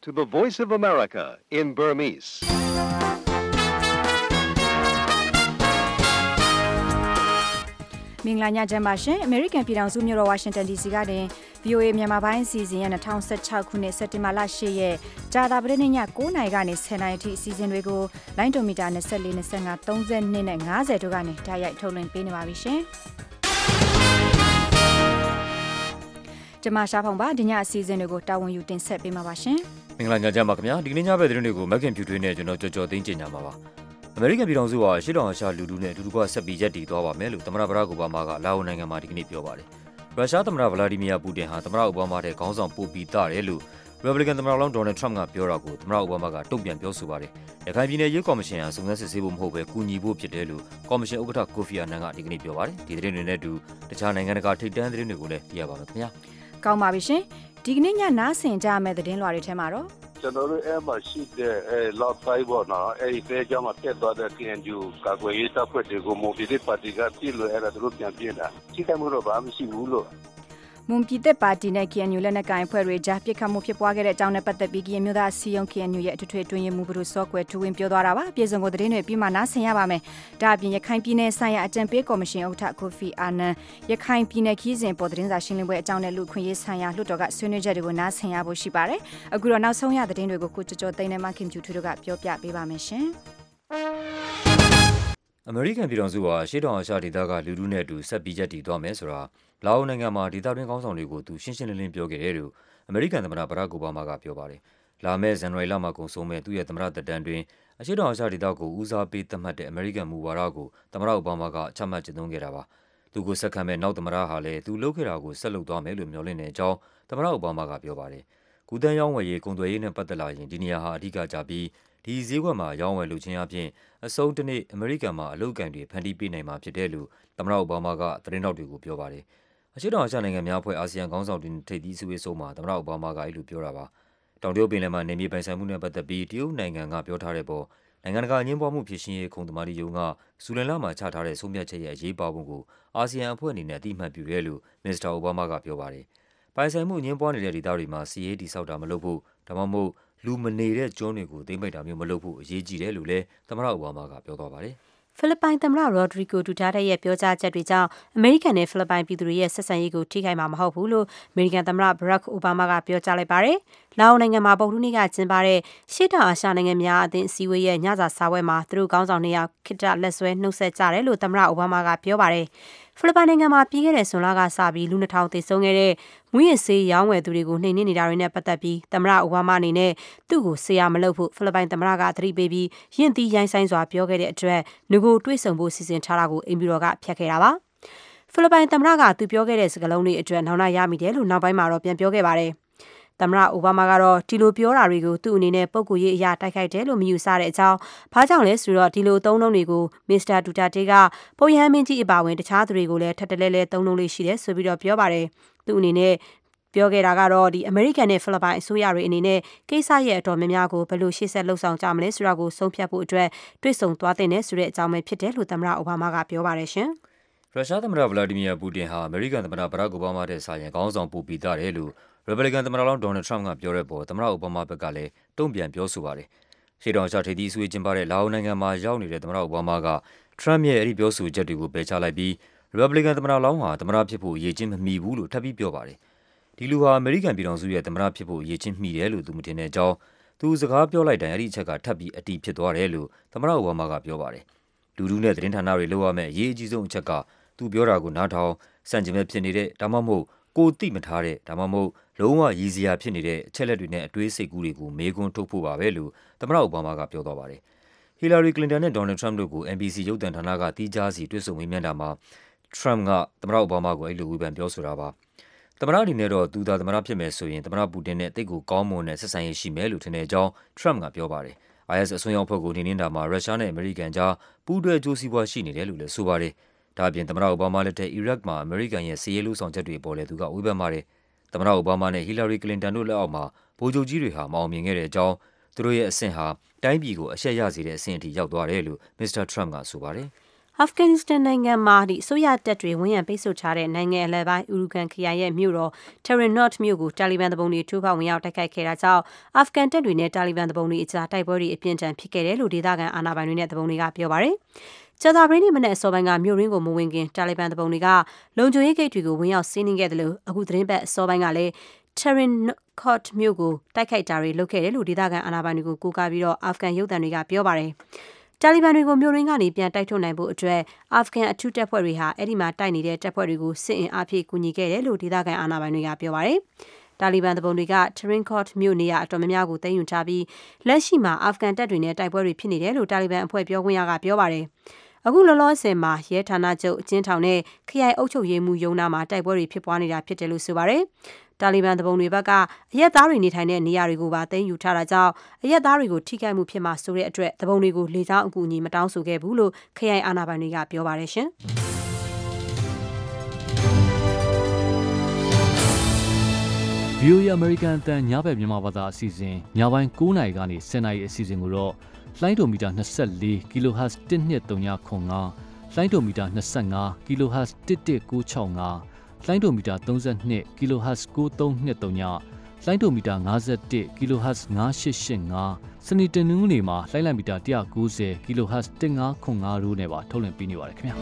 to the Voice of America in Burmese. ။မင်္ဂလာညချမ်းပါရှင်။ American ပြည်ထောင်စုမြို့တော် Washington DC ကနေ VOA မြန်မာပိုင်းအစီအစဉ်ရဲ့2016ခုနှစ်စက်တင်ဘာလ10ရက်ကြာသပတေးနေ့ည9:00နာရီကနေ10:00နာရီထိအစီအစဉ်တွေကိုလိုင်းဒိုမီတာ24 25 32နဲ့50တို့ကနေဓာတ်ရိုက်ထုတ်လွှင့်ပေးနေပါပြီရှင်။ကျမရှားဖောင်ပါဒီညအစီအစဉ်တွေကိုတာဝန်ယူတင်ဆက်ပေးမှာပါရှင်။မင်္ဂလာညချမ်းပါခင်ဗျာ။ဒီကနေ့ညဘက်သတင်းတွေကိုမက်ခင်ဖြူထွေးနဲ့ကျွန်တော်ကြော်ကြော်သိန်းကျင်ညာမှာပါ။အမေရိကန်ပြည်ထောင်စုဟာရှေ့တောင်အာရှလူထုနဲ့အတူတူကဆက်ပြီးရပ်တည်သွားပါမယ်လို့သမ္မတဘရာ့ခ် အိုဘားမားကလာအိုနိုင်ငံမှာဒီကနေ့ပြောပါတယ်။ရုရှားသမ္မတဗလာဒီမီယာပူတင်ဟာသမ္မတအိုဘားမားတဲ့ခေါင်းဆောင်ပိုပြီးသားတယ်လို့ရီပတ်ဘလီကန်သမ္မတလောင်းဒေါ်နယ်ထရမ့်ကပြောတာကိုသမ္မတအိုဘားမားကတုံ့ပြန်ပြောဆိုပါတယ်။ရခိုင်ပြည်နယ်ရေးကော်မရှင်ဟာစုံစမ်းစစ်ဆေးဖို့မဟုတ်ဘဲကူညီဖို့ဖြစ်တယ်လို့ကော်မရှင်ဥက္ကဋ္ဌကိုဖီအာနန်ကဒီကနေ့ပြောပါတယ်။ဒီသတင်းတွေနဲ့အတူတခြားနိုင်ငံတကာထိပ်တန်းသတင်းတွေကိုလည်းသိရပါမယ်ခင်ဗျာ။ကောင်းပါပြီရှင်။ဒီကနေ့ညနားဆင်ကြမယ့်သတင်းလွှာတွေထဲမှာတော့ကျွန်တော်တို့အဲ့မှာရှိတဲ့လောက်ဆိုင်ပေါ့နော်အဲ့ဒီတဲကြောင့်တက်သွားတဲ့ KNU ကာကွယ်ရေးတပ်ဖွဲ့တွေကိုမွန်ပြည်သစ်ပါတီကပြည်လို့အဲ့ဒါတို့ပြန်ပြင်းတာရှိတယ်မို့တော့ဘာမှမရှိဘူးလို့မွန်ပြည်သစ်ပါတီနဲ့ KNU လက်နက်ကိုင်အဖွဲ့တွေကြားပြစ်ခတ်မှုဖြစ်ပွားခဲ့တဲ့အကြောင်းနဲ့ပတ်သက်ပြီးကရင်မျိုးသားအစည်းအရုံး KNU ရဲ့အထွေထွေအတွင်းရေးမှူးဘုရောစောကွယ်ထူးဝင်းပြောသွားတာပါ။ပြည်စုံကိုသတင်းတွေပြီးမှနားဆင်ရပါမယ်။ဒါအပြင်ရခိုင်ပြည်နယ်ဆိုင်ရာအကြံပေးကော်မရှင်ဥက္ကဋ္ဌကိုဖီအာနန်ရခိုင်ပြည်နယ်ခီးစဉ်ပေါ်သတင်းစာရှင်းလင်းပွဲအကြောင်းနဲ့လူခွင့်ရေးဆိုင်ရာလွှတ်တော်ကဆွေးနွေးချက်တွေကိုနားဆင်ရဖို့ရှိပါတယ်။အခုတော့နောက်ဆုံးရသတင်းတွေကိုကိုကျော်ကျော်သိန်းနဲ့မခင်ဖြူထူတို့ကပြောပြပေးပါမယ်ရှင်။အမေရိကန်ပြည်ထောင်စုဟာရှေ့တောင်အာရှဒေသကလူထုနဲ့အတူဆက်ပြီးရပ်တည်သွားမယ်ဆိုတာလာအိုနိုင်ငံမှာဒေသတွင်းခေါင်းဆောင်တွေကိုသူရှင်းရှင်းလင်းလင်းပြောခဲ့တယ်လို့အမေရိကန်သမ္မတဘရာ့ခ် အိုဘားမားကပြောပါတယ်။လာမယ့်ဇန်နဝါရီလမှာကုန်ဆုံးမဲ့သူ့ရဲ့သမ္မတသက်တမ်းတွင်အရှေ့တောင်အာရှဒေသကိုဦးစားပေးသတ်မှတ်တဲ့အမေရိကန်မူဝါဒကိုသမ္မတအိုဘားမားကချမှတ်ကျင့်သုံးခဲ့တာပါ။သူကိုဆက်ခံမဲ့နောက်သမ္မတဟာလည်းသူလုပ်ခဲ့တာကိုဆက်လုပ်သွားမယ်လို့မျှော်လင့်တဲ့အကြောင်းသမ္မတအိုဘားမားကပြောပါတယ်။ကူတန်းရောင်းဝယ်ရေးကုန်သွယ်ရေးနဲ့ပတ်သက်လာရင်ဒီနေရာဟာအဓိကကျပြီးဒီဈေးကွက်မှာရောင်းဝယ်လုပ်ခြင်းအပြင်အဆုံးတစ်နေ့အမေရိကန်မှာအလုပ်အကင်တွေဖန်တီးပေးနိုင်မှာဖြစ်တယ်လို့သမ္မတအိုဘားမားကသတင်းထောက်တွေကိုပြောပါတယ်။အရှေ့တောင်အာရှနိုင်ငံများအဖွဲ့အာဆီယံခေါင်းဆောင်တွေထိပ်သီးအစည်းအဝေးဆုံးမှာသမ္မတအိုဘားမားကအဲ့လိုပြောတာပါ။တောင်တရုတ်ပင်လယ်မှာနေမြေပိုင်ဆိုင်မှုနဲ့ပတ်သက်ပြီးတရုတ်နိုင်ငံကပြောထားတဲ့ပေါ်နိုင်ငံတကာအငြင်းပွားမှုဖြစ်ရှင်းရေးခုံသမာဓိယုံကဇူလိုင်လမှာချထားတဲ့ဆုံးဖြတ်ချက်ရဲ့အရေးပါပုံကိုအာဆီယံအဖွဲ့အနေနဲ့အသိအမှတ်ပြုတယ်လို့မစ္စတာအိုဘားမားကပြောပါတယ်။ပိုင်ဆိုင်မှုအငြင်းပွားနေတဲ့ဒေသတွေမှာစီးရေးတည်ဆောက်တာမလုပ်ဖို့ဒါမှမဟုတ်လူမနေတဲ့ကျွန်းတွေကိုသိမ်းပိုက်တာမျိုးမလုပ်ဖို့အရေးကြီးတယ်လို့လည်းသမ္မတအိုဘားမားကပြောသွားပါတယ်။ဖိလစ်ပိုင်သမ္မတရော်ဒရီဂိုဒူတာတဲရဲ့ပြောကြားချက်တွေကြောင့်အမေရိကန်နဲ့ဖိလစ်ပိုင်ပြည်သူတွေရဲ့ဆက်ဆံရေးကိုထိခိုက်မှာမဟုတ်ဘူးလို့အမေရိကန်သမ္မတဘရက်ခ် အိုဘားမားကပြောကြားလိုက်ပါတယ်။လာအိုနိုင်ငံမှာဗုဒ္ဓဟူးနေ့ကကျင်းပတဲ့ရှေ့တောင်အာရှနိုင်ငံများအသင်းအစည်းအဝေးရဲ့ညစာစားပွဲမှာသူတို့ခေါင်းဆောင်2ယောက်ခိတ္တလက်ဆွဲနှုတ်ဆက်ကြတယ်လို့သမ္မတအိုဘားမားကပြောပါတယ်။ဖိလစ်ပိုင်နိုင်ငံမှာပြီးခဲ့တဲ့ဇွန်လကစပြီးလူ2000သေဆုံးခဲ့တဲ့မူးယစ်ဆေးရောင်းဝယ်သူတွေကိုနှိမ်နင်းနေတာတွေနဲ့ပတ်သက်ပြီးသမ္မတအိုဘားမားအနေနဲ့သူ့ကိုဆေးရမလုပ်ဖို့ဖိလစ်ပိုင်သမ္မတကသတိပေးပြီးယဉ်တီးရိုင်းဆိုင်စွာပြောခဲ့တဲ့အတွက်ငကိုတွေ့ဆုံဖို့စီစဉ်ထားတာကိုအိမ်ဖြူတော်ကဖျက်ခဲ့တာပါ။ဖိလစ်ပိုင်သမ္မတကသူပြောခဲ့တဲ့စကားလုံးတွေအတွက်နောင်နာရမိတယ်လို့နောက်ပိုင်းမှာတော့ပြန်ပြောခဲ့ပါတယ်။သမ္မတအိုဘားမားကတော့ဒီလိုပြောတာတွေကိုသူ့အနေနဲ့ပုံကိုရေးအရာတိုက်ခိုက်တယ်လို့မယူဆတဲ့အကြောင်းဘာကြောင့်လဲဆိုတော့ဒီလိုသုံးနှုန်းတွေကိုမစ္စတာဒူတာတေးကပုပ်ရဟန်းမင်းကြီးအပါအဝင်တခြားသူတွေကိုလည်းထပ်တလဲလဲသုံးနှုန်းလေးရှိတယ်ဆိုပြီးတော့ပြောပါတယ်သူ့အနေနဲ့ပြောခဲ့တာကတော့အမေရိကန်နဲ့ဖိလစ်ပိုင်အစိုးရတွေအနေနဲ့ကိစ္စရဲ့အတော်များများကိုဘယ်လိုရှေ့ဆက်လှုပ်ဆောင်ကြမလဲဆိုတာကိုဆုံးဖြတ်ဖို့အတွက်တွေ့ဆုံသွားတဲ့နဲ့ဆိုတဲ့အကြောင်းပဲဖြစ်တယ်လို့သမ္မတအိုဘားမားကပြောပါတယ်ရှင်။ရုရှားသမ္မတဗလာဒီမီယာပူတင်ဟာအမေရိကန်သမ္မတဘရာ့ခ် အိုဘားမားတဲ့ဆိုင်ရင်ခေါင်းဆောင်ပိုပြီးသားတယ်လို့ရီပတ်ဘလီကန်သမ္မတလောင်းဒေါ်နယ်ထရမ့်ကပြောတဲ့ပေါ်သမ္မတအိုဘားမားဘက်ကလည်းတုံ့ပြန်ပြောဆိုပါတယ်။ရှေ့တောင်အာရှထိပ်သီးအစည်းအဝေးကျင်းပတဲ့လာအိုနိုင်ငံမှာရောက်နေတဲ့သမ္မတအိုဘားမားကထရမ့်ရဲ့အဲ့ဒီပြောဆိုချက်တွေကိုပယ်ချလိုက်ပြီးရီပတ်ဘလီကန်သမ္မတလောင်းဟာသမ္မတဖြစ်ဖို့အရေးချင်းမမီဘူးလို့ထပ်ပြီးပြောပါတယ်။ဒီလူဟာအမေရိကန်ပြည်ထောင်စုရဲ့သမ္မတဖြစ်ဖို့အရေးချင်းမီတယ်လို့သူမထင်တဲ့အကြောင်းသူစကားပြောလိုက်တိုင်းအဲ့ဒီအချက်ကထပ်ပြီးအတီးဖြစ်သွားတယ်လို့သမ္မတအိုဘားမားကပြောပါတယ်။လူထုနဲ့သတင်းဌာနတွေလုပ်ရမယ့်အရေးအကြီးဆုံးအချက်ကသူပြောတာကိုနားထောင်စန့်ကျင်ဘက်ဖြစ်နေတဲ့ဒါမှမဟုတ်ကိုသိမထားတဲ့ဒါမှမဟုတ်လုံးဝရည်စရာဖြစ်နေတဲ့အချက်လက်တွေနဲ့အတွေးစိတ်ကူးတွေကိုမေးခွန်းထုတ်ဖို့ပါပဲလို့သမ္မတအိုဘားမားကပြောသွားပါတယ်။ဟီလာရီကလင်တန်နဲ့ဒေါ်နယ်ထရမ့်တို့ကို NBC ရုပ်သံဌာနကတီးခြားစီတွေ့ဆုံမေးမြန်းတာမှာထရမ့်ကသမ္မတအိုဘားမားကိုအဲ့လိုဝေဖန်ပြောဆိုတာပါ။သမ္မတအနေနဲ့တော့သူသာသမ္မတဖြစ်မယ်ဆိုရင်သမ္မတပူတင်နဲ့တိတ်ကိုကောင်းမွန်တဲ့ဆက်ဆံရေးရှိမယ်လို့ထင်တဲ့အကြောင်းထရမ့်ကပြောပါတယ်။ IS အစွန်းရောက်ဖွဲ့ကိုနှိမ်နင်းတာမှာရုရှားနဲ့အမေရိကန်ကြားပူးတွဲအကျိုးစီးပွားရှိနေတယ်လို့လည်းဆိုပါတယ်။ဒါအပြင်သမ္မတအိုဘားမားလက်ထက်အီရတ်မှာအမေရိကန်ရဲ့စစ်ရေးလှုပ်ဆောင်ချက်တွေပေါ်လည်းသူကဝေဖန်ပါတယ်။သမ္မတအိုဘားမားနဲ့ဟီလာရီကလင်တန်တို့လက်အောက်မှာဗိုလ်ချုပ်ကြီးတွေဟာမအောင်မြင်ခဲ့တဲ့အကြောင်းသူတို့ရဲ့အဆင့်ဟာတိုင်းပြည်ကိုအရှက်ရစေတဲ့အဆင့်အထိရောက်သွားတယ်လို့မစ္စတာထရမ့်ကဆိုပါတယ်။အာဖဂန်နစ္စတန်နိုင်ငံမှာအစိုးရတပ်တွေဝန်ရံပိတ်ဆို့ထားတဲ့နိုင်ငံအလယ်ပိုင်းအူရူကန်ခရိုင်ရဲ့မြို့တော် Tarin-Not မြို့ကိုတာလီဘန်သူပုန်တွေထိုးဖောက်ဝင်ရောက်တိုက်ခိုက်ခဲ့တာကြောင့်အာဖဂန်တပ်တွေနဲ့တာလီဘန်သူပုန်တွေအကြားတိုက်ပွဲတွေအပြင်းထန်ဖြစ်ခဲ့တယ်လို့ဒေသခံအာဏာပိုင်တွေနဲ့သူပုန်တွေကပြောပါတယ်။ကြာသပတေးနေ့မနက်အစောပိုင်းကမြို့ရင်းကိုမဝင်ခင်တာလီဘန်သူပုန်တွေကလုံခြုံရေးဂိတ်တွေကိုဝင်ရောက်စီးနင်းခဲ့တယ်လို့အခုသတင်းပတ်အစောပိုင်းကလည်း Tarin-Not မြို့ကိုတိုက်ခိုက်တာတွေလုပ်ခဲ့တယ်လို့ဒေသခံအာဏာပိုင်တွေကိုကိုးကားပြီးအာဖဂန်ရုပ်သံတွေကပြောပါတယ်။တာလီဘန်တွေကိုမြို့ရင်းကနေပြန်တိုက်ထုတ်နိုင်ဖို့အတွက်အာဖဂန်အထူးတပ်ဖွဲ့တွေဟာအဲ့ဒီမှာတိုက်နေတဲ့တပ်ဖွဲ့တွေကိုစစ်အင်အားဖြည့်ကူညီခဲ့တယ်လို့ဒေသခံအာဏာပိုင်တွေကပြောပါတယ်။တာလီဘန်သူပုန်တွေက Tarin-Kot မြို့နေရာအတော်များများကိုသိမ်းယူထားပြီးလက်ရှိမှာအာဖဂန်တပ်တွေနဲ့တိုက်ပွဲတွေဖြစ်နေတယ်လို့တာလီဘန်အဖွဲ့ပြောခွင့်ရကပြောပါတယ်။အခုလောလောဆယ်မှာရဲဌာနချုပ်အကျဉ်းထောင်နဲ့ခရိုင်အုပ်ချုပ်ရေးမှူးရုံးနာမှာတိုက်ပွဲတွေဖြစ်ပွားနေတာဖြစ်တယ်လို့ဆိုပါတယ်။တာလီဘန်သူပုန်တွေဘက်ကအရက်သားတွေနေထိုင်တဲ့နေရာတွေကိုပါသိမ်းယူထားတာကြောင့်အရက်သားတွေကိုထိခိုက်မှုဖြစ်မှာဆိုတဲ့အတွက်သူပုန်တွေကိုလေကြောင်းအကူအညီမတောင်းဆိုခဲ့ဘူးလို့ခရိုင်အာဏာပိုင်တွေကပြောပါတယ်ရှင်။ VOA American အတန်ညဘက်မြန်မာဘာသာအစီအစဉ်ညပိုင်း9:00 နာရီကနေ10:00 နာရီအစီအစဉ်ကိုတော့လိုင်းဒိုမီတာ24 kHz 1235လိုင်းဒိုမီတာ25 kHz 11965လိုင်းဒိုမီတာ32 kHz 9323လိုင်းဒိုမီတာ51 kHz 9885စနေတနင်္ဂနွေမှာလိုင်းလံမီတာ190 kHz 1505တို့နဲ့ပါထုတ်လွှင့်ပေးနေပါတယ်ခင်ဗျာ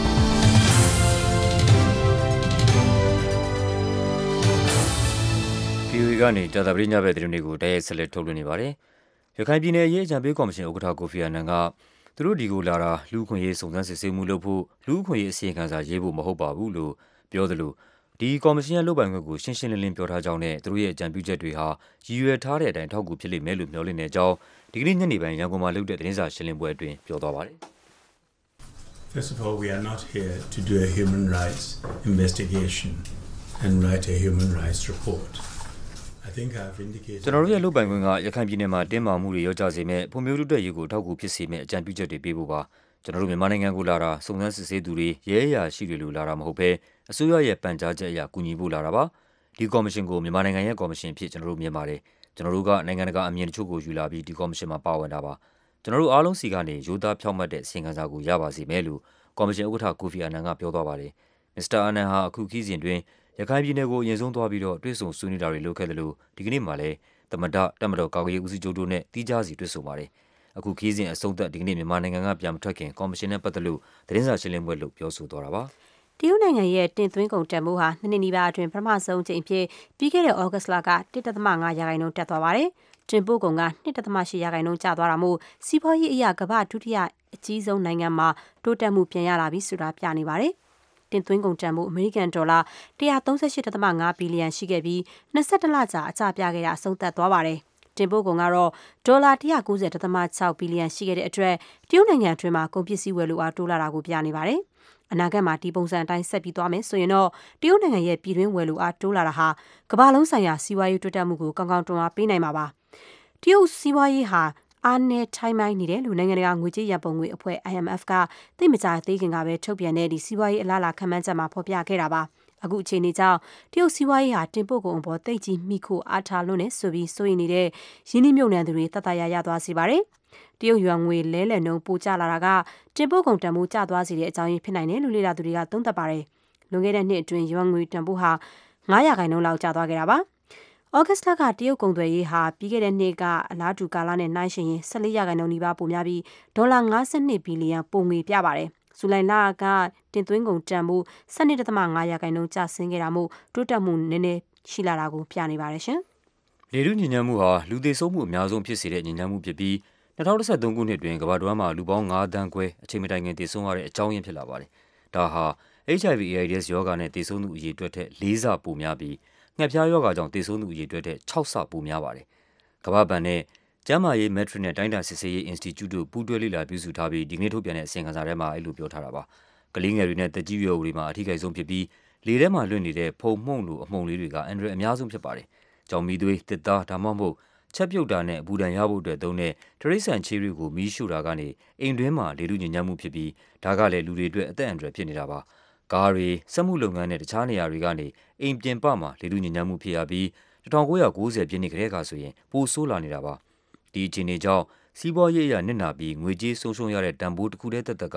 VOA ကနေကြာသပတေးညဘက်သတင်းတွေကိုတိုက်ရိုက်ဆက်လက်ထုတ်လွှင့်နေပါတယ်။ရခိုင်ပြည်နယ်ရဲ့အကြံပေးကော်မရှင်ဥက္ကဋ္ဌကိုဖီအာနန်ကသူတို့ဒီကိုလာတာလူ့ခွင့်ရေးစုံစမ်းစစ်ဆေးမှုလုပ်ဖို့လူ့ခွင့်ရေးအစီရင်ခံစာရေးဖို့မဟုတ်ပါဘူးလို့ပြောသလိုဒီကော်မရှင်ရဲ့လုပ်ပိုင်ခွင့်ကိုရှင်းရှင်းလင်းလင်းပြောထားကြောင်းနဲ့သူတို့ရဲ့အကြံပြုချက်တွေဟာရည်ရွယ်ထားတဲ့အတိုင်းထောက်ကူဖြစ်လိမ့်မယ်လို့မျှော်လင့်နေကြောင်းဒီကနေ့ညနေပိုင်းရန်ကုန်မှာလုပ်တဲ့သတင်းစာရှင်းလင်းပွဲအတွင်းပြောသွားပါတယ်။ First of all, we are not here to do a human rights investigation and write a human rights report. I think I've indicated ကျွန်တော်တို့ရဲ့လုပ်ပိုင်ခွင့်ကရခိုင်ပြည်နယ်မှာတင်းမာမှုတွေရောကြစေမဲ့ဖွံ့ဖြိုးတိုးတက်ရေးကိုထောက်ကူဖြစ်စေမဲ့အကြံပြုချက်တွေပေးဖို့ပါကျွန်တော်တို့မြန်မာနိုင်ငံကိုလာတာစုံစမ်းစစ်ဆေးသူတွေရဲအရာရှိတွေလိုလာတာမဟုတ်ဘဲအစိုးရရဲ့ပန်ကြားချက်အရကူညီဖို့လာတာပါဒီကော်မရှင်ကိုမြန်မာနိုင်ငံရဲ့ကော်မရှင်ဖြစ်ကျွန်တော်တို့မြင်ပါတယ်ကျွန်တော်တို့ကနိုင်ငံတကာအမြင်တချို့ကိုယူလာပြီးဒီကော်မရှင်မှာပါဝင်တာပါကျွန်တော်တို့အားလုံးစီကနေရိုးသားဖြောင့်မတ်တဲ့အစီရင်ခံစာကိုရပါစေမယ်လို့ကော်မရှင်ဥက္ကဋ္ဌကိုဖီအာနန်ကပြောသွားပါတယ်မစ္စတာအာနန်ဟာအခုခီးစဉ်တွင်ရခိုင်ပြည်နယ်ကိုအရင်ဆုံးသွားပြီးတော့တွေ့ဆုံဆွေးနွေးတာတွေလုပ်ခဲ့တယ်လို့ဒီကနေ့မှလည်းသမ္မတတပ်မတော်ကာကွယ်ရေးဦးစီးချုပ်တို့နဲ့တီးခြားစီတွေ့ဆုံပါတယ်အခုခီးစဉ်အဆုံးသတ်ဒီကနေ့မြန်မာနိုင်ငံကပြန်မထွက်ခင်ကော်မရှင်နဲ့ပတ်သက်လို့သတင်းစာရှင်းလင်းပွဲလုပ်ပြောဆိုသွားတာပါတရုတ်နိုင်ငံရဲ့တင်သွင်းကုန်တန်ဖိုးဟာ2နှစ်နီးပါးအတွင်းပထမဆုံးအကြိမ်ဖြစ်ပြီးခဲ့တဲ့ဩဂတ်စ်လက 1.5% တက်သွားပါတယ်တင်ပို့ကုန်က 2.8% ကျသွားတာမို့စီးပွားရေးအရာကမ္ဘာဒုတိယအကြီးဆုံးနိုင်ငံမှာတိုးတက်မှုပြန်ရလာပြီဆိုတာပြနေပါတယ်တင်သွင်းကုန်တန်ဖိုးအမေရိကန်ဒေါ်လာ 138.5 ဘီလီယံရှိခဲ့ပြီး22လကြာအကျပြခဲ့တာအဆုံးသတ်သွားပါတယ်တင်ပို့ကုန်ကတော့ဒေါ်လာ 190.6 ဘီလီယံရှိခဲ့တဲ့အတွက်တရုတ်နိုင်ငံအတွင်းမှာကုန်ပစ္စည်းဝယ်လိုအားတိုးလာတာကိုပြနေပါတယ်အနာဂတ်မှာဒီပုံစံအတိုင်းဆက်ပြီးသွားမယ်ဆိုရင်တော့တရုတ်နိုင်ငံရဲ့ပြည်တွင်းဝယ်လိုအားတိုးလာတာဟာကမ္ဘာလုံးဆိုင်ရာစီးပွားရေးတိုးတက်မှုကိုကောင်းကောင်းတွန်းအားပေးနိုင်မှာပါတရုတ်စီးပွားရေးဟာအားနည်းထိုင်းမိုင်းနေတယ်လို့နိုင်ငံတကာငွေကြေးရန်ပုံငွေအဖွဲ့ IMF ကသိမကြသေးခင်ကပဲထုတ်ပြန်တဲ့ဒီစီးပွားရေးအလားအလာခန့်မှန်းချက်မှာဖော်ပြခဲ့တာပါအခုအချိန်ကြောင့်တရုတ်စီးပွားရေးဟာတင်ပို့ကုန်အပေါ်သိပ်ကြီးမိခိုအားထားလွန်းနေဆိုပြီးစိုးရိမ်နေတဲ့ရင်းနှီးမြှုပ်နှံသူတွေတတ်တရရသွားစေပါတယ်တရုတ်ယွမ်ငွေလဲလှယ်နှုန်းပိုကျလာတာကတင်ပို့ကုန်တန်ဖိုးကျသွားစေတဲ့အကြောင်းရင်းဖြစ်နိုင်တယ်လို့လေ့လာသူတွေကသုံးသပ်ပါတယ်လွန်ခဲ့တဲ့နှစ်အတွင်းယွမ်ငွေတန်ဖိုးဟာ 9% လောက်ကျသွားခဲ့တာပါဩဂတ်စ်လကတရုတ်ကုန်သွယ်ရေးဟာပြီးခဲ့တဲ့နှစ်ကအလားတူကာလနဲ့နှိုင်းယှဉ်ရင် 14% နီးပါးပိုများပြီးဒေါ်လာ52ဘီလီယံပိုငွေပြပါတယ်ဇူလိုင်လကတင်သွင်းကုန်တန်ဖိုး 12.5% ကျဆင်းခဲ့တာမို့တိုးတက်မှုနည်းနည်းရှိလာတာကိုပြနေပါတယ်ရှင်လေထုညဉ့်ညမ်းမှုဟာလူသေဆုံးမှုအများဆုံးဖြစ်စေတဲ့ညဉ့်ညမ်းမှုဖြစ်ပြီး2013ခုနှစ်တွင်ကမ္ဘာ့မှာလူပေါင်း9 သန်းခွဲအချိန်မတိုင်ခင်သေဆုံးရတဲ့အကြောင်းရင်းဖြစ်လာပါတယ်ဒါဟာ HIV/AIDS ရောဂါနဲ့သေဆုံးသူအရေအတွက်ထက်4ဆပိုများပြီးငှက်ဖျားရောဂါကြောင့်သေဆုံးသူအရေအတွက်ထက်6ဆပိုများပါတယ်။ကမ္ဘာ့ဘဏ်နဲ့ကျန်းမာရေးမက်ထရစ်နဲ့တိုင်းတာစစ်ဆေးရေးအင်စတီကျုတို့ပူးတွဲလေ့လာပြုစုထားပြီးဒီကနေ့ထုတ်ပြန်တဲ့အစီရင်ခံစာထဲမှာအဲ့လိုပြောထားတာပါ။ကလေးငယ်တွေနဲ့သက်ကြီးရွယ်အိုတွေမှာအထိခိုက်ဆုံးဖြစ်ပြီးလေထဲမှာလွင့်နေတဲ့ဖုံမှုန့်လိုအမှုန်လေးတွေကအန္တရာယ်အများဆုံးဖြစ်ပါတယ်။ကြောင်မီသွေးတစ်သားဒါမှမဟုတ်ချက်ပြုတ်တာနဲ့အပူဒဏ်ရဖို့အတွက်သုံးတဲ့တရိတ်ဆန်ချေးတွေကိုမီးရှို့တာကနေအိမ်တွင်းမှာလေထုညစ်ညမ်းမှုဖြစ်ပြီးဒါကလည်းလူတွေအတွက်အသက်အန္တရာယ်ဖြစ်နေတာပါ။ကားတွေစက်မှုလုပ်ငန်းနဲ့တခြားနေရာတွေကနေအိမ်ပြင်ပမှာလေထုညစ်ညမ်းမှုဖြစ်ရပြီး1990ပြည့်နှစ်ကတည်းကဆိုရင်ပိုဆိုးလာနေတာပါဒီအခြေအနေကြောင့်စီးပွားရေးအရနစ်နာပြီးငွေကြေးဆုံးရှုံးရတဲ့တန်ဖိုးတစ်ခုတည်းသက်သက်က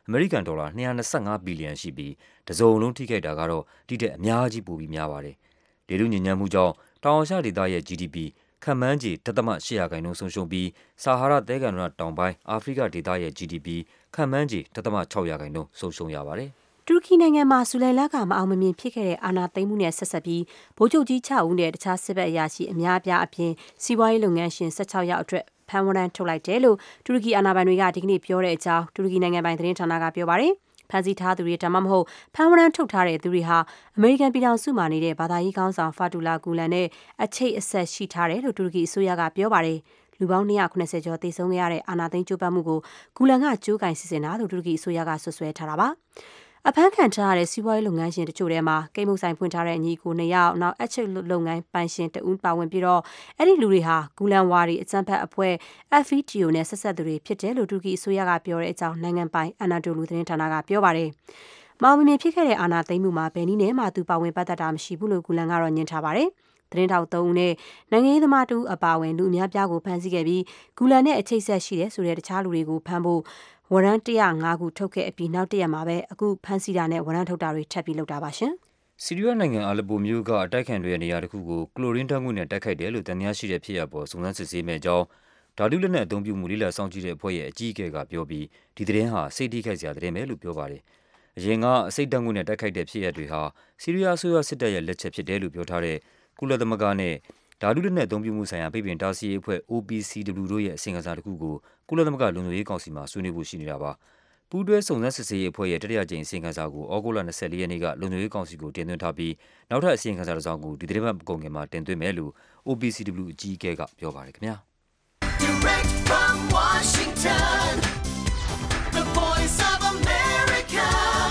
အမေရိကန်ဒေါ်လာ225ဘီလီယံရှိပြီးတစုံလုံးထိခိုက်တာကတော့ဒီတဲ့အများကြီးပိုပြီးများပါတယ်။လေထုညစ်ညမ်းမှုကြောင့်တောင်အာရှဒေသရဲ့ GDP ခန့်မှန်းခြေ 0.8% ဆုံးရှုံးပြီးဆာဟာရသဲကန္တာရတောင်ပိုင်းအာဖရိကဒေသရဲ့ GDP ခန့်မှန်းခြေ 0.6% ဆုံးရှုံးရပါတယ်။တူရကီနိုင်ငံမှာဇူလိုင်လကမအောင်မမြင်ဖြစ်ခဲ့တဲ့အာဏာသိမ်းမှုနဲ့ဆက်ဆက်ပြီးဗိုလ်ချုပ်ကြီး6ဦးနဲ့တခြားစစ်ဘက်အရာရှိအများအပြားအပြင်စီးပွားရေးလုပ်ငန်းရှင်16ယောက်အတွက်ဖမ်းဝရမ်းထုတ်လိုက်တယ်လို့တူရကီအာဏာပိုင်တွေကဒီကနေ့ပြောတဲ့အကြောင်းတူရကီနိုင်ငံပိုင်သတင်းဌာနကပြောပါတယ်။ဖမ်းဆီးထားသူတွေဒါမှမဟုတ်ဖမ်းဝရမ်းထုတ်ထားတဲ့သူတွေဟာအမေရိကန်ပြည်ထောင်စုမှာနေတဲ့ဘာသာရေးခေါင်းဆောင်ဖာတူလာဂူလန်နဲ့အချိတ်အဆက်ရှိထားတယ်လို့တူရကီအစိုးရကပြောပါတယ်။လူပေါင်း290ကျော်သေဆုံးခဲ့ရတဲ့အာဏာသိမ်းကြိုးပမ်းမှုကိုဂူလန်ကကြိုးကင်စီစဉ်တာလို့တူရကီအစိုးရကဆွဆွဲထားတာပါ။အဖမ်းခံထားရတဲ့စီးပွားရေးလုပ်ငန်းရှင်တချို့ထဲမှာကိတ်မုတ်ဆိုင်ဖွင့်ထားတဲ့ညီကို2ယောက်နောက်အချိတ်လုပ်ငန်းပိုင်ရှင်တဦးပါဝင်ပြီးတော့အဲ့ဒီလူတွေဟာဂူလန်ဝါဒီအကြမ်းဖက်အဖွဲ့ FETO နဲ့ဆက်ဆက်သူတွေဖြစ်တယ်လို့တူရကီအစိုးရကပြောတဲ့အကြောင်းနိုင်ငံပိုင်အနာတိုလူသတင်းဌာနကပြောပါတယ်။မောင်မမြင်ဖြစ်ခဲ့တဲ့အာဏာသိမ်းမှုမှာဘယ်နည်းနဲ့မှသူပါဝင်ပတ်သက်တာမရှိဘူးလို့ဂူလန်ကတော့ညှင်းထားပါတယ်။သတင်းထောက်3ဦးနဲ့နိုင်ငံရေးသမား2ဦးအပါအဝင်လူအများပြားကိုဖမ်းဆီးခဲ့ပြီးဂူလန်နဲ့အချိတ်ဆက်ရှိတဲ့ဆိုတဲ့တခြားလူတွေကိုဖမ်းဖို့ဝရမ်း105ခုထုတ်ခဲ့အပြီးနောက်တရက်မှာပဲအခုဖမ်းဆီးတာနဲ့ဝရမ်းထုတ်တာတွေထပ်ပြီးလုပ်တာပါရှင်။ဆီးရီးယားနိုင်ငံအာလက်ပိုမြို့ကအတိုက်ခံတွေရဲ့နေရာတစ်ခုကိုကလိုရင်းဓာတ်ငွေ့နဲ့တိုက်ခိုက်တယ်လို့တန်တရားရှိတဲ့ဖြစ်ရပ်ပေါ်စုံစမ်းစစ်ဆေးမဲ့ကြောင်းဓာတုလက်နက်အသုံးပြုမှုလေးလာဆောင်ကြည့်တဲ့အဖွဲ့ရဲ့အကြီးအကဲကပြောပြီးဒီသတင်းဟာစိတ်ထိခိုက်စရာသတင်းပဲလို့ပြောပါတယ်။အရင်ကအစိတ်ဓာတ်ငွေ့နဲ့တိုက်ခိုက်တဲ့ဖြစ်ရပ်တွေဟာဆီးရီးယားအစိုးရစစ်တပ်ရဲ့လက်ချက်ဖြစ်တယ်လို့ပြောထားတဲ့ကုလသမဂ္ဂနဲ့ဓာတုလက်နက်အသုံးပြုမှုဆိုင်ရာပြည်ပတားဆီးရေးအဖွဲ့ OPCW တို့ရဲ့အစီရင်ခံစာတစ်ခုကိုကုလသမဂ္ဂလုံခြုံရေးကောင်စီမှာဆွေးနွေးဖို့ရှိနေတာပါ။ပူးတွဲစုံစမ်းစစ်ဆေးရေးအဖွဲ့ရဲ့တတိယကြိမ်အစီရင်ခံစာကိုဩဂုတ်လ24ရက်နေ့ကလုံခြုံရေးကောင်စီကိုတင်သွင်းထားပြီးနောက်ထပ်အစီရင်ခံစာတစ်စောင်ကိုဒီသီတင်းပတ်မကုန်ခင်မှာတင်သွင်းမယ်လို့ OPCW အကြီးအကဲကပြောပါတယ်ခင်ဗျာ။ Direct from Washington, the Voice of America,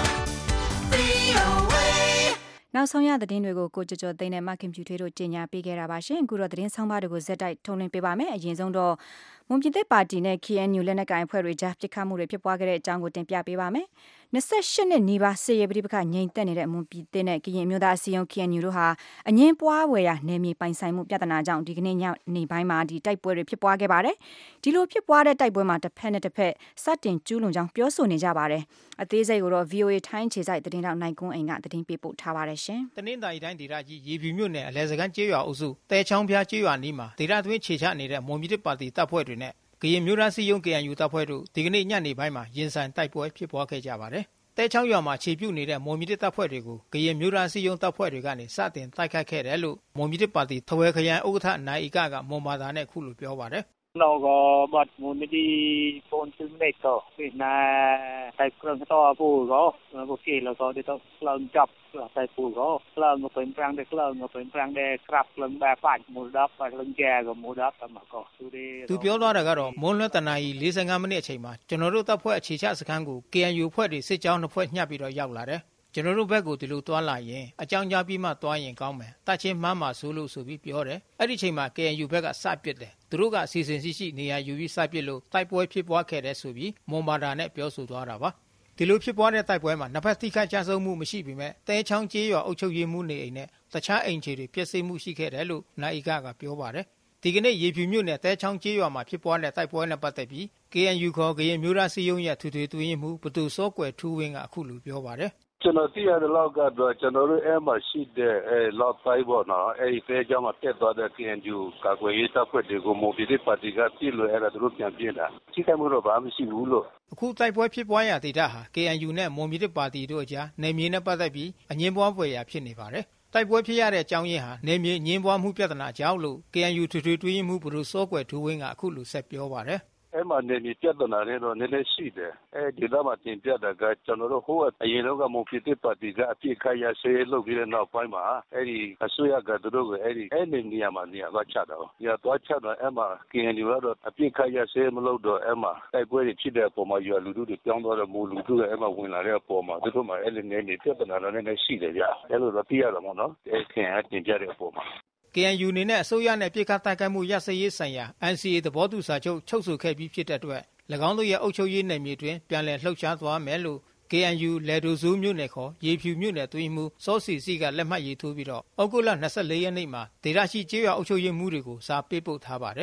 VOA နောက်ဆုံးရသတင်းတွေကိုကိုကျော်ကျော်သိန်းနဲ့မခင်ဖြူထွေးတို့ကြီးညာပေးခဲ့တာပါရှင်အခုတော့သတင်းဆောင်ပါတွေကိုဇက်တိုက်ထုတ်လွှင့်ပေးပါမယ်အရင်ဆုံးတော့မွန်ပြည်သစ်ပါတီနဲ့ KNU လက်နက်ကိုင်အဖွဲ့တွေကြားပစ်ခတ်မှုတွေဖြစ်ပွားခဲ့တဲ့အကြောင်းကိုတင်ပြပေးပါမယ်28နှစ်နီးပါးစစ်ရေးပဋိပက္ခငြိမ်သက်နေတဲ့မွန်ပြည်သစ်နဲ့ကရင်မျိုးသားအစည်းအရုံး KNU တို့ဟာအငင်းပွားဝယ်ရာနယ်မြေပိုင်ဆိုင်မှုပြဿနာကြောင့်ဒီကနေ့ညနေပိုင်းမှာဒီတိုက်ပွဲတွေဖြစ်ပွားခဲ့ပါတယ်ဒီလိုဖြစ်ပွားတဲ့တိုက်ပွဲမှာတစ်ဖက်နဲ့တစ်ဖက်စတင်ကျူးလွန်ကြောင်းပြောဆိုနေကြပါတယ်အသေးစိတ်ကိုတော့ VOA ထိုင်းခြေစိုက်သတင်းတောက်နိုင်ကွန်းအိမ်ကသတင်းပေးပို့ထားပါတယ်ရှင်တနင်္သာရီတိုင်းဒေသကြီးရေဖြူမြို့နယ်အလဲစကန်ကျေးရွာအုပ်စုတဲချောင်းဖျားကျေးရွာနီးမှာဒေသတွင်းခြေချနေတဲ့မွန်ပြည်သစ်ပါတီတပ်ဖွဲ့တွေနဲ့ကရင်မျိုးသားစည်းရုံး KNU တပ်ဖွဲ့တို့ဒီကနေ့ညနေပိုင်းမှာရင်ဆိုင်တိုက်ပွဲဖြစ်ပွားခဲ့ကြပါတယ်။တဲချောင်းရွာမှာခြေပြုတ်နေတဲ့မွန်ပြည်သစ်တပ်ဖွဲ့တွေကိုကရင်မျိုးသားစည်းရုံးတပ်ဖွဲ့တွေကနေစတင်တိုက်ခိုက်ခဲ့တယ်လို့မွန်ပြည်သစ်ပါတီထဝယ်ခရိုင်ဥက္ကဋ္ဌနိုင်ဧကကမွန်ဘာသာနဲ့ခုလိုပြောပါတယ်เราก็บัดมูลนิธิโฟนซึ่งเด็กก็เป็นนายใส่เครื่องต่อผู้ก็โอเคแล้วก็ต้องเริ่มจับใส่ผู้ก็เริ่มมาเป็นพลังเด็กเริ่มมาเป็นพลังเด็กครับเริ่มแบบปัดมูลดับปัดเริ่มแก่กับมูลดับแต่มาก็သူပြောသွားတာကတော့မွန်းလွဲတနာရီ45မိနစ်အချိန်မှာကျွန်တော်တို့တပ်ဖွဲ့အခြေချစခန်းကို KNU ဖွဲ့တွေစစ်ကြောင်းနှစ်ဖွဲ့ညှပ်ပြီးတော့ရောက်လာတယ်ကျွန်တော်တို့ဘက်ကိုဒီလိုတွားလာရင်အကြောင်းကြားပြီးမှတွားရင်ကောင်းမယ်တတ်ချင်းမှန်းမှာဆိုလို့ဆိုပြီးပြောတယ်အဲ့ဒီချိန်မှာ KNU ဘက်ကစပစ်တယ်သူတို့ကအစီအစဉ်ရှိနေရာယူပြီးစပစ်လို့တိုက်ပွဲဖြစ်ပွားခဲ့တဲ့ဆိုပြီးမွန်ဘာသာနဲ့ပြောဆိုသွားတာပါဒီလိုဖြစ်ပွားတဲ့တိုက်ပွဲမှာနှစ်ဖက်ထိခိုက်ကြဆုံးမှုမရှိပေမဲ့တဲချောင်းကျေးရွာအုပ်ချုပ်ရေးမှူးနေအိမ်နဲ့တခြားအိမ်ခြေတွေပျက်စီးမှုရှိခဲ့တယ်လို့နိုင်ဧကကပြောပါတယ်ဒီကနေ့ရေဖြူမြို့နယ်တဲချောင်းကျေးရွာမှာဖြစ်ပွားတဲ့တိုက်ပွဲနဲ့ပတ်သက်ပြီး KNU ခေါ်ကရင်မျိုးသားစည်းရုံးရဲ့ထွေထွေတွင်မှုဘသူစောကွယ်ထူးဝင်းကအခုလိုပြောပါတယ်ကျွန်တော်သိရတဲ့လောက်ကတော့ကျွန်တော်တို့အဲ့မှာရှိတဲ့လောက်တိုင်းပေါ့နော်အဲ့ဒီတဲကြောင့်မှတက်သွားတဲ့ KNU ကာကွယ်ရေးတပ်ဖွဲ့တွေကိုမိုဘီလစ်ပါတီကပြစ်လို့အဲ့ဒါတို့ပြန်ပြစ်တာထိခိုက်မှုတော့ဘာမှမရှိဘူးလို့အခုတိုက်ပွဲဖြစ်ပွားရာဒေသဟာ KNU နဲ့မိုဘီလစ်ပါတီတို့အကြားနေမြေနဲ့ပတ်သက်ပြီးအငင်းပွားပွဲရာဖြစ်နေပါတယ်တိုက်ပွဲဖြစ်ရတဲ့အကြောင်းရင်းဟာနေမြေငင်းပွားမှုပြဿနာကြောင့်လို့ KNU ထွေထွေတွင်းမှုဘုရောစောကွယ်ထူးဝင်းကအခုလိုဆက်ပြောပါတယ်အဲ့မှာနေမြေပြဿနာတွေတော့နည်းနည်းရှိတယ်အဲ့ဒီတော့မှတင်ပြတာကကျွန်တော်တို့ဟိုအရင်တော့ကမွန်ပြည်သစ်ပါတီကအပြစ်ခရဆေးလုပ်ပြီးတဲ့နောက်ပိုင်းမှာအဲ့ဒီအစိုးရကတို့ကအဲ့ဒီနေရာမှာနေရာသွားချတော့နေရာသွားချတော့အဲ့မှာ KNU ကတော့အပြစ်ခရဆေးမလုပ်တော့အဲ့မှာတိုက်ပွဲတွေဖြစ်တဲ့အပေါ်မှာရွာလူထုတွေပြောင်းသွားတော့မိုးလူထုကအဲ့မှာဝင်လာတဲ့အပေါ်မှာတို့မှအဲ့ဒီနေမြေပြဿနာတော့နည်းနည်းရှိတယ်ဗျအဲ့လိုတော့သိရတော့မနော်အဲ့ခင်ကတင်ပြတဲ့အပေါ်မှာ KNU နေနဲ့အစိုးရနဲ့ပြည်ခတ်တိုက်ခိုက်မှုရစရေးဆိုင်ရာ NCA သဘောတူစာချုပ်ချုပ်ဆိုခဲ့ပြီးဖြစ်တဲ့အတွက်၎င်းတို့ရဲ့အုပ်ချုပ်ရေးနယ်မြေတွင်ပြန်လည်လှုပ်ရှားသွားမယ်လို့ KNU လေဒိုဇူးမြို့နယ်ခေါ်ရေဖြူမြို့နယ်တွင်မှုစောစီစီကလက်မှတ်ရေးထိုးပြီးတော့ဩဂုတ်လ24ရက်နေ့မှာဒေသရှိကျေးရွာအုပ်ချုပ်ရေးမှူးတွေကိုစာပေးပို့ထားပါတယ်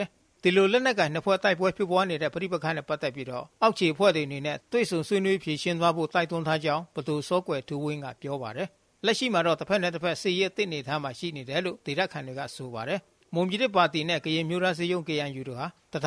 ဒီလိုလက်နက်ကင်နှစ်ဖွဲ့တိုက်ပွဲဖြစ်ပွားနေတဲ့ပဋိပက္ခနဲ့ပတ်သက်ပြီးတော့အောက်ခြေအဖွဲ့တွေအနေနဲ့တွေ့ဆုံဆွေးနွေးဖြေရှင်းသွားဖို့တိုက်တွန်းထားကြောင်းဘသူစောကွယ်ထူဝင်းကပြောပါတယ်လက်ရှိမှာတော့တစ်ဖက်နဲ့တစ်ဖက်စစ်ရေးအသစ်နေထားမှရှိနေတယ်လို့ဒေသခံတွေကဆိုပါတယ်မွန်ပြည်သစ်ပါတီနဲ့ကရင်မျိုးသားစည်းရုံး KNU တို့ဟာ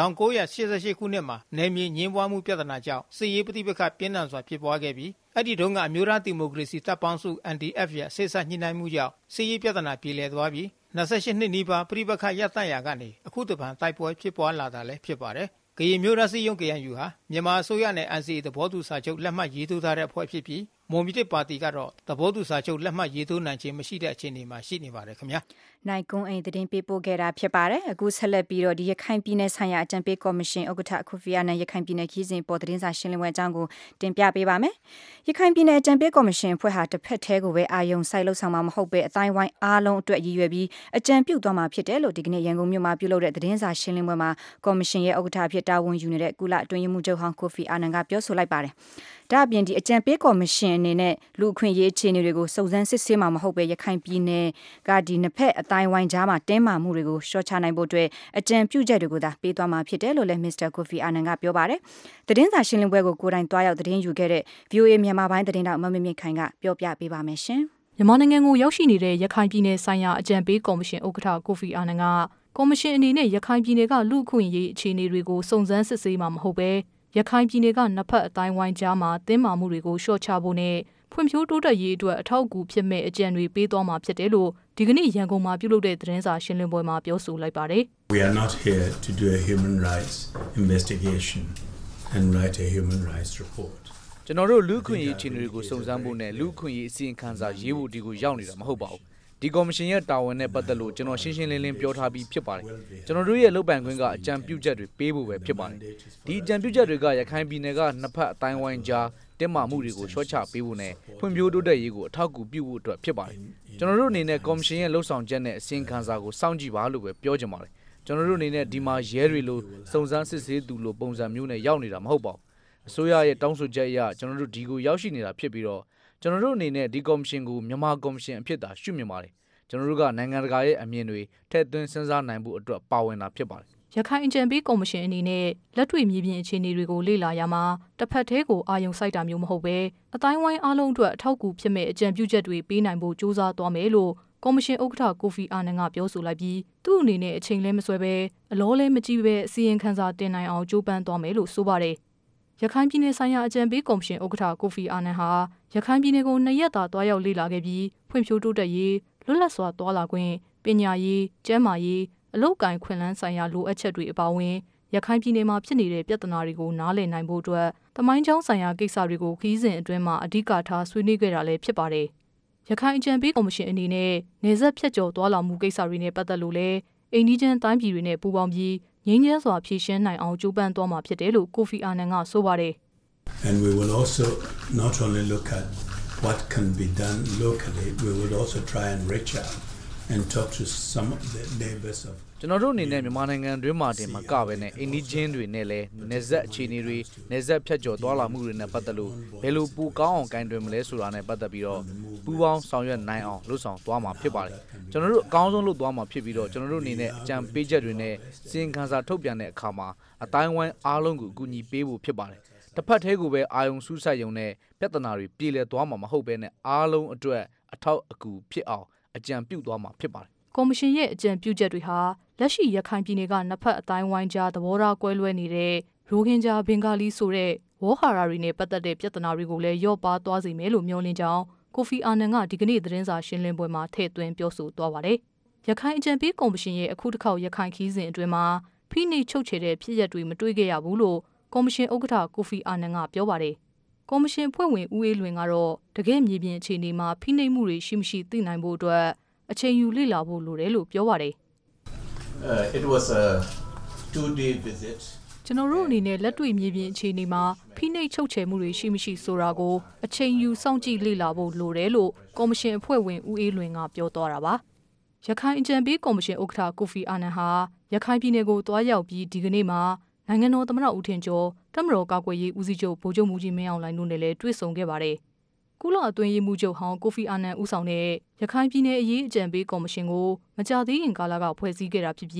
1988ခုနှစ်မှာနယ်မြေညှင်းပွားမှုပြဿနာကြောင့်စစ်ရေးပဋိပက္ခပြင်းထန်စွာဖြစ်ပွားခဲ့ပြီးအဲ့ဒီတုန်းကအမျိုးသားဒီမိုကရေစီတပ်ပေါင်းစု NDF ရဲ့စစ်ဆညှိနှိုင်းမှုကြောင့်စစ်ရေးပြဿနာပြေလည်သွားပြီး28နှစ်နီးပါးပဋိပက္ခရပ်တန့်ရာကနေအခုတပံတိုက်ပွဲဖြစ်ပွားလာတာလည်းဖြစ်ပါတယ်ကရင်မျိုးသားစည်းရုံး KNU ဟာမြန်မာအစိုးရနဲ့ NCA သဘောတူစာချုပ်လက်မှတ်ရေးထိုးထားတဲ့အဖွဲ့ဖြစ်ပြီးမွန်ပြည်သစ်ပါတီကတော့သဘောတူစာချုပ်လက်မှတ်ရေးထိုးနိုင်ခြင်းမရှိတဲ့အခြေအနေမှာရှိနေပါတယ်ခင်ဗျာနိုင်ကွန်းအိမ်သတင်းပေးပို့ခဲ့တာဖြစ်ပါတယ်အခုဆက်လက်ပြီးတော့ဒီရခိုင်ပြည်နယ်ဆိုင်ရာအကြံပေးကော်မရှင်ဥက္ကဋ္ဌအခုဖီယာနဲ့ရခိုင်ပြည်နယ်ခီးစဉ်ပေါ်သတင်းစာရှင်းလင်းပွဲအကြောင်းကိုတင်ပြပေးပါမယ်ရခိုင်ပြည်နယ်အကြံပေးကော်မရှင်အဖွဲ့ဟာတစ်ဖက်ထဲကိုပဲအာယုံစိုက်လှုပ်ဆောင်မှာမဟုတ်ပဲအတိုင်းဝိုင်းအားလုံးအတွက်ရည်ရွယ်ပြီးအကြံပြုသွားမှာဖြစ်တယ်လို့ဒီကနေ့ရန်ကုန်မြို့မှာပြုလုပ်တဲ့သတင်းစာရှင်းလင်းပွဲမှာကော်မရှင်ရဲ့ဥက္ကဋ္ဌအဖြစ်တာဝန်ယူနေတဲ့ကုလအတွင်းရေးမှူးချုပ်ဟောင်းကိုဖီအာနန်ကပြောဆိုလိုက်ပါတယ်ဒါအပြင်ဒီအကြံပေးကော်မရှင်အနေနဲ့လူအခွင့်အရေးအခြေအနေတွေကိုစုံစမ်းစစ်ဆေးမှာမဟုတ်ပဲရခိုင်ပြည်နယ်ကဒီနှစ်ဖက်အတိုင်းဝိုင်းကြားမှာတင်းမာမှုတွေကိုရှော့ချနိုင်ဖို့အတွက်အကြံပြုချက်တွေကိုသာပေးသွားမှာဖြစ်တယ်လို့လည်းမစ္စတာကိုဖီအာနန်ကပြောပါတယ်သတင်းစာရှင်းလင်းပွဲကိုကိုယ်တိုင်တွားရောက်သတင်းယူခဲ့တဲ့ VOA မြန်မာပိုင်းသတင်းတောက်မမမြင့်ခိုင်ကပြောပြပေးပါမယ်ရှင်မြန်မာနိုင်ငံကိုရောက်ရှိနေတဲ့ရခိုင်ပြည်နယ်ဆိုင်ရာအကြံပေးကော်မရှင်ဥက္ကဋ္ဌကိုဖီအာနန်ကကော်မရှင်အနေနဲ့ရခိုင်ပြည်နယ်ကလူအခွင့်အရေးအခြေအနေတွေကိုစုံစမ်းစစ်ဆေးမှာမဟုတ်ပဲရခိုင်ပြည်နယ်ကနှစ်ဖက်အတိုင်းဝိုင်းကြားမှာတင်းမာမှုတွေကိုရှော့ချဖို့နဲ့ဖွံ့ဖြိုးတိုးတက်ရေးအတွက်အထောက်အကူဖြစ်မဲ့အကြံတွေပေးသွားမှာဖြစ်တယ်လို့ဒီကနေ့ရန်ကုန်မှာပြုလုပ်တဲ့သတင်းစာရှင်းလင်းပွဲမှာပြောဆိုလိုက်ပါတယ်။ We are not here to do a human rights investigation and write a human rights report. ကျွန်တော်တို့လူ့အခွင့်အရေးအခြေအနေတွေကိုစုံစမ်းဖို့နဲ့လူ့အခွင့်အရေးအစီရင်ခံစာရေးဖို့ဒီကိုရောက်နေတာမဟုတ်ပါဘူး။ဒီကော်မရှင်ရဲ့တာဝန်နဲ့ပတ်သက်လို့ကျွန်တော်ရှင်းရှင်းလင်းလင်းပြောထားပြီးဖြစ်ပါတယ်။ကျွန်တော်တို့ရဲ့လုပ်ပိုင်ခွင့်ကအကြံပြုချက်တွေပေးဖို့ပဲဖြစ်ပါတယ်။ဒီအကြံပြုချက်တွေကရခိုင်ပြည်နယ်ကနှစ်ဖက်အတိုင်းဝိုင်းကြားတင်းမာမှုတွေကိုရှော့ချပေးဖို့နဲ့ဖွံ့ဖြိုးတိုးတက်ရေးကိုအထောက်အကူပြုဖို့အတွက်ဖြစ်ပါတယ်။ကျွန်တော်တို့အနေနဲ့ကော်မရှင်ရဲ့လှုပ်ဆောင်ချက်နဲ့အစီရင်ခံစာကိုစောင့်ကြည့်ပါလို့ပဲပြောချင်ပါတယ်။ကျွန်တော်တို့အနေနဲ့ဒီမှာရဲတွေလိုစုံစမ်းစစ်ဆေးသူလိုပုံစံမျိုးနဲ့ရောက်နေတာမဟုတ်ပါဘူး။အစိုးရရဲ့တောင်းဆိုချက်အရကျွန်တော်တို့ဒီကိုရောက်ရှိနေတာဖြစ်ပြီးတော့ကျွန်တော်တို့အနေနဲ့ဒီကော်မရှင်ကိုမြန်မာကော်မရှင်အဖြစ်သာရှုမြင်ပါတယ်။ကျွန်တော်တို့ကနိုင်ငံတကာရဲ့အမြင်တွေထည့်သွင်းစဉ်းစားနိုင်ဖို့အတွက်ပါဝင်တာဖြစ်ပါတယ်ရခိုင်အကြံပေးကော်မရှင်အနေနဲ့လက်တွေ့မြေပြင်အခြေအနေတွေကိုလေ့လာရမှာတစ်ဖက်သေးကိုအာရုံစိုက်တာမျိုးမဟုတ်ပဲအတိုင်းဝိုင်းအားလုံးအတွက်အထောက်အကူဖြစ်မဲ့အကြံပြုချက်တွေပေးနိုင်ဖို့ကြိုးစားသွားမယ်လို့ကော်မရှင်ဥက္ကဋ္ဌကိုဖီအာနန်ကပြောဆိုလိုက်ပြီးသူ့အနေနဲ့အချိန်လဲမဆွဲပဲအလောလဲမကြည့်ပဲအစီရင်ခံစာတင်နိုင်အောင်ကြိုးပမ်းသွားမယ်လို့ဆိုပါတယ်ရခိုင်ပြည်နယ်ဆိုင်ရာအကြံပေးကော်မရှင်ဥက္ကဋ္ဌကိုဖီအာနန်ဟာရခိုင်ပြည်နယ်ကို2ရက်တာတွားရောက်လေ့လာခဲ့ပြီးဖွံ့ဖြိုးတိုးတက်ရေးလွတ်လပ်စွာတွာလာခွင့်ပညာရေးကျန်းမာရေးအလုပ်ကိုင်ခွင့်လန်းဆိုင်ရာလိုအပ်ချက်တွေအပါအဝင်ရခိုင်ပြည်နယ်မှာဖြစ်နေတဲ့ပြဿနာတွေကိုနားလည်နိုင်ဖို့အတွက်တမိုင်းကျောင်းဆိုင်ရာကိစ္စတွေကိုခီးစဉ်အတွင်းမှာအဓိကထားဆွေးနွေးခဲ့တာလည်းဖြစ်ပါတယ်။ရခိုင်အကြံပေးကော်မရှင်အနေနဲ့နေဆက်ဖြတ်ကျော်သွားလာမှုကိစ္စတွေနဲ့ပတ်သက်လို့လည်းအိန္ဒိယတိုင်းပြည်တွေနဲ့ပူးပေါင်းပြီးငြိမ်းချမ်းစွာဖြေရှင်းနိုင်အောင်ကြိုးပမ်းသွားမှာဖြစ်တယ်လို့ကိုဖီအာနန်ကဆိုပါတယ်။ And we will also not only look at what can be done locally, we will also try and reach out and talk to some of the neighbors of ကျွန်တော်တို့အနေနဲ့မြန်မာနိုင်ငံတွင်းမှာတင်မကပဲနဲ့အိန္ဒိချင်းတွေနဲ့လည်းနေဆက်အခြေအနေတွေနေဆက်ဖြတ်ကျော်သွားလာမှုတွေနဲ့ပတ်သက်လို့ဘယ်လိုပူကောင်းအောင်ကင်တွင်မလဲဆိုတာနဲ့ပတ်သက်ပြီးတော့ပူပေါင်းဆောင်ရွက်နိုင်အောင်လှုပ်ဆောင်သွားမှာဖြစ်ပါတယ်ကျွန်တော်တို့အကောင်းဆုံးလုပ်သွားမှာဖြစ်ပြီးတော့ကျွန်တော်တို့အနေနဲ့အကြံပေးချက်တွေနဲ့စီရင်ခံစာထုတ်ပြန်တဲ့အခါမှာအတိုင်းဝိုင်းအားလုံးကိုအကူအညီပေးဖို့ဖြစ်ပါတယ်တစ်ဖက်သေးကိုပဲအာယုံစူးစိုက်ရုံနဲ့ပြဿနာတွေပြည်လည်သွားမှာမဟုတ်ဘဲနဲ့အားလုံးအတွက်အထောက်အကူဖြစ်အောင်အကြံပြုသွားမှာဖြစ်ပါတယ်ကော်မရှင်ရဲ့အကြံပြုချက်တွေဟာလက်ရှိရခိုင်ပြည်နယ်ကနှစ်ဖက်အတိုင်းဝိုင်းကြားသဘောထားကွဲလွဲနေတဲ့ရိုဟင်ဂျာဘင်္ဂါလီဆိုတဲ့ဝေါ်ဟာရာတွေနဲ့ပတ်သက်တဲ့ပြဿနာတွေကိုလည်းလျော့ပါသွားစေမယ်လို့မျှော်လင့်ကြောင်းကိုဖီအာနန်ကဒီကနေ့သတင်းစာရှင်းလင်းပွဲမှာထည့်သွင်းပြောဆိုသွားပါတယ်။ရခိုင်အကြံပေးကော်မရှင်ရဲ့အခုတစ်ခေါက်ရခိုင်ခီးစဉ်အတွင်းမှာဖိနှိပ်ချုပ်ချယ်တဲ့ဖြစ်ရပ်တွေမတွေ့ခဲ့ရဘူးလို့ကော်မရှင်ဥက္ကဋ္ဌကိုဖီအာနန်ကပြောပါတယ်။ကော်မရှင်ဖွဲ့ဝင်ဦးအေးလွင်ကတော့တကယ့်မြေပြင်အခြေအနေမှာဖိနှိပ်မှုတွေရှိမရှိသိနိုင်ဖို့အတွက်အချိန်ယူလေ့လာဖို့လိုတယ်လို့ပြောပါတယ် It was a 2-day visit. ကျွန်တော်တို့အနေနဲ့လက်တွေ့မြေပြင်အခြေအနေမှာဖိနှိပ်ချုပ်ချယ်မှုတွေရှိမရှိဆိုတာကိုအချိန်ယူစောင့်ကြည့်လေ့လာဖို့လိုတယ်လို့ကော်မရှင်အဖွဲ့ဝင်ဦးအေးလွင်ကပြောသွားတာပါ။ရခိုင်အကြံပေးကော်မရှင်ဥက္ကဋ္ဌကိုဖီအာနန်ဟာရခိုင်ပြည်နယ်ကိုတွားရောက်ပြီးဒီကနေ့မှာနိုင်ငံတော်သမ္မတဦးထင်ကျော်တပ်မတော်ကာကွယ်ရေးဦးစီးချုပ်ဗိုလ်ချုပ်မှူးကြီးမင်းအောင်လှိုင်တို့နဲ့လည်းတွေ့ဆုံခဲ့ပါတယ်။ကုလအတွင်းရေးမှူးချုပ်ဟောင်းကိုဖီအာနန်ဦးဆောင်တဲ့ရခိုင်ပြည်နယ်အရေးအကြံပေးကော်မရှင်ကိုမကြာသေးခင်ကာလကဖွဲ့စည်းခဲ့တာဖြစ်ပြီး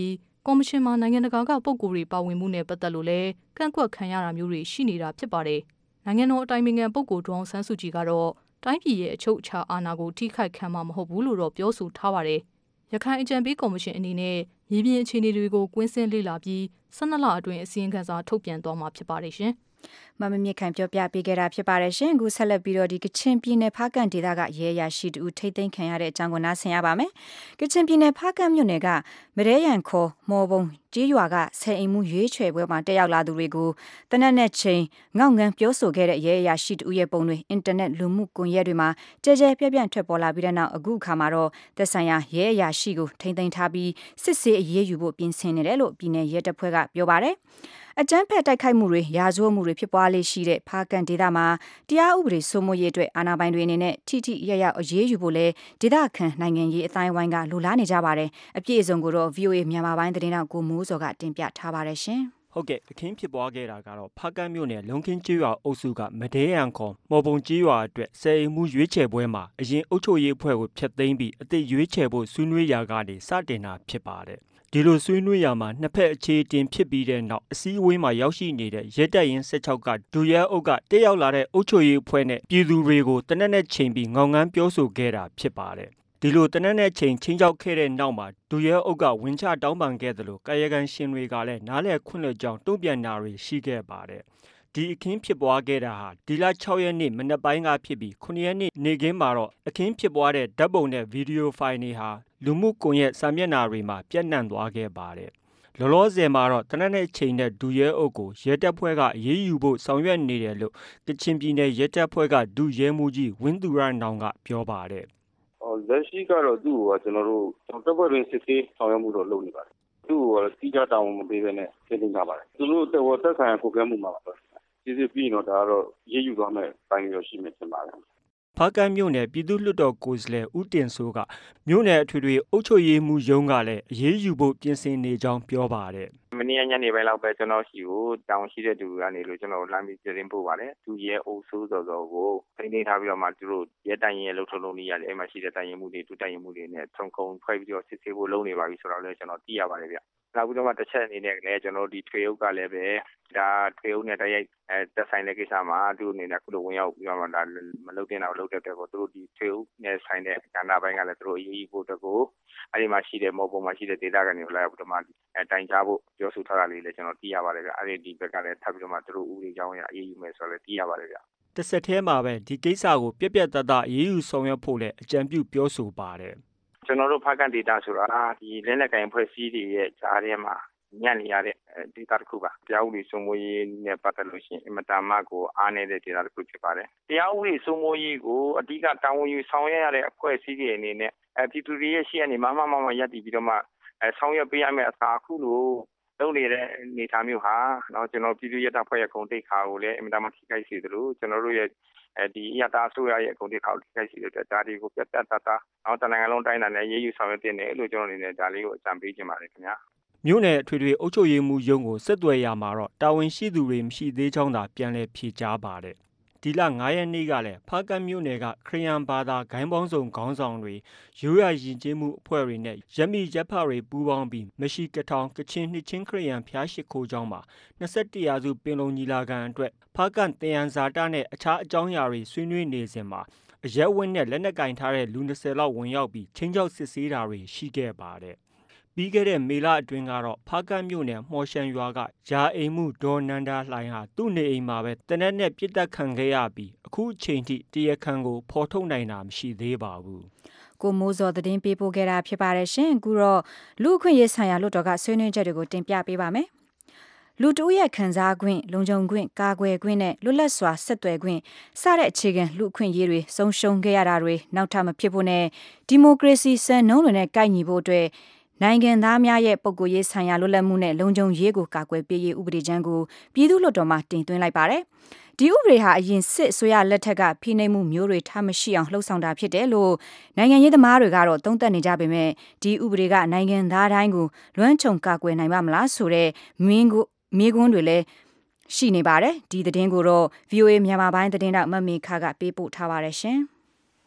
ကော်မရှင်မှာနိုင်ငံတကာကပုဂ္ဂိုလ်တွေပါဝင်မှုနဲ့ပတ်သက်လို့လည်းကန့်ကွက်ခံရတာမျိုးတွေရှိနေတာဖြစ်ပါတယ်။နိုင်ငံတော်အတိုင်ပင်ခံပုဂ္ဂိုလ်ဒေါ်အောင်ဆန်းစုကြည်ကတော့တိုင်းပြည်ရဲ့အချုပ်အခြာအာဏာကိုထိခိုက်ခံမှာမဟုတ်ဘူးလို့တော့ပြောဆိုထားပါတယ်။ရခိုင်အကြံပေးကော်မရှင်အနေနဲ့မြေပြင်အခြေအနေတွေကိုကွင်းဆင်းလေ့လာပြီး12လအတွင်းအစီရင်ခံစာထုတ်ပြန်သွားမှာဖြစ်ပါတယ်ရှင်။မမမြင့်ခိုင်ပြောပြပေးခဲ့တာဖြစ်ပါတယ်ရှင်အခုဆက်လက်ပြီးတော့ဒီကချင်ပြည်နယ်ဖားကန့်ဒေသကရဲရရှိတူထိတ်သိမ်းခံရတဲ့အကြောင်းကိုနားဆင်ရပါမယ်ကချင်ပြည်နယ်ဖားကန့်မြို့နယ်ကမရဲရန်ခေါ်မော်ပုံကြေးရွာကဆယ်အိမ်မှုရွေးချယ်ပွဲမှာတက်ရောက်လာသူတွေကိုတနက်နဲ့ချိန်ငောက်ငန်းပြောဆိုခဲ့တဲ့ရဲရရှိတူရဲ့ပုံတွေအင်တာနက်လူမှုကွန်ရက်တွေမှာကြဲကြဲပြန့်ပြန့်ထွက်ပေါ်လာပြီးတဲ့နောက်အခုအခါမှာတော့သက်ဆိုင်ရာရဲရရှိကိုထိန်းသိမ်းထားပြီးစစ်ဆေးအရေးယူဖို့ပြင်ဆင်နေတယ်လို့ပြည်နယ်ရဲတပ်ဖွဲ့ကပြောပါတယ်အကြမ်းဖက်တိုက်ခိုက်မှုတွေရာဇဝတ်မှုတွေဖြစ်ပွားလေးရှိတဲ့ဖားကန်ဒေသမှာတရားဥပဒေစိုးမိုးရေးအတွက်အာဏာပိုင်တွေအနေနဲ့ထိထိရရအရေးယူဖို့လဲဒေသခံနိုင်ငံရေးအတိုင်းအဝိုင်းကလိုလားနေကြပါတယ်အပြည့်အစုံကိုတော့ VOA မြန်မာပိုင်းသတင်းတောက်ကိုမိုးစောကတင်ပြထားပါတယ်ရှင်ဟုတ်ကဲ့အခင်းဖြစ်ပွားခဲ့တာကတော့ဖားကန့်မြို့နယ်လုံခင်းကျေးရွာအုပ်စုကမဒဲရန်ခေါ်မော်ပုံကျေးရွာအတွက်ဆယ်အိမ်မှုရွေးချယ်ပွဲမှာအရင်အုပ်ချုပ်ရေးအဖွဲ့ကိုဖျက်သိမ်းပြီးအသစ်ရွေးချယ်ဖို့ဆွေးနွေးရာကနေစတင်တာဖြစ်ပါတယ်ဒီလိုဆွေးနွေးရမှာနှစ်ဖက်အခြေတင်ဖြစ်ပြီးတဲ့နောက်အစည်းအဝေးမှာရောက်ရှိနေတဲ့ရဲတပ်ရင်း16ကဒူရဲအုပ်ကတက်ရောက်လာတဲ့အုပ်ချုပ်ရေးအဖွဲ့နဲ့ပြည်သူတွေကိုတနက်နဲ့ချိန်ပြီးငောင်ငန်းပြောဆိုခဲ့တာဖြစ်ပါတယ်ဒီလိုတနက်နဲ့ချိန်ချင်းချောက်ခဲ့တဲ့နောက်မှာဒူရဲအုပ်ကဝင်ချတောင်းပန်ခဲ့တယ်လို့ကာယကံရှင်တွေကလည်းနားလည်ခွင့်လွှတ်ကြောင်းတုံ့ပြန်တာတွေရှိခဲ့ပါတယ်ဒီအခင်းဖြစ်ပွားခဲ့တာဟာဒီလ6ရက်နေ့မနက်ပိုင်းကဖြစ်ပြီး9ရက်နေ့နေ့ခင်းမှာတော့အခင်းဖြစ်ပွားတဲ့ဓာတ်ပုံနဲ့ဗီဒီယိုဖိုင်တွေဟာလူမှုကွန်ရက်စာမျက်နှာတွေမှာပြန့်နှံ့သွားခဲ့ပါတယ်။လောလောဆယ်မှာတော့တနက်နေ့ချိန်နဲ့ဒူရဲအုပ်ကိုရဲတပ်ဖွဲ့ကအေးအေးယူဖို့ဆောင်ရွက်နေတယ်လို့ကချင်ပြည်နယ်ရဲတပ်ဖွဲ့ကဒူရဲမှုကြီးဝင်းသူရနောင်ကပြောပါတယ်။လက်ရှိကတော့သူ့ကိုကျွန်တော်တို့တပ်ဖွဲ့တွင်စစ်ဆေးဆောင်ရွက်မှုတော့လုပ်နေပါတယ်။သူ့ကိုစီးကြတောင်းမပေးဘဲနဲ့ပြင်နေကြပါတယ်။သူတို့တက်ဆိုင်ရာကိုကဲမှုမှာပါစစ်ပြီးတော့ဒါကတော့ရေးယူသွားမယ်ပိုင်းရရှိမယ်ထင်ပါတယ်ဖားကန့်မြို့နယ်ပြည်သူ့လွှတ်တော်ကိုယ်စားလှယ်ဦးတင်စိုးကမြို့နယ်အထွေထွေအုပ်ချုပ်ရေးမှူးရုံးကလည်းအရေးယူဖို့ပြင်ဆင်နေကြောင်းပြောပါတယ်မနေ့ညနေပိုင်းလောက်ပဲကျွန်တော်ရှိကိုတောင်းရှိတဲ့သူကနေလို့ကျွန်တော်လမ်းပြီးပြင်ပို့ပါတယ်သူရဲအုပ်ဆိုးစော်စော်ကိုထိန်းသိမ်းထားပြီးတော့မှသူတို့ရဲတိုင်ရဲလှုပ်ထုံလုံးနေရတယ်အဲ့မှာရှိတဲ့တိုင်ရဲမှုတွေတူတိုင်ရဲမှုတွေနဲ့ထုံခုံဖွဲ့ပြီးတော့စစ်ဆေးဖို့လုပ်နေပါပြီဆိုတော့လည်းကျွန်တော်သိရပါတယ်ဗျနောက်ပြီးတော့မှတစ်ချက်အနေနဲ့လည်းကျွန်တော်ဒီထွေအုပ်ကလည်းပဲဒါထွေအုပ်နဲ့တရိုက်သက်ဆိုင်တဲ့ကိစ္စမှာသူအနေနဲ့ခုလိုဝင်ရောက်ပြီးတော့မှဒါမလုပ်တင်တော့လုပ်တဲ့အတွက်ကိုသူတို့ဒီထွေအုပ်နဲ့ဆိုင်တဲ့ကဏ္ဍပိုင်းကလည်းသူတို့အရေးကြီးဖို့တကူအဲ့ဒီမှာရှိတဲ့မော်ပုံမှာရှိတဲ့ဒေသခံတွေလည်းပြီးတော့မှတိုင်ကြားဖို့ပြောဆိုထားတာလေးလည်းကျွန်တော်သိရပါတယ်ဗျအဲ့ဒီဘက်ကလည်းထပ်ပြီးတော့မှသူတို့ဦးတွေကြောင်းရအရေးယူမယ်ဆိုတော့လည်းသိရပါတယ်ဗျတစ်ဆက်တည်းမှာပဲဒီကိစ္စကိုပြက်ပြက်သားသားအရေးယူဆောင်ရွက်ဖို့လည်းအကြံပြုပြောဆိုပါတယ်ကျွန်တော်တို့ဖားကန်ဒေတာဆိုတာဒီလက်နက်ကင်ဖွဲ့စည်းတွေရဲ့ဂျားထဲမှာညံ့နေရတဲ့ဒေတာတစ်ခုပါတရားဥပဒေစိုးမိုးရေးနဲ့ပတ်သက်လို့ရှိရင်အမတမကိုအားနေတဲ့ဒေတာတစ်ခုဖြစ်ပါတယ်တရားဥပဒေစိုးမိုးရေးကိုအဓိကတာဝန်ယူဆောင်ရွက်ရတဲ့အဖွဲ့အစည်းတွေအနေနဲ့ပြည်သူတွေရဲ့ရှေ့ကနေမရပ်တည်ပြီးတော့မှဆောင်ရွက်ပေးရမယ့်အစားအခုလိုလုပ်နေတဲ့အနေအထားမျိုးဟာတော့ကျွန်တော်ပြည်သူ့ရဲတပ်ဖွဲ့ရဲ့ဂုဏ်သိက္ခာကိုလည်းအမတမထိခိုက်စေသလိုကျွန်တော်တို့ရဲ့ဒီရတာအစိုးရရဲ့ဂုဏ်သိက္ခာကိုထိခိုက်စေတဲ့အတွက်ဒါတွေကိုပြတ်တတ်တာနောက်တနိုင်ငံလုံးတိုင်းနဲ့ရေးယူဆောင်ရွက်တင်တယ်လို့ကျွန်တော်အနေနဲ့ဒါလေးကိုအကြံပေးချင်ပါတယ်ခင်ဗျာမြို့နယ်အထွေထွေအုပ်ချုပ်ရေးမှူးရုံးကိုဆက်သွယ်ရမှာတော့တာဝန်ရှိသူတွေမရှိသေးကြောင်းသာပြန်လည်ဖြေကြားပါတယ်ဒီလ9ရက်နေ့ကလည်းဖားကန့်မြို့နယ်ကခရစ်ယာန်ဘာသာဂိုင်းပေါင်းစုံခေါင်းဆောင်တွေရိုးရာယဉ်ကျေးမှုအဖွဲ့တွေနဲ့ရက်မိရက်ဖတွေပူးပေါင်းပြီးမရှိကထောင်ကချင်နှစ်ချင်းခရစ်ယာန်ဖျားရှိခိုးကျောင်းမှာ21ရာစုပင်လုံညီလာခံအတွက်ဖားကန့်တယန်ဇာတနဲ့အခြားအကြောင်းအရာတွေဆွေးနွေးနေစဉ်မှာအရက်ဝင်းနဲ့လက်နက်ကင်ထားတဲ့လူ20လောက်ဝင်ရောက်ပြီးချင်းချောက်စစ်ဆေးတာတွေရှိခဲ့ပါတယ်ပြီးခဲ့တဲ့မေလအတွင်းကတော့ဖားကန့်မြို့နယ်မှော်ရှန်ရွာကယာအိမ်မှုဒေါ်နန္ဒာလှိုင်ဟာသူ့နေအိမ်မှာပဲတနက်နဲ့ပြစ်တက်ခံခဲ့ရပြီးအခုအချိန်ထိတရားခံကိုဖော်ထုတ်နိုင်တာမရှိသေးပါဘူးကိုမိုးစောသတင်းပေးပို့ခဲ့တာဖြစ်ပါတယ်ရှင်အခုတော့လူအခွင့်ရေးဆိုင်ရာလွှတ်တော်ကဆွေးနွေးချက်တွေကိုတင်ပြပေးပါမယ်လူတဦးရဲ့ခံစားခွင့်လုံခြုံခွင့်ကာကွယ်ခွင့်နဲ့လွတ်လပ်စွာဆက်သွယ်ခွင့်စတဲ့အခြေခံလူအခွင့်အရေးတွေဆုံးရှုံးခဲ့ရတာတွေနောက်ထပ်မဖြစ်ဖို့နဲ့ဒီမိုကရေစီစံနှုန်းတွေနဲ့ကိုက်ညီဖို့အတွက်နိုင်ငံသားများရဲ့ပုဂ္ဂိုလ်ရေးဆိုင်ရာလွတ်လပ်မှုနဲ့လုံခြုံရေးကိုကာကွယ်ပေးရေးဥပဒေကြမ်းကိုပြည်သူ့လွှတ်တော်မှတင်သွင်းလိုက်ပါတယ်။ဒီဥပဒေဟာအရင်စစ်အစိုးရလက်ထက်ကဖိနှိပ်မှုမျိုးတွေထားမရှိအောင်လှုံ့ဆော်တာဖြစ်တယ်လို့နိုင်ငံရေးသမားတွေကတော့သုံးသပ်နေကြပေမဲ့ဒီဥပဒေကနိုင်ငံသားတိုင်းကိုလွှမ်းခြုံကာကွယ်နိုင်ပါမလားဆိုတဲ့မေးခွန်းတွေလည်းရှိနေပါတယ်။ဒီသတင်းကိုတော့ VOA မြန်မာပိုင်းသတင်းတောက်မမေခကပေးပို့ထားပါတယ်ရှင်။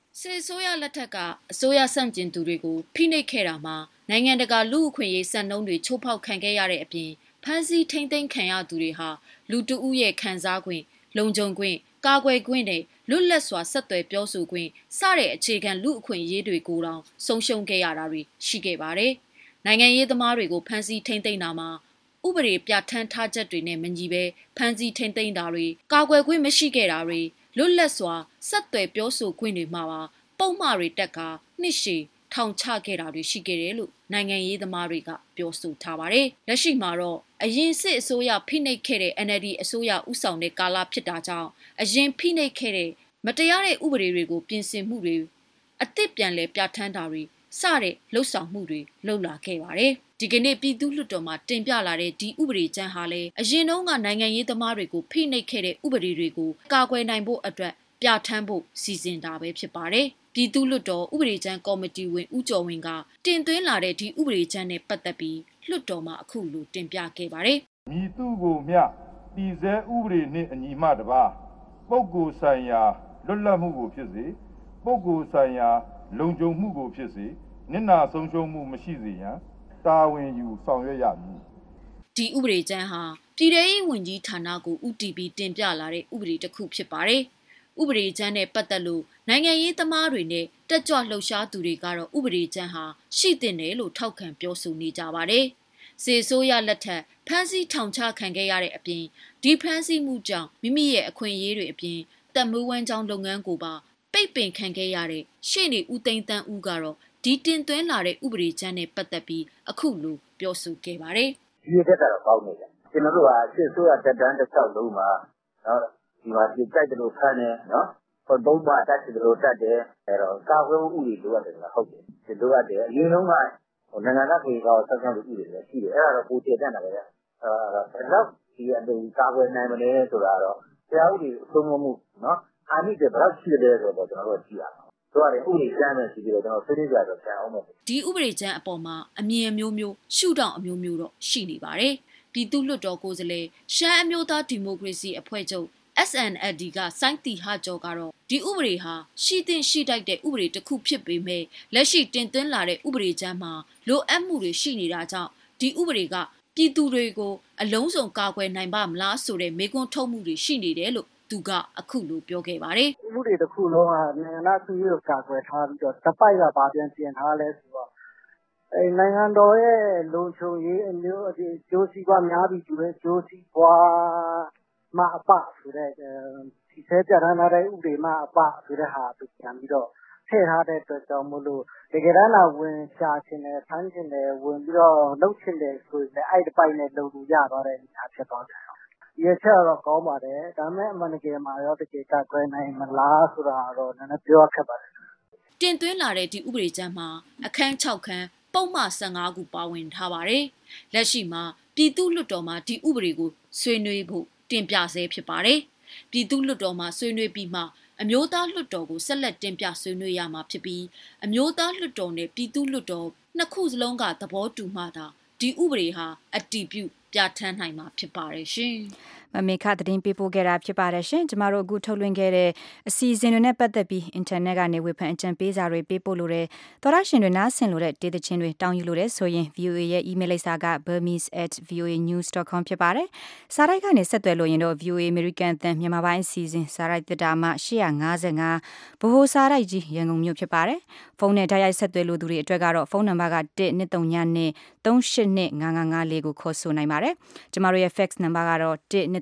စစ်ဆိုးရလက်ထက်ကအစိုးရဆန့်ကျင်သူတွေကိုဖိနှိပ်ခဲ့တာမှာနိုင်ငံတကာလူ့အခွင့်အရေးစံနှုန်းတွေချိုးဖောက်ခံခဲ့ရတဲ့အပြင်ဖမ်းဆီးထိန်းသိမ်းခံရသူတွေဟာလူတဦးရဲ့ခံစား권လုံခြုံ권ကာကွယ်권နဲ့လွတ်လပ်စွာဆက်သွယ်ပြောဆို권စတဲ့အခြေခံလူ့အခွင့်အရေးတွေကိုတောင်ဆုံးရှုံးခဲ့ရတာတွေရှိခဲ့ပါတယ်။နိုင်ငံရေးသမားတွေကိုဖမ်းဆီးထိန်းသိမ်းတာမှာဥပဒေပြဋ္ဌာန်းထားချက်တွေနဲ့မညီပဲဖမ်းဆီးထိန်းသိမ်းတာတွေကာကွယ်권မရှိခဲ့တာတွေလွတ်လပ်စွာဆက်သွယ်ပြောဆို권တွေမှာပါပုံမှားတွေတက်ကနှစ်ရှည်ထောင်ချခဲ့တာတွေရှိခဲ့တယ်လို့နိုင်ငံရေးသမားတွေကပြောဆိုထားပါတယ်။လက်ရှိမှာတော့အရင်စစ်အစိုးရဖိနှိပ်ခဲ့တဲ့ NLD အစိုးရဥဆောင်တဲ့ကာလဖြစ်တာကြောင့်အရင်ဖိနှိပ်ခဲ့တဲ့မတရားတဲ့ဥပဒေတွေကိုပြင်ဆင်မှုတွေအသစ်ပြန်လည်ပြဋ္ဌာန်းတာတွေစတဲ့လှုပ်ဆောင်မှုတွေလုပ်လာခဲ့ပါတယ်။ဒီကနေ့ပြည်သူ့လွှတ်တော်မှာတင်ပြလာတဲ့ဒီဥပဒေကြမ်းဟာလည်းအရင်တုန်းကနိုင်ငံရေးသမားတွေကိုဖိနှိပ်ခဲ့တဲ့ဥပဒေတွေကိုကာကွယ်နိုင်ဖို့အတွက်ပြဋ္ဌာန်းဖို့စီစဉ်တာပဲဖြစ်ပါတယ်။ပြည်သူ့လွှတ်တော်ဥပဒေကြမ်းကော်မတီဝင်ဦးကျော်ဝင်းကတင်သွင်းလာတဲ့ဒီဥပဒေကြမ်းနဲ့ပတ်သက်ပြီးလွှတ်တော်မှာအခုလိုတင်ပြခဲ့ပါတယ်။မြည်သူကိုမျှတည်ဆဲဥပဒေနှင့်အညီမှတပါပုဂ္ဂိုလ်ဆိုင်ရာလွတ်လပ်မှုကိုဖြစ်စေပုဂ္ဂိုလ်ဆိုင်ရာလုံခြုံမှုကိုဖြစ်စေနစ်နာဆုံးရှုံးမှုမရှိစေရန်တာဝန်ယူဆောင်ရွက်ရမည်။ဒီဥပဒေကြမ်းဟာပြည်ထောင်စုဝန်ကြီးဌာနကိုဥတီပီတင်ပြလာတဲ့ဥပဒေတစ်ခုဖြစ်ပါတယ်။ဥပဒေကြမ်းနဲ့ပတ်သက်လို့နိုင်ငံရေးသမားတွေနဲ့တက်ကြွလှုပ်ရှားသူတွေကတော့ဥပဒေကြမ်းဟာရှိသင့်တယ်လို့ထောက်ခံပြောဆိုနေကြပါတယ်။စစ်ဆိုးရလက်ထက်ဖမ်းဆီးထောင်ချခံခဲ့ရတဲ့အပြင်ဒီဖမ်းဆီးမှုကြောင့်မိမိရဲ့အခွင့်အရေးတွေအပြင်တက်မွေးဝမ်းကြောင်းလုပ်ငန်းကိုပါပိတ်ပင်ခံခဲ့ရတဲ့ရှေ့နေဦးသိန်းတန်းဦးကတော့ဒီတင်သွင်းလာတဲ့ဥပဒေကြမ်းနဲ့ပတ်သက်ပြီးအခုလိုပြောဆိုခဲ့ပါတယ်။ဒီတက်တာတော့ကောင်းနေတယ်။ကျွန်တော်တို့ကစစ်ဆိုးရတက်တန်းတစ်လျှောက်လုံးမှာနော်ဒီမှာဒီကြိုက်တယ်လို့ဖမ်းတယ်နော်ဟိုသုံးပါတတ်တယ်လို့တတ်တယ်အဲတော့ကာကွယ်မှုဥပဒေလိုရတယ်ဆိုတာဟုတ်တယ်ဒီလိုရတယ်အရင်ဆုံးကဟိုနိုင်ငံသားခေတ်ကဆက်ဆံမှုဥပဒေလည်းရှိတယ်အဲ့ဒါတော့ကိုတည်တတ်တာပဲအဲ့တော့ဒီအတူကာကွယ်နိုင်မလဲဆိုတာတော့တရားဥပဒေအဆုံးမှုနော်အာနိတဲ့ဘယ်လောက်ရှိတယ်ဆိုတော့ကျွန်တော်တို့ကြည့်ရအောင်ဆိုရတယ်ဥပဒေကျမ်းနဲ့ရှိပြီးတော့ကျွန်တော်ဆွေးနွေးကြတော့ကျန်အောင်မယ်ဒီဥပဒေကျမ်းအပေါ်မှာအမြင်အမျိုးမျိုးရှုထောင့်အမျိုးမျိုးတော့ရှိနေပါတယ်ပြည်သူ့လွှတ်တော်ကိုယ်စားလှယ်ရှမ်းအမျိုးသားဒီမိုကရေစီအဖွဲ့ချုပ်SNLD ကစိုင်းတီဟာကျော်ကတော့ဒီဥပဒေဟာရှိသင့်ရှိထိုက်တဲ့ဥပဒေတစ်ခုဖြစ်ပေမဲ့လက်ရှိတင်သွင်းလာတဲ့ဥပဒေကြမ်းမှာလိုအပ်မှုတွေရှိနေတာကြောင့်ဒီဥပဒေကပြည်သူတွေကိုအလုံးစုံကာကွယ်နိုင်ပါမလားဆိုတဲ့မေးခွန်းထုတ်မှုတွေရှိနေတယ်လို့သူကအခုလိုပြောခဲ့ပါတယ်။ဥပဒေတစ်ခုလုံးကနိုင်ငံသားသူရေးကိုကာကွယ်ထားပြီးတော့တစ်ပိုက်ကဘာပြန်ပြင်ထားလဲဆိုတော့နိုင်ငံတော်ရဲ့လုံခြုံရေးအမျိုးအကျိုးစီးပွားများပြီးကျိုးစီးပွားမအပဆိုတဲ့ဒီဆဲပြဋ္ဌာန်းထားတဲ့ဥပဒေမအပဆိုတဲ့ဟာသူပြန်ပြီးတော့ထည့်ထားတဲ့အတွက်ကြောင့်မို့လို့တကယ်တမ်းကဝင်ရှာခြင်းနဲ့ဖမ်းခြင်းနဲ့ဝင်ပြီးတော့လှုပ်ခြင်းနဲ့ဆိုရင်အဲ့ဒီပိုက်နဲ့လုံလို့ရသွားတဲ့အနေအထားဖြစ်သွားတယ်။ဒီအချက်တော့ကောင်းပါတယ်။ဒါပေမဲ့အမှန်တကယ်မှာရောတကယ်ကကွယ်နိုင်မလားဆိုတာတော့နည်းနည်းပြောခက်ပါတယ်။တင်သွင်းလာတဲ့ဒီဥပဒေကြမ်းမှာအခန်း6ခန်းပုံမှန်15ခုပါဝင်ထားပါတယ်။လက်ရှိမှာပြည်သူ့လွှတ်တော်မှာဒီဥပဒေကိုဆွေးနွေးဖို့တင်ပြဆဲဖြစ်ပါတယ်။ပြည်သူ့လွှတ်တော်မှာဆွေးနွေးပြီးမှအမျိုးသားလွှတ်တော်ကိုဆက်လက်တင်ပြဆွေးနွေးရမှာဖြစ်ပြီးအမျိုးသားလွှတ်တော်နဲ့ပြည်သူ့လွှတ်တော်နှစ်ခုစလုံးကသဘောတူမှသာဒီဥပဒေဟာအတည်ပြုပြဋ္ဌာန်းနိုင်မှာဖြစ်ပါတယ်ရှင်။မမေခသတင်းပေးပို့ခဲ့တာဖြစ်ပါတယ်ရှင်ကျမတို့အခုထုတ်လွှင့်ခဲ့တဲ့အစီအစဉ်တွေနဲ့ပတ်သက်ပြီးအင်တာနက်ကနေဝေဖန်အကြံပေးစာတွေပေးပို့လို့တဲ့သောရရှင်တွေနားဆင်လို့တဲ့ဒေသချင်းတွေတောင်းယူလို့တဲ့ဆိုရင် VOA ရဲ့ email လိပ်စာက burmese@voanews.com ဖြစ်ပါတယ်စာရိုက်ကနေဆက်သွယ်လို့ရင်တော့ VOA American အသံမြန်မာပိုင်းအစီအစဉ်စာရိုက်တက်တာမှ855ဗဟိုစာရိုက်ကြီးရန်ကုန်မြို့ဖြစ်ပါတယ်ဖုန်းနဲ့တိုက်ရိုက်ဆက်သွယ်လို့သူတွေအတွက်ကတော့ဖုန်းနံပါတ်က12393825554ကိုခေါ်ဆိုနိုင်ပါတယ်ကျမတို့ရဲ့ fax နံပါတ်ကတော့12393825555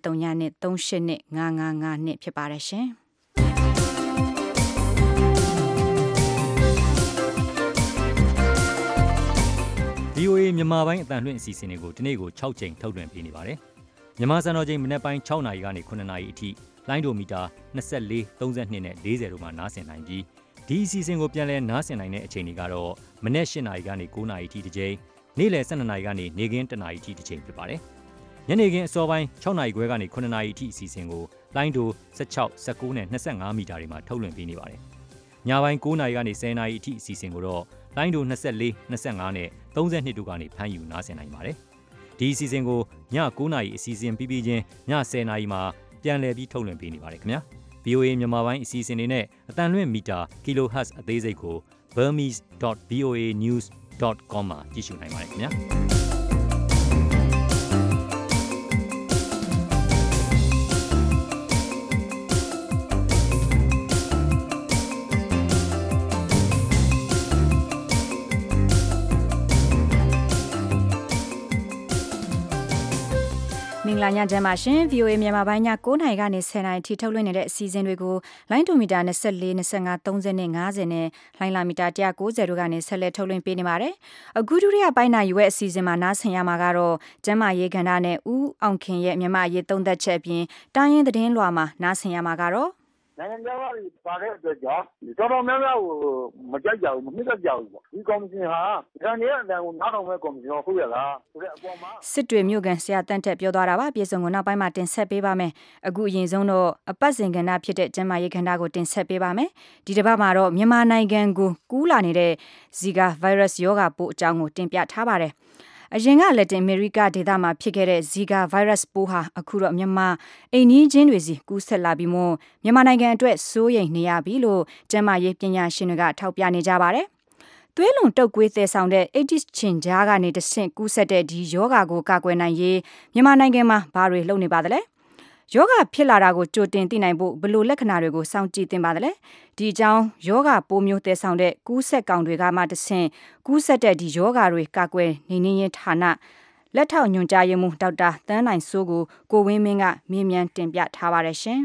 ဖြစ်ပါတယ်ရှင် VOA မြန်မာပိုင်းအတန်လွှင့်အစီအစဉ်တွေကိုဒီနေ့ကို6ချိန်ထုတ်လွှင့်ပေးနေပါတယ်မြန်မာစံတော်ချိန်မနက်ပိုင်း6နာရီကနေ9နာရီအထိလိုင်းဒိုမီတာ24 32နဲ့40တို့မှာနားဆင်နိုင်ပြီးဒီအစီအစဉ်ကိုပြန်လည်နားဆင်နိုင်တဲ့အချိန်တွေကတော့မနက်8နာရီကနေ9နာရီအထိတစ်ချိန်နေ့လယ်12နာရီကနေနေ့ခင်း1နာရီအထိတစ်ချိန်ဖြစ်ပါတယ်ညနေခင်းအစောပိုင်း6နာရီခွဲကနေ9နာရီအထိအစီအစဉ်ကိုလိုင်းဒို16 19နဲ့25မီတာတွေမှာထုတ်လွှင့်ပေးနေပါတယ်ညပိုင်း9နာရီကနေ10နာရီအထိအစီအစဉ်ကိုတော့လိုင်းဒို24 25နဲ့32တို့ကနေဖမ်းယူနားဆင်နိုင်ပါတယ်ဒီအစီအစဉ်ကိုည9နာရီအစီအစဉ်ပြီးပြီးချင်းည10နာရီမှာပြန်လည်ပြီးထုတ်လွှင့်ပေးနေပါတယ်ခင်ဗျာ VOA မြန်မာပိုင်းအစီအစဉ်တွေနဲ့အတန်လွင့်မီတာ kilohertz အသေးစိတ်ကို burmese.voanews.com မှာကြည့်ရှုနိုင်ပါတယ်ခင်ဗျာမင်္ဂလာညချမ်းပါရှင် VOA မြန်မာပိုင်းည9:00 နာရီကနေ10:00 နာရီထိထုတ်လွှင့်နေတဲ့အစီအစဉ်တွေကိုလိုင်းဒိုမီတာ24 25 30နဲ့50နဲ့လိုင်းလာမီတာ190တို့ကနေဆက်လက်ထုတ်လွှင့်ပေးနေပါတယ်။အခုဒုတိယပိုင်းနာယူရဲ့အစီအစဉ်မှာနားဆင်ရမှာကတော့ကျမ်းမာရေးကဏ္ဍနဲ့ဦးအောင်ခင်ရဲ့မြန်မာရေးသုံးသက်ချက်အပြင်တိုင်းရင်းသတင်းလွှာမှာနားဆင်ရမှာကတော့နိုင်ငံခြားသားတွေပါတဲ့အတွက်ကြောင့်တော်တော်များများကိုမကြိုက်ကြဘူးမနှစ်သက်ကြဘူးပေါ့ဒီကော်မရှင်ဟာဒါနေတဲ့အတန်ကိုနားထောင်မဲ့ကော်မရှင်ဟုတ်ရလားဆိုတဲ့အပေါ်မှာစစ်တွေမြို့ကန်ဆရာတန်းတက်ပြောသွားတာပါပြည်စုံကိုနောက်ပိုင်းမှာတင်ဆက်ပေးပါမယ်အခုအရင်ဆုံးတော့အပတ်စဉ်ကဏ္ဍဖြစ်တဲ့ကျန်းမာရေးကဏ္ဍကိုတင်ဆက်ပေးပါမယ်ဒီတစ်ပတ်မှာတော့မြန်မာနိုင်ငံကိုကူးလာနေတဲ့ဇီကာဗိုင်းရပ်စ်ရောဂါပိုးအကြောင်းကိုတင်ပြထားပါတယ်အရင်ကလက်တင်အမေရိကဒေသမှာဖြစ်ခဲ့တဲ့ဇီကာဗိုင်းရပ်စ်ပိုးဟာအခုတော့မြန်မာအိမ်နီးချင်းတွေစီကူးဆက်လာပြီးမှမြန်မာနိုင်ငံအတွက်စိုးရိမ်နေရပြီလို့ကျန်းမာရေးပညာရှင်တွေကထောက်ပြနေကြပါတယ်။သွေးလွန်တုပ်ကွေးသယ်ဆောင်တဲ့ AIDS ချင်ကြားကနေတဆင့်ကူးဆက်တဲ့ဒီရောဂါကိုကာကွယ်နိုင်ရေးမြန်မာနိုင်ငံမှာဘာတွေလုပ်နေပါသလဲ။ယောဂဖြစ်လာတာကိုကြိုတင်သိနိုင်ဖို့ဘယ်လိုလက္ခဏာတွေကိုစောင့်ကြည့်သင့်ပါသလဲဒီအကြောင်းယောဂပိုးမျိုးတည်ဆောင်တဲ့ကူးဆက်ကောင်တွေကမှတဆင့်ကူးဆက်တဲ့ဒီယောဂတွေကာကွယ်နေနေရင်ဌာနလက်ထောက်ညွှန်ကြားရေးမှူးဒေါက်တာတန်းနိုင်စိုးကိုဝင်းမင်းကမေးမြန်းတင်ပြထားပါတယ်ရှင်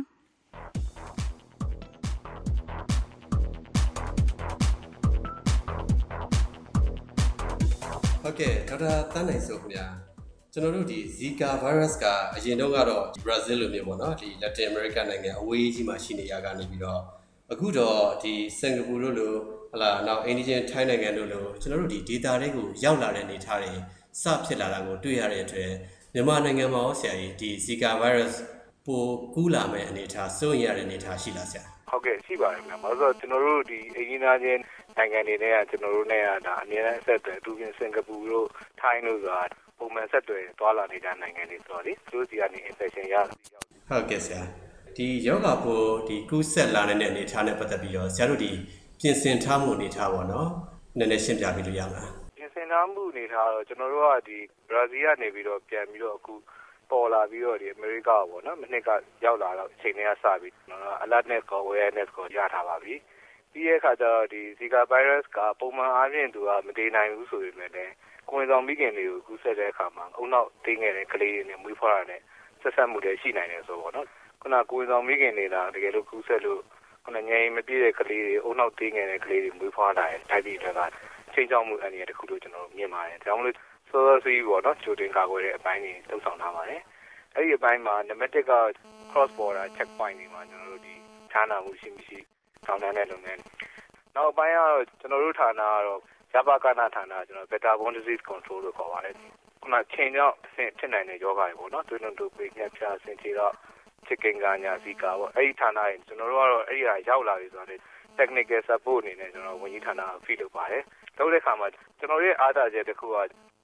ဟုတ်ကဲ့ဒေါက်တာတန်းနိုင်စိုးခင်ဗျာကျွန်တော်တို့ဒီ Zika virus ကအရင်တော့ကတော့ Brazil လိုမျိုးပေါ့နော်ဒီ Latin America နိုင်ငံအဝေးကြီးမှာရှိနေရကနေပြီးတော့အခုတော့ဒီစင်ကာပူတို့လိုဟလာနောက်အိန္ဒိယထိုင်းနိုင်ငံတို့လိုကျွန်တော်တို့ဒီ data တွေကိုရောက်လာတဲ့အနေအထားတွေစဖြစ်လာတာကိုတွေ့ရတဲ့အတွက်မြန်မာနိုင်ငံမှာရောဆရာကြီးဒီ Zika virus ပိုကူးလာမဲ့အနေအထားစိုးရိမ်ရတဲ့အနေအထားရှိလားဆရာဟုတ်ကဲ့ရှိပါတယ်ခင်ဗျာ။ဘာလို့ဆိုတော့ကျွန်တော်တို့ဒီအင်ဂျင်နာချင်းနိုင်ငံတွေနဲ့ကကျွန်တော်တို့နဲ့ကဒါအများအားဆက်တယ်သူပြင်စင်ကာပူတို့ထိုင်းတို့ဆိုတာပုံမှန်ဆက်တွေသွားလာနေတဲ့နိုင်ငံတွေဆိုတော့လေသူတို့စီကနေ infection ရတာဟုတ်ကဲ့ဆရာဒီယောဂပိုးဒီကူးဆက်လာတဲ့အနေအထားနဲ့ပတ်သက်ပြီးတော့ဆရာတို့ဒီပြင်ဆင်ထားမှုအနေအထားပေါ့နော်နည်းနည်းရှင်းပြပေးလို့ရမလားပြင်ဆင်ထားမှုအနေအထားတော့ကျွန်တော်တို့ကဒီဘရာဇီးကနေပြီးတော့ပြန်ပြီးတော့အခုပေါ်လာပြီးတော့ဒီအမေရိကပေါ့နော်မနှစ်ကရောက်လာတော့အချိန်တွေကစပြီးကျွန်တော် alertness ကို awareness ကိုရထားပါပြီပြီးရဲ့အခါကျတော့ဒီ Zika virus ကပုံမှန်အားဖြင့်သူကမတည်နိုင်ဘူးဆိုပေမဲ့လည်းကိုယ်ဆောင်မိခင်တွေကိုကူးစက်တဲ့အခါမှာအုံနောက်တင်းငယ်တဲ့ကလေးတွေနဲ့မွေးဖွားတာနဲ့ဆက်ဆက်မှုတွေရှိနိုင်တယ်ဆိုတော့နော်ခုနကိုယ်ဆောင်မိခင်တွေကတကယ်လို့ကူးစက်လို့ခုနငယ်မပြည့်တဲ့ကလေးတွေအုံနောက်တင်းငယ်တဲ့ကလေးတွေမွေးဖွားတာရဲ့တိုက်ပြီးတော့ချိန်ချောက်မှုအနေနဲ့တခုလို့ကျွန်တော်မြင်ပါတယ်ဒါကြောင့်မလို့စောစောစီးပေါ့နော်ကြိုတင်ကာကွယ်တဲ့အပိုင်းတွေတုံ့ဆောင်ထားပါတယ်အဲ့ဒီအပိုင်းမှာနံပါတ်1က cross border checkpoint တွေမှာကျွန်တော်တို့ဒီဌာနမှုရှိမရှိထောင်တန်းတဲ့လုပ်ငန်းနောက်ပိုင်းကတော့ကျွန်တော်တို့ဌာနကတော့ရပါကနာဌာနကျွန်တော် Vector-borne disease control လို့ခေါ်ပါတယ်ခုနချိန်ကြောင့်ဖြစ်နိုင်တဲ့ယောဂတွေပေါ့နော်သွေးလွန်တုပ်ကွေးညက်ဖြာဆင်ခြေတော့ချစ်ကင်ကညာဇီကာပေါ့အဲ့ဒီဌာနတွေကျွန်တော်တို့ကတော့အဲ့ဒီဟာရောက်လာပြီဆိုတော့ technical support အနေနဲ့ကျွန်တော်ဝန်ကြီးဌာနဖိလုပ်ပါတယ်လုပ်တဲ့အခါမှာကျွန်တော်ရဲ့အားသာချက်တစ်ခုက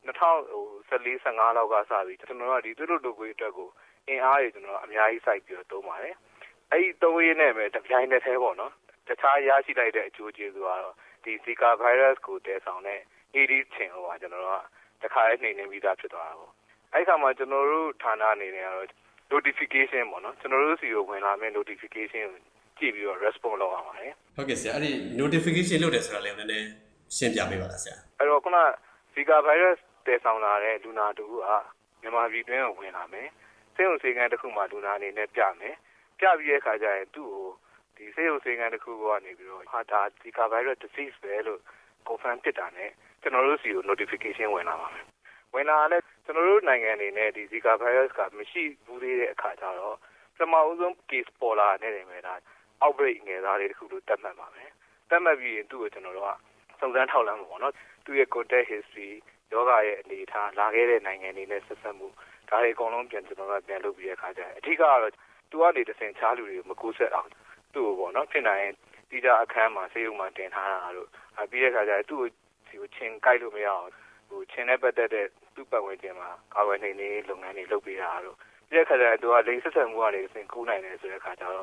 2014-15လောက်ကစပြီးကျွန်တော်တို့ဒီသွေးလွန်တုပ်ကွေးအတွက်ကိုအင်အားတွေကျွန်တော်အများကြီးစိုက်ပြီးတော့သုံးပါတယ်အဲ့ဒီသုံးရင်းနဲ့ပဲတပြိုင်တည်းသေးပေါ့နော်တခြားရရှိလိုက်တဲ့အကျိုးကျေးဇူးကတော့ဒီ Zika virus ကိုတည်ဆောင်တဲ့ AIDS ချင်ဟိုပါကျွန်တော်တို့ကတခါလေးနှိမ်နှင်းပြီးသားဖြစ်သွားတာပေါ့အဲ့ခါမှာကျွန်တော်တို့ဌာနအနေနဲ့ကတော့ notification ပေါ့နော်ကျွန်တော်တို့စီကိုဝင်လာမယ့် notification ကိုကြည့်ပြီးတော့ response လုပ်ရပါတယ်ဟုတ်ကဲ့ဆရာအဲ့ဒီ notification လုပ်တယ်ဆိုတာလည်းနည်းနည်းရှင်းပြပေးပါလားဆရာအဲ့တော့ခုန Zika virus တည်ဆောင်လာတဲ့လူနာတူကမြန်မာပြည်တွင်းကိုဝင်လာမယ်ဆေးရုံဆေးခန်းတစ်ခုမှာလူနာအနေနဲ့ပြမယ်ပြပြီးတဲ့အခါကျရင်သူ့ကိုဒီဆေးရုံဆေးခန်းတစ်ခုကနေပြီးတော့ဟာဒါ Zika virus disease ပဲလို့ confirm ဖြစ်တာနဲ့ကျွန်တော်တို့စီကို notification ဝင်လာပါမယ်ဝင်လာတဲ့ကျွန်တော်တို့နိုင်ငံအနေနဲ့ဒီ Zika virus ကမရှိဘူးသေးတဲ့အခါကျတော့ပထမဦးဆုံး case ပေါ်လာတဲ့နေမှာဒါ outbreak ငယ်သားလေးတစ်ခုလို့သတ်မှတ်ပါမယ်သတ်မှတ်ပြီးရင်သူ့ကိုကျွန်တော်တို့ကစုံစမ်းထောက်လှမ်းမှာပေါ့နော်သူ့ရဲ့ contact history ယောဂရဲ့အနေအထားလာခဲ့တဲ့နိုင်ငံတွေနဲ့ဆက်ဆက်မှုဒါတွေအကုန်လုံးပြန်ကျွန်တော်တို့ပြန်လုပ်ပြီးတဲ့အခါကျရင်အထူးကတော့သူကနေတဆင်ချားလူတွေကိုမကူးဆက်အောင်သူ့ကိုပေါ့နော်ဖြစ်နိုင်ရင်ဒီကြအခန်းမှာဆေးရုံမှာတင်ထားတာတို့ပြီးတဲ့အခါကျရင်သူ့ကိုချင်းကိုက်လို့မရအောင်ဟိုချင်းနဲ့ပတ်သက်တဲ့သူ့ပတ်ဝန်းကျင်မှာကာဝယ်နေလုပ်ငန်းတွေလုပ်ပေးတာတို့ပြီးတဲ့အခါကျရင်သူကလိင်ဆက်ဆက်မှုကနေတဆင်ကူးနိုင်တယ်ဆိုတဲ့အခါကျတော့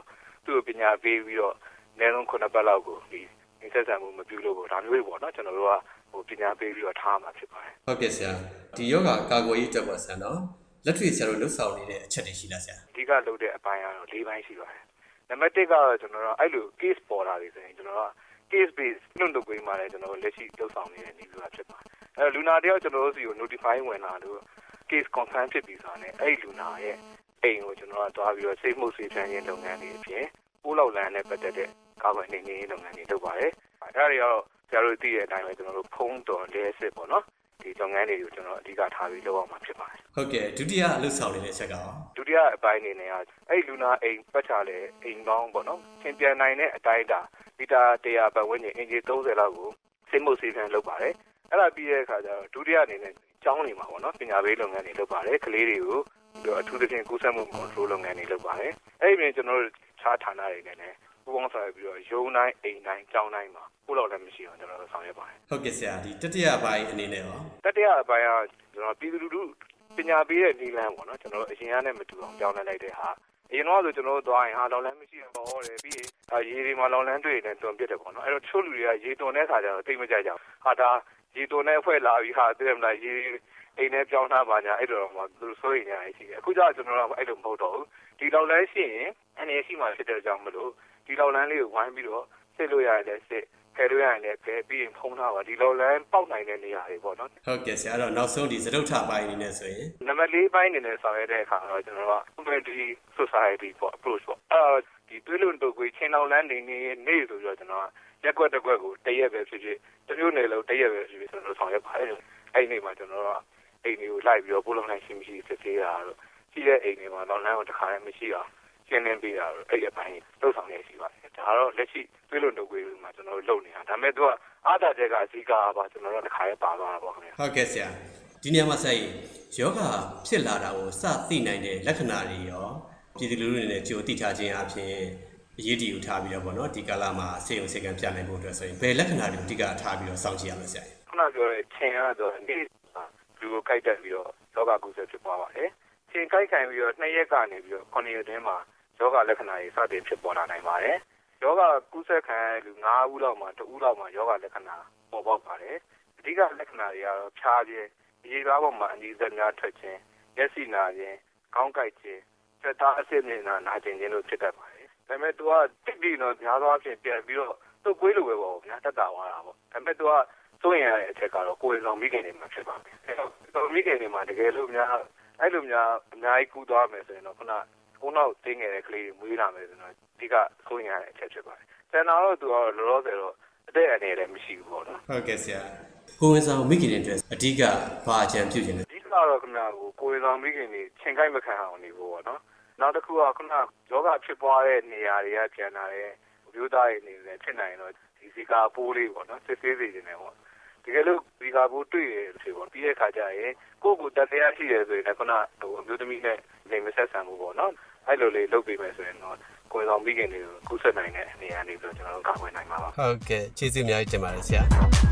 သူ့ကိုပညာပေးပြီးတော့နေလုံး9ပတ်လောက်ကိုဒီဆက်ဆံမှုမပြုလို့ဒါမျိုးတွေပေါ့နော်ကျွန်တော်တို့ကပညာပေးပြီးတော့ထားမှာဖြစ်ပါတယ်ဟုတ်ကဲ့ဆရာဒီယောဂကာကွယ်ရေးအတွက်ပါဆရာနော်လက်တွေ့ဆရာတို့လှုပ်ဆောင်နေတဲ့အချက်တွေရှိလားဆရာအဓိကလုပ်တဲ့အပိုင်းကတော့၄ပိုင်းရှိပါတယ်နံပါတ်1ကတော့ကျွန်တော်တို့အဲ့လို case ပေါ်လာပြီဆိုရင်ကျွန်တော်တို့ case base လွတ်တုပ်ကွေးမှာလည်းကျွန်တော်တို့လက်ရှိလှုပ်ဆောင်နေတဲ့နေမျိုးဖြစ်ပါတယ်အဲ့လူနာတယောက်ကျွန်တော်တို့စီကို notify ဝင်လာလို့ case confirm ဖြစ်ပြီဆိုတာနဲ့အဲ့လူနာရဲ့အိမ်ကိုကျွန်တော်တို့သွားပြီးတော့စိတ်မှုစေချမ်းခြင်းလုပ်ငန်းတွေအပြင်ပိုးလောက်လန်းနဲ့ပတ်သက်တဲ့ကာကွယ်နေနေလုပ်ငန်းတွေလုပ်ပါတယ်အဲ့ဒါတွေကတော့ဆရာတို့သိတဲ့အတိုင်းပဲကျွန်တော်တို့ဖုံးတော်လဲစစ်ပေါ့နော်ဒီလုပ်ငန်းတွေကိုကျွန်တော်အဓိကထားပြီးလုပ်အောင်မှာဖြစ်ပါတယ်ဟုတ်ကဲ့ဒုတိယအလုပ်ဆောင်နေတဲ့အချက်ကဒုတိယအပိုင်းအနေနဲ့အဲ့လူနာအိမ်ပတ်ချလဲအိမ်ပေါင်းပေါ့နော်သင်ပြန်နိုင်တဲ့အတိုင်းတာမီတာ100ပတ်ဝန်းကျင်အင်ဂျီ30လောက်ကိုစိတ်မှုစေချမ်းလုပ်ပါတယ်အဲ့ဒါပြီးတဲ့အခါကျတော့ဒုတိယအနေနဲ့ကျောင်းနေမှာပေါ့နော်ပညာပေးလုပ်ငန်းတွေလုပ်ပါတယ်ကလေးတွေကိုအထူးသဖြင့်ကူးစက်မှု control လုပ်ငန်းတွေလုပ်ပါတယ်အဲ့ဒီပြင်ကျွန်တော်တို့ခြားဌာနတွေနဲ့ပူးပေါင်းဆောင်ရွက်ပြီးတော့ရုံးတိုင်းအိမ်တိုင်းကျောင်းတိုင်းမှာပို့လောက်လည်းမရှိအောင်ကျွန်တော်တို့ဆောင်ရွက်ပါတယ်ဟုတ်ကဲ့ဆရာဒီတတိယပိုင်းအနေနဲ့ရောတတိယအပိုင်းကကျွန်တော်ပြည်သူလူထုပညာပေးတဲ့နည်းလမ်းပေါ့နော်ကျွန်တော်တို့အရင်ကနဲ့မတူအောင်ပြောင်းလဲလိုက်တဲ့ဟာအရင်တော့ဆိုကျွန်တော်တို့သွားရင်ဟာလောင်လန်းမရှိတော့ဘောတယ်ပြီးရေတွေမှာလောင်လန်းတွေ့နေတွန်ပြစ်တယ်ပေါ့နော်အဲ့တော့ချို့လူတွေကရေတွန်တဲ့ခါကျတော့တိတ်မကြိုက်ကြဘူးဟာဒါရေတွန်တဲ့အဖွဲ့လာပြီးဟာသိတယ်မလားရေအိမ်ထဲပြောင်းထားပါညာအဲ့တော့မှသူတို့စိုးရိမ်နေရရှိတယ်အခုကျတော့ကျွန်တော်တို့အဲ့လိုမဟုတ်တော့ဘူးဒီလောင်လန်းရှိရင်အနေရှိမှဖြစ်တဲ့ကြောင့်မလို့ဒီလောင်လန်းလေးကိုဝိုင်းပြီးတော့စစ်လို့ရတယ်စစ်ဖယ်လို့ရတယ်လည်းဖယ်ပြီးရင်ဖုံးထားပါဒီလောင်လန်းပေါက်နိုင်တဲ့နေရာတွေပေါ့နော်ဟုတ်ကဲ့ဆရာအဲ့တော့နောက်ဆုံးဒီစတုထပိုင်းအနေနဲ့ဆိုရင်နံပါတ်4ပိုင်းအနေနဲ့ဆောင်ရွက်တဲ့အခါတော့ကျွန်တော်တို့က community society ပေါ့ approach ပေါ့ဒီတွေးလွန်တုပ်ကွေးချင်းလောင်လန်းနေနေဆိုပြီးတော့ကျွန်တော်ကရက်ွက်တစ်ခွက်ကိုတရက်ပဲဖြစ်ဖြစ်တမျိုးနယ်လုံးတရက်ပဲဖြစ်ဖြစ်ကျွန်တော်တို့ဆောင်ရွက်ပါတယ်အဲ့ဒီနေ့မှာကျွန်တော်တို့ကအိမ်တွေကိုလိုက်ပြီးတော့ပို့လုံနိုင်ရှိမရှိစစ်ဆေးတာတော့ရှိတဲ့အိမ်တွေမှာလောင်လန်းကိုတစ်ခါလည်းမရှိအောင်ရှင်းလင်းပေးတာတော့အဲ့ဒီအပိုင်းလှုပ်ဆောင်နေရှိပါတယ်ဒါတော့လက်ရှိတွေးလွန်တုပ်ကွေးမှာကျွန်တော်တို့လုပ်နေတာဒါပေမဲ့သူကအားသာချက်ကအစည်းကားပါကျွန်တော်တို့တစ်ခါလည်းပါသွားတာပေါ့ခင်ဗျဟုတ်ကဲ့ဆရာဒီနေရာမှာဆက်ယောဂဖြစ်လာတာကိုစသိနိုင်တဲ့လက္ခဏာတွေရောပြည်သူလူထုတွေနဲ့ကြိုသိထားခြင်းအပြင်အရေးတည်ယူထားပြီးတော့ပေါ့နော်ဒီကာလမှာစေုံစေကံပြနိုင်ဖို့အတွက်ဆိုရင်ဘယ်လက္ခဏာတွေအဓိကထားပြီးတော့စောင့်ကြည့်ရမလဲဆရာခုနပြောတဲ့ချင်းကတော့ဒီလူကိုကိုက်တက်ပြီးတော့ယောဂကုသဖြစ်သွားပါတယ်ချင်းကိုက်ခံပြီးတော့2ရက်ကနေပြီးတော့9ရက်တွင်းမှာယောဂလက္ခဏာတွေစတင်ဖြစ်ပေါ်လာနိုင်ပါတယ်ယောဂကုသခံလူ9ဦးလောက်မှာ2ဦးလောက်မှာယောဂလက္ခဏာပေါ်ပေါက်ပါတယ်အဓိကလက္ခဏာတွေကတော့ဖြားခြင်းရေသားပေါ်မှာအနီးစပ်များထွက်ခြင်းမျက်စိနာခြင်းခေါင်းကိုက်ခြင်းသက်သားအဆစ်မြင်နာကျင်ခြင်းတို့ဖြစ်တတ်ပါတယ်ဒါပေမဲ့သူကတိတ်ပြီးတော့များသောအားဖြင့်ပြန်ပြီးတော့တုပ်ကွေးလိုပဲပေါ့ဗျာတက်တာသွားတာပေါ့ဒါပေမဲ့သူကစိုးရင်ရတဲ့အချက်ကတော့ကိုယ်ဆောင်မိခင်တွေမှာဖြစ်ပါမယ်အဲ့တော့မိခင်တွေမှာတကယ်လို့များအဲ့လိုများအများကြီးကူးသွားမယ်ဆိုရင်တော့ခုနကုန်းတော့တင်းငယ်တဲ့ကလေးတွေမွေးလာမယ်ဆိုတော့ဒီကစိုးရင်ရတဲ့အချက်ဖြစ်ပါတယ်ဆန်နာတော့သူကတော့လောလောဆယ်တော့အသက်အန္တရာယ်လည်းမရှိဘူးပေါ့နော်ဟုတ်ကဲ့ဆရာကိုဝင်ဆောင်မိခင်တွေအတွက်အဓိကဘာအကြံပြုခြင်းလဲအဓိကတော့ခင်ဗျာကိုဝင်ဆောင်မိခင်တွေချိန်ကိုက်မခံအောင်နေဖို့ပေါ့နော်နောက်တစ်ခုကခုနယောဂဖြစ်ပွားတဲ့နေရာတွေကပြန်လာတဲ့မျိုးသားတွေနေလည်းဖြစ်နိုင်တော့ဒီဇီကာပိုးလေးပေါ့နော်စစ်ဆေးစေခြင်းနဲ့ပေါ့တကယ်လို့ဇီကာပိုးတွေ့ရဆိုပေါ့ပြီးတဲ့ခါကျရင်ကိုယ့်ကိုတက်တရားရှိတယ်ဆိုရင်လည်းခုနအမျိုးသမီးနဲ့နေမဆက်ဆံမှုပေါ့နော်အဲ့လိုလေးလုပ်ပေးမယ်ဆိုရင်တော့ကိုယ်ဆောင်မိခင်တွေကိုကူးစက်နိုင်တဲ့နေရာတွေဆိုကျွန်တော်တို့ကာကွယ်နိုင်မှာပါဟုတ်ကဲ့ကျေးဇူးအများကြီးတင်ပါတယ်ဆရာ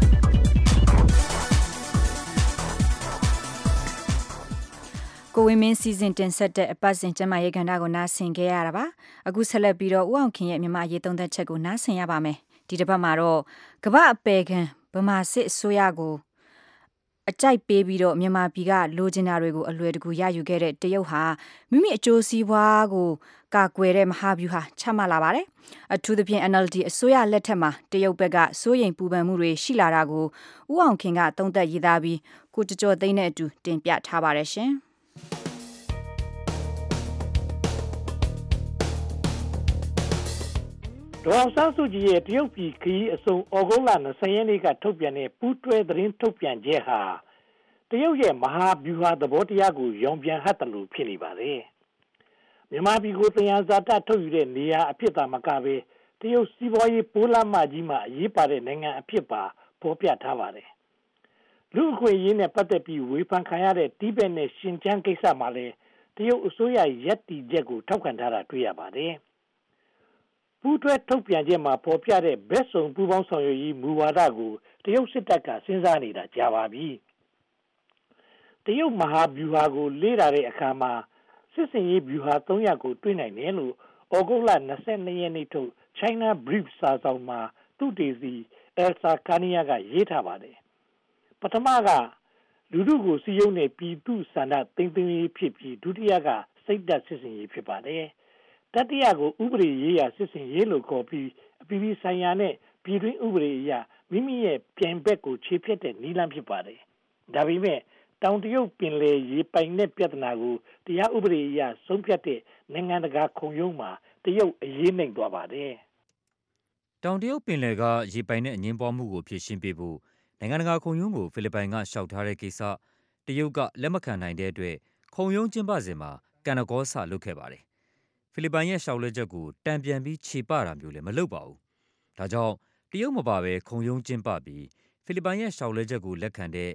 ကိုဝင်းမင်းစီစဉ်တင်ဆက်တဲ့အပတ်စဉ်ကျမရေကဏ္ဍကိုနားဆင်ခဲ့ရတာပါအခုဆက်လက်ပြီးတော့ဦးအောင်ခင်ရဲ့မြန်မာရေးသုံးသက်ချက်ကိုနားဆင်ရပါမယ်ဒီတစ်ပတ်မှာတော့ကမ္ဘာအပေခံဗမာစစ်အစိုးရကိုအကြိုက်ပေးပြီးတော့မြန်မာပြည်ကလိုချင်တာတွေကိုအလွယ်တကူရယူခဲ့တဲ့တရုတ်ဟာမိမိအကျိုးစီးပွားကိုကာကွယ်တဲ့မဟာဗျူဟာချမှတ်လာပါတယ်အထူးသဖြင့် NLD အစိုးရလက်ထက်မှာတရုတ်ဘက်ကစိုးရိမ်ပူပန်မှုတွေရှိလာတာကိုဦးအောင်ခင်ကသုံးသပ်ရေးသားပြီးကိုကျော်သိန်းနဲ့အတူတင်ပြထားပါတယ်ရှင်ဒေါ်ဆန်းစုကြည်ရဲ့တရုတ်ပြည်ခရီးအစုံဩဂုတ်လ20ရက်နေ့ကထုတ်ပြန်တဲ့ပူးတွဲသတင်းထုတ်ပြန်ချက်ဟာတရုတ်ရဲ့မဟာဗျူဟာသဘောတရားကိုရောင်ပြန်ဟပ်တယ်လို့ဖြစ်နေပါတယ်။မြန်မာပြည်ကိုတရားဇာတထုတ်ယူတဲ့နေရာအဖြစ်သာမကပဲတရုတ်စီးပွားရေးပိုးလမ်းမကြီးမှာအရေးပါတဲ့နိုင်ငံအဖြစ်ပါဖော်ပြထားပါတယ်။လူ့အခွင့်အရေးနဲ့ပတ်သက်ပြီးဝေဖန်ခံရတဲ့တိဘက်နဲ့ရှင်ကျန်းကိစ္စမှာလည်းတရုတ်အစိုးရရပ်တည်ချက်ကိုထောက်ခံထားတာတွေ့ရပါတယ်။ပူးတွဲထုတ်ပြန်ချက်မှာဖော်ပြတဲ့ဘက်စုံပူးပေါင်းဆောင်ရွက်ရေးမူဝါဒကိုတရုတ်စစ်တပ်ကစဉ်းစားနေတာကြာပါပြီ။တရုတ်မဟာဗျူဟာကိုလေ့လာတဲ့အခါမှာစစ်စင်ရေးဗျူဟာ300ကိုတွေ့နိုင်တယ်လို့ဩဩဂုတ်လ22ရက်နေ့ထုတ် China Brief စာစောင်မှာသူတေစီ Elsa Kania ကရေးထားပါတယ်ပထမကလူထုကိုစီယုံနဲ့ပြည်သူဆန္ဒသိမ်းသွင်းရေးဖြစ်ပြီးဒုတိယကစိတ်ဓာတ်စစ်စင်ရေးဖြစ်ပါတယ်တတိယကိုဥပဒေရေးရာစစ်စင်ရေးလို့ခေါ်ပြီးအပြည်ပြည်ဆိုင်ရာနဲ့ပြည်တွင်းဥပဒေအရမိမိရဲ့ပြိုင်ဘက်ကိုခြေဖျက်တဲ့နည်းလမ်းဖြစ်ပါတယ်ဒါပေမဲ့တောင်တရုတ်ပင်လယ်ရေပိုင်တဲ့ပြဿနာကိုတရားဥပဒေအရဆုံးဖြတ်တဲ့နိုင်ငံတကာခုံရုံးမှာတရုတ်အရေးနှိမ်သွားပါတယ်တောင်တရုတ်ပင်လယ်ကရေပိုင်တဲ့အငြင်းပွားမှုကိုဖြေရှင်းပေးဖို့နိုင်ငံတကာခုံရုံးကိုဖိလစ်ပိုင်ကလျှောက်ထားတဲ့ကိစ္စတရုတ်ကလက်မခံနိုင်တဲ့အတွက်ခုံရုံးကျင်းပစဉ်မှာကဏ္ဍကောဆလုပ်ခဲ့ပါတယ်ဖိလစ်ပိုင်ရဲ့လျှောက်လဲချက်ကိုတံပြန်ပြီးခြေပတာမျိုးလည်းမလုပ်ပါဘူးဒါကြောင့်တရုတ်မပါဘဲခုံရုံးကျင်းပပြီးဖိလစ်ပိုင်ရဲ့လျှောက်လဲချက်ကိုလက်ခံတဲ့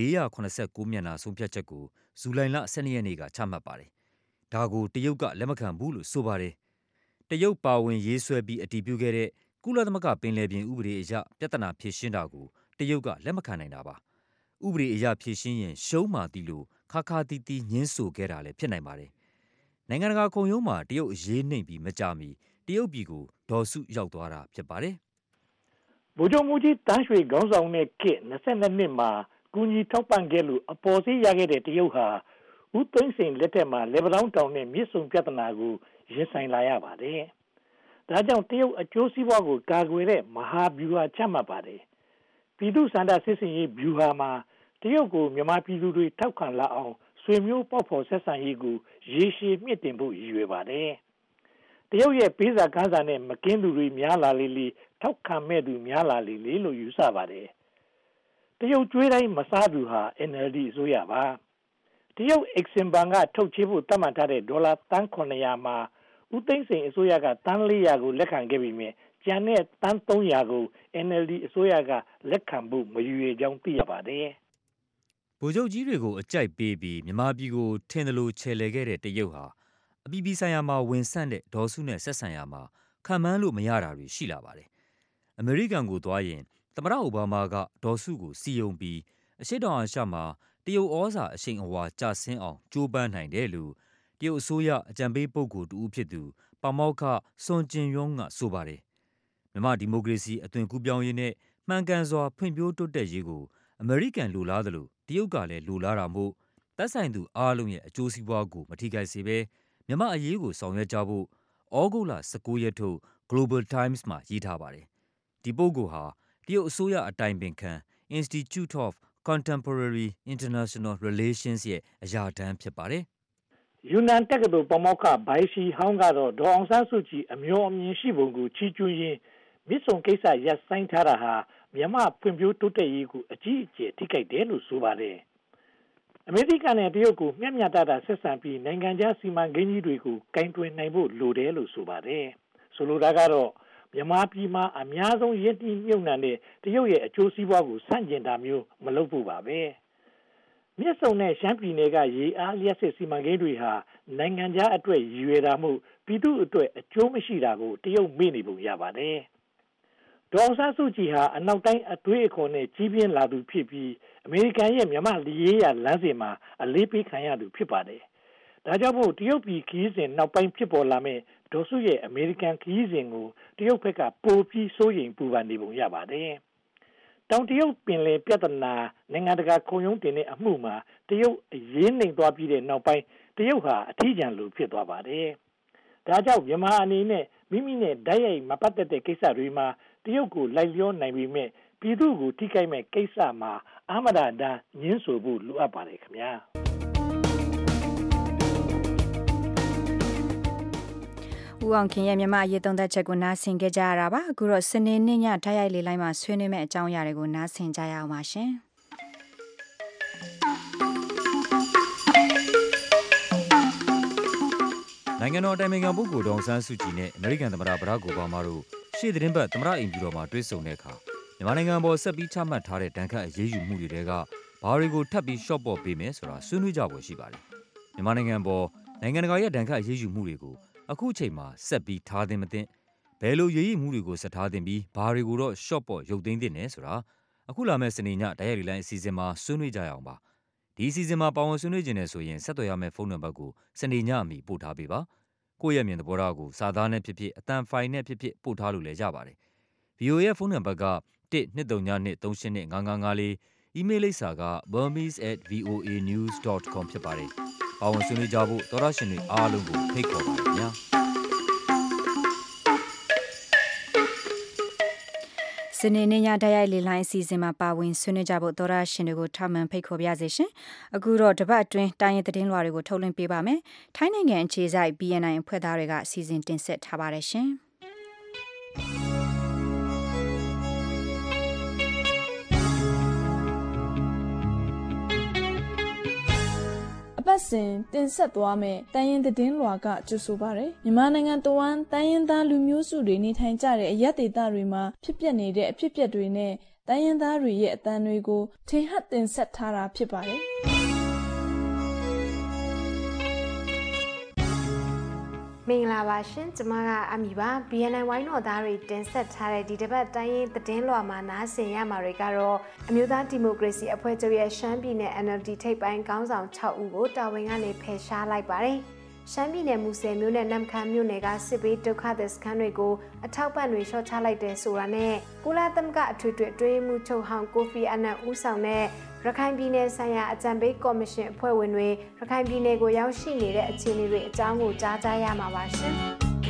489မျက်နှာဆုံးဖြတ်ချက်ကိုဇူလိုင်လ12ရက်နေ့ကချမှတ်ပါတယ်ဒါကိုတရုတ်ကလက်မခံဘူးလို့ဆိုပါတယ်တရုတ်ပါဝင်ရေးဆွဲပြီးအတည်ပြုခဲ့တဲ့ကုလသမဂ္ဂပင်လယ်ပြင်ဥပဒေအရပြဿနာဖြေရှင်းတာကိုတရုတ်ကလက်မခံနိုင်တာပါဥပဒေအရဖြေရှင်းရင်ရှုံးမှသည်လို့ခါခါတီးတီးညှင်းဆိုခဲ့တာလည်းဖြစ်နိုင်ပါတယ်နိုင်ငံတကာခုံရုံးမှာတရုတ်အရေးနှိမ်ပြီးမကြမီတရုတ်ပြည်ကိုဒေါ်စုရောက်သွားတာဖြစ်ပါတယ်ဗိုလ်ချုပ်မှူးကြီးတန်းရွှေခေါင်းဆောင်တဲ့ခေတ်22နှစ်မှာကူညီထောက်ပံ့ခဲ့လို့အပေါ်စီးရခဲ့တဲ့တရုတ်ဟာဦးသိန်းစိန်လက်ထက်မှာလေဗလောင်းတောင်နဲ့မြစ်ဆုံပြဿနာကိုရင်ဆိုင်လာရပါတယ်ဒါကြောင့်တရုတ်အကျိုးစီးပွားကိုကာကွယ်တဲ့မဟာဗျူဟာချမှတ်ပါတယ်ပြည်သူ့စန္ဒစစ်စင်ရေးဗျူဟာမှာတရုတ်ကိုမြန်မာပြည်သူတွေထောက်ခံလာအောင်ဆွေမျိုးပေါက်ဖော်ဆက်ဆံရေးကိုရေရှည်မြင့်တင်ဖို့ရည်ရွယ်ပါတယ်တရုတ်ရဲ့ပေးစာကမ်းစာနဲ့မကင်းသူတွေများလာလေထောက်ခံမဲ့သူများလာလေလို့ယူဆပါတယ်တရုတ်ကျွေးတိုင်းမစားသူဟာ NLD အစိုးရပါတရုတ် Exim Bank ကထုတ်ချေဖို့တတ်မှတ်ထားတဲ့ဒေါ်လာတန်း900မှာဦးသိန်းစိန်အစိုးရကတန်း400ကိုလက်ခံခဲ့ပြီးမြဲကျန်တဲ့တန်း300ကို NLD အစိုးရကလက်ခံဖို့မယူရကြောင်းသိရပါတယ်ဗိုလ်ချုပ်ကြီးတွေကိုအကြိုက်ပေးပြီးမြန်မာပြည်ကိုထင်သလိုခြေလှယ်ခဲ့တဲ့တရုတ်ဟာအပြည်ပြည်ဆိုင်ရာမှာဝင်ဆန့်တဲ့ဒေါ်စုနဲ့ဆက်ဆံရမှာခံမှန်းလို့မရတာတွေရှိလာပါတယ်အမေရိကန်ကိုသွားရင်သမ္မတအိုဘားမားကဒေါ်စုကိုစီယုံပြီးအရှေ့တောင်အာရှမှာတရုတ်ဩဇာအရှိန်အဝါကျဆင်းအောင်ကြိုးပမ်းနိုင်တယ်လို့တရုတ်အစိုးရအကြံပေးပုဂ္ဂိုလ်တူဦးဖြစ်သူပါမောက္ခစွန်ကျင်ယွန်းကဆိုပါတယ်မြန်မာဒီမိုကရေစီအသွင်ကူးပြောင်းရေးနဲ့မှန်ကန်စွာဖွံ့ဖြိုးတိုးတက်ရေးကိုအမေရိကန်လိုလားသလိုတရုတ်ကလည်းလိုလားတာမို့သက်ဆိုင်သူအားလုံးရဲ့အကျိုးစီးပွားကိုမထိခိုက်စေဘဲမြန်မာအရေးကိုဆောင်ရွက်ကြဖို့ဩဂုတ်လ19ရက်ထုတ် Global Times မှာရေးထားပါတယ်ဒီပုဂ္ဂိုလ်ဟာတရုတ်အစိုးရအတိုင်ပင်ခံ Institute of Contemporary International Relations ရဲ့အရာထမ်းဖြစ်ပါတယ်ယူနန်တက္ကသိုလ်ပါမောက္ခဘိုင်ရှီဟောင်းကတော့ဒေါ်အောင်ဆန်းစုကြည်အမျိုးအမြင်ရှိပုံကိုချီးကျူးရင်းမြစ်ဆုံကိစ္စရပ်ဆိုင်းထားတာဟာမြန်မာဖွံ့ဖြိုးတိုးတက်ရေးကိုအကြီးအကျယ်ထိခိုက်တယ်လို့ဆိုပါတယ်အမေရိကန်နဲ့တရုတ်ကိုမျှမျှတတဆက်ဆံပြီးနိုင်ငံခြားစီမံကိန်းကြီးတွေကိုကင်တွယ်နိုင်ဖို့လိုတယ်လို့ဆိုပါတယ်ဆိုလိုတာကတော့မြန်မာပြည်မှာအများဆုံးရင်းနှီးမြှုပ်နှံတဲ့တရုတ်ရဲ့အကျိုးစီးပွားကိုဆန့်ကျင်တာမျိုးမလုပ်ဖို့ပါပဲမြစ်ဆုံနဲ့ရှမ်းပြည်နယ်ကရေအားလျှက်စစ်စီမံကိန်းတွေဟာနိုင်ငံခြားအတွက်ရည်ရွယ်တာမှုပြည်သူအတွက်အကျိုးမရှိတာကိုတရုတ်မေ့နေပုံရပါတယ်ဒေါ်အောင်ဆန်းစုကြည်ဟာအနောက်တိုင်းအသွေးအခေါ်နဲ့ကြီးပြင်းလာသူဖြစ်ပြီးအမေရိကန်ရဲ့မြန်မာရေးရာလမ်းစဉ်မှာအလေးပေးခံရသူဖြစ်ပါတယ်ဒါကြောင့်မို့တရုတ်ပြည်ခရီးစဉ်နောက်ပိုင်းဖြစ်ပေါ်လာမဲ့ဒေါ်စုရဲ့အမေရိကန်ခရီးစဉ်ကိုတရုတ်ဘက်ကပိုပြီးစိုးရိမ်ပူပန်နေပုံရပါတယ်တောင်တရုတ်ပင်လယ်ပြဿနာနိုင်ငံတကာခုံရုံးတင်တဲ့အမှုမှာတရုတ်အရေးနှိမ်သွားပြီးတဲ့နောက်ပိုင်းတရုတ်ဟာအထီးကျန်လိုဖြစ်သွားပါတယ်ဒါကြောင့်မြန်မာအနေနဲ့မိမိနဲ့ဓာတ်ရိုက်မပတ်သက်တဲ့ကိစ္စတွေမှာတရုတ်ကိုလိုက်လျောနိုင်ပေမဲ့ပြည်သူကိုထိခိုက်မဲ့ကိစ္စမှာအာမဒတန်ညှင်းဆိုဖို့လိုအပ်ပါတယ်ခင်ဗျာဦးအောင်ခင်ရဲ့မြန်မာအရေးသုံးသပ်ချက်ကိုနားဆင်ကြကြရတာပါအခုတော့စနေနေ့ညဓာတ်ရိုက်လေးလိုင်းမှာဆွေးနွေးမဲ့အကြောင်းအရာတွေကိုနားဆင်ကြရအောင်ပါရှင်နိုင်ငံတော်အတိုင်ပင်ခံပုဂ္ဂိုလ်ဒေါ်အောင်ဆန်းစုကြည်နဲ့အမေရိကန်သမ္မတဘရက်အိုဘားမားတို့ရှေ့သတင်းပတ်သမ္မတအိမ်ဖြူတော်မှာတွေ့ဆုံတဲ့အခါမြန်မာနိုင်ငံပေါ်ဆက်ပြီးချမှတ်ထားတဲ့ဒဏ်ခတ်အရေးယူမှုတွေကဘာတွေကိုထပ်ပြီးရှော့ပေါ့ပေးမယ်ဆိုတာဆွေးနွေးကြဖို့ရှိပါတယ်မြန်မာနိုင်ငံပေါ်နိုင်ငံတကာရဲ့ဒဏ်ခတ်အရေးယူမှုတွေကိုအခုချိန်မှာဆက်ပြီးထားသင့်မသင့်ဘယ်လိုရေးရမှုတွေကိုဆက်ထားသင့်ပြီးဘာတွေကိုတော့ရှော့ပေါ့ရုပ်သိမ်းသင့်တယ်ဆိုတာအခုလာမယ့်စနေညဓာတ်ရိုက်လိုင်းအစီအစဉ်မှာဆွေးနွေးကြရအောင်ပါဒီအစီအစဉ်မှာပါဝင်ဆွေးနွေးခြင်းနဲ့ဆိုရင်ဆက်သွယ်ရမယ့်ဖုန်းနံပါတ်ကိုစနေညအမီပို့ထားပေးပါကိုယ့်ရဲ့မြင်သဘောထားကိုစာသားနဲ့ဖြစ်ဖြစ်အသံဖိုင်နဲ့ဖြစ်ဖြစ်ပို့ထားလို့လည်းရပါတယ်။ VOA ရဲ့ဖုန်းနံပါတ်က1-202-382-5554 အီးမေးလ်လိပ်စာက burmese@voanews.com ဖြစ်ပါတယ်။ပါဝင်ဆွေးနွေးကြဖို့သောတရှင်တွေအားလုံးကိုဖိတ်ခေါ်ပါတယ်ခင်ဗျာ။စနေနေ့ညတိုက်ရိုက်လေလိုင်းအစီအစဉ်မှာပါဝင်ဆွေးနွေးကြဖို့သောတရှင်တွေကိုထပ်မံဖိတ်ခေါ်ပါရစေရှင်။အခုတော့တပတ်အတွင်းတိုင်းရင်းသတင်းလွှာတွေကိုထုတ်လွှင့်ပေးပါမယ်။ထိုင်းနိုင်ငံအခြေစိုက် BNI အဖွဲ့သားတွေကစီစဉ်တင်ဆက်ထားပါတယ်ရှင်။ပတ်စဉ်တင်ဆက်သွားမယ်တိုင်းရင်းသတင်းလွှာကကြိုဆိုပါရယ်မြန်မာနိုင်ငံတဝန်းတိုင်းရင်းသားလူမျိုးစုတွေနေထိုင်ကြတဲ့အရပ်ဒေသတွေမှာဖြစ်ပျက်နေတဲ့အဖြစ်အပျက်တွေနဲ့တိုင်းရင်းသားတွေရဲ့အသံတွေကိုထင်ဟပ်တင်ဆက်ထားတာဖြစ်ပါတယ်မင်္ဂလာပါရှင်ကျမကအမီပါ BNI ဝိုင်းတော်သားတွေတင်ဆက်ထားတဲ့ဒီတစ်ပတ်တိုင်းရင်းသတင်းလွှာမှာနားဆင်ရမှာတွေကတော့အမျိုးသားဒီမိုကရေစီအဖွဲ့ချုပ်ရဲ့ရှမ်းပြည်နယ် NLD ထိပ်ပိုင်းခေါင်းဆောင်6ဦးကိုတာဝန်ကနေဖယ်ရှားလိုက်ပါတယ်ရှမ်းပြည်နယ်မူဆယ်မြို့နယ်နမ်ခမ်းမြို့နယ်ကစစ်ဘေးဒုက္ခသည်စခန်းတွေကိုအထောက်ပံ့တွေလျှော့ချလိုက်တယ်ဆိုတာနဲ့ကုလသမဂ္ဂအထွေထွေအတွင်းမှုချုပ်ဟောင်းကိုဖီအာနန်ဦးဆောင်တဲ့ရခိုင်ပြည်နယ်ဆိုင်ရာအကြံပေးကော်မရှင်အဖွဲ့ဝင်တွေရခိုင်ပြည်နယ်ကိုရောက်ရှိနေတဲ့အခြေအနေတွေအကြောင်းကိုကြားကြရမှာပါရှင်။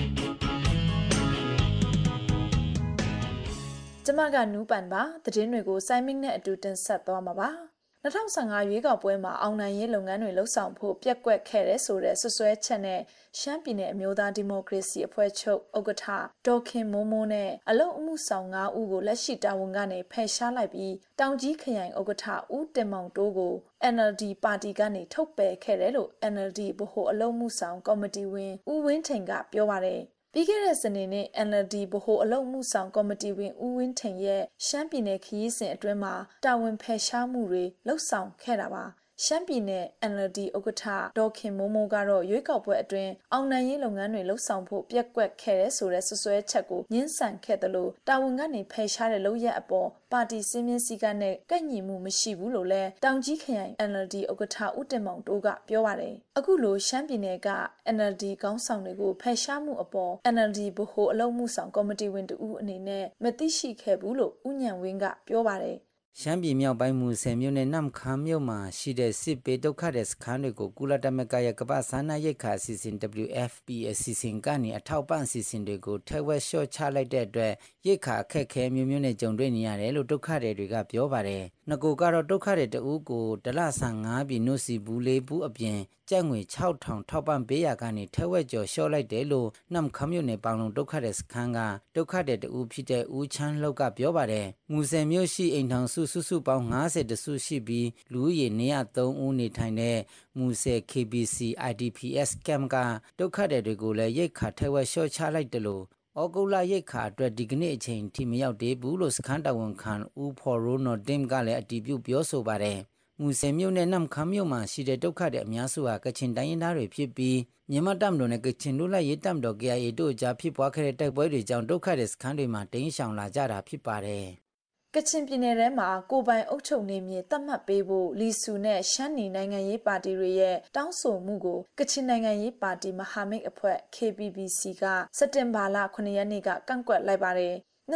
ကျမကနူးပန်ပါသတင်းတွေကိုစိုင်းမင်းနဲ့အတူတင်ဆက်သွားမှာပါ။2015ရွေးကောက်ပွဲမှာအောင်နိုင်ရေးလုပ်ငန်းတွေလှုပ်ဆောင်ဖို့ပြက်ကွက်ခဲ့တဲ့ဆိုတဲ့ဆွဆွဲချက်နဲ့ရှမ်းပြည်နယ်အမျိုးသားဒီမိုကရေစီအဖွဲ့ချုပ်ဥက္ကဋ္ဌဒေါ်ခင်မိုးမိုးနဲ့အလုံအမှုဆောင်9ဦးကိုလက်ရှိတာဝန်ကနေဖယ်ရှားလိုက်ပြီးတောင်ကြီးခရိုင်ဥက္ကဋ္ဌဦးတင်မောင်တိုးကို NLD ပါတီကနေထုတ်ပယ်ခဲ့တယ်လို့ NLD ဗဟိုအလုံမှုဆောင်ကော်မတီဝင်ဦးဝင်းထိန်ကပြောပါတယ်ပြီးခဲ့တဲ့စနေနေ့ NLD ဗဟိုအလုံမှုဆောင်ကော်မတီဝင်ဦးဝင်းထိန်ရဲ့ရှမ်းပြည်နယ်ခရီးစဉ်အတွင်းမှာတာဝန်ဖယ်ရှားမှုတွေလှုပ်ဆောင်ခဲ့တာပါရှမ်းပြည်နယ် NLD ဥက္ကဋ္ဌဒေါ်ခင်မိုးမိုးကတော့ရွေးကောက်ပွဲအတွင်းအောင်နိုင်ရေးလုပ်ငန်းတွေလှုပ်ဆောင်ဖို့ပြက်ကွက်ခဲ့တဲ့ဆိုတဲ့ဆွဆွဲချက်ကိုညှင်းဆန်ခဲ့တယ်လို့တာဝန်ကနေဖယ်ရှားတဲ့လုပ်ရက်အပေါ်ပါတီစည်းမျဉ်းစည်းကမ်းနဲ့ကန့်ညီမှုမရှိဘူးလို့လည်းတောင်ကြီးခရိုင် NLD ဥက္ကဋ္ဌဦးတင်မောင်တိုးကပြောပါတယ်အခုလိုရှမ်းပြည်နယ်က NLD ခေါင်းဆောင်တွေကိုဖယ်ရှားမှုအပေါ် NLD ဗဟိုအလုံမှုဆောင်ကော်မတီဝင်တဦးအနေနဲ့မသိရှိခဲ့ဘူးလို့ဦးညံဝင်းကပြောပါတယ်ရှမ်းပြည်မြောက်ပိုင်းမူဆယ်မြို့နယ်နမ်ခမ်းမြို့မှာရှိတဲ့စစ်ဘေးဒုက္ခသည်စခန်းတွေကိုကုလသမဂ္ဂရဲ့ကမ္ဘာ့စားနပ်ရိက္ခာအစီအစဉ် WFP အစီအစဉ်ကနေအထောက်ပံ့အစီအစဉ်တွေကိုထက်ဝက်လျှော့ချလိုက်တဲ့အတွက်ရိက္ခာအခက်အခဲမျိုးမျိုးနဲ့ကြုံတွေ့နေရတယ်လို့ဒုက္ခသည်တွေကပြောပါတယ်။ငကိုကတော့ဒုက္ခသည်တဦးကိုဒလဆန်9ပြည်နှုတ်စီဘူးလေးဘူးအပြင်ကျပ်ငွေ6000ထောက်ပံ့ပေးရကနေထက်ဝက်ကျော်လျှော့လိုက်တယ်လို့နမ်ခမ်းမြို့နယ်ပန်းလုံဒုက္ခသည်စခန်းကဒုက္ခသည်တဦးဖြစ်တဲ့ဦးချမ်းလောက်ကပြောပါတယ်။မူဆယ်မြို့ရှိအိမ်ထောင်စုပေါင်း50တစုရှိပြီးလူဦးရေ103ဦးနေထိုင်တဲ့မူဆယ် KBC IDPS camp ကဒုက္ခသည်တွေကိုလည်းရိတ်ခါထက်ဝက်လျှော့ချလိုက်တယ်လို့ဩဂုတ်လရိတ်ခါအတွက်ဒီကနေ့အချိန်ထိမရောက်သေးဘူးလို့စခန်းတာဝန်ခံဦးဖော်ရိုနော်တင်ကလည်းအတည်ပြုပြောဆိုပါတယ်မူဆယ်မြို့နယ်နမ်ခမ်းမြို့မှာရှိတဲ့ဒုက္ခသည်အများစုဟာကချင်တိုင်းရင်းသားတွေဖြစ်ပြီးမြန်မာတပ်မတော်နဲ့ကချင်လူလိုက်ရေးတပ်မတော် KIA တို့ကြားဖြစ်ပွားခဲ့တဲ့တိုက်ပွဲတွေကြောင့်ဒုက္ခသည်စခန်းတွေမှာတိမ်းရှောင်လာကြတာဖြစ်ပါတယ်ကချင်ပြည်နယ်ထဲမှာကိုပိုင်အုပ်ချုပ်နေမြေသတ်မှတ်ပေးဖို့လီဆူနဲ့ရှမ်းနီနိုင်ငံရေးပါတီတွေရဲ့တောင်းဆိုမှုကိုကချင်နိုင်ငံရေးပါတီမဟာမိတ်အဖွဲ့ KPBC ကစက်တင်ဘာလ9ရက်နေ့ကကန့်ကွက်လိုက်ပါတယ်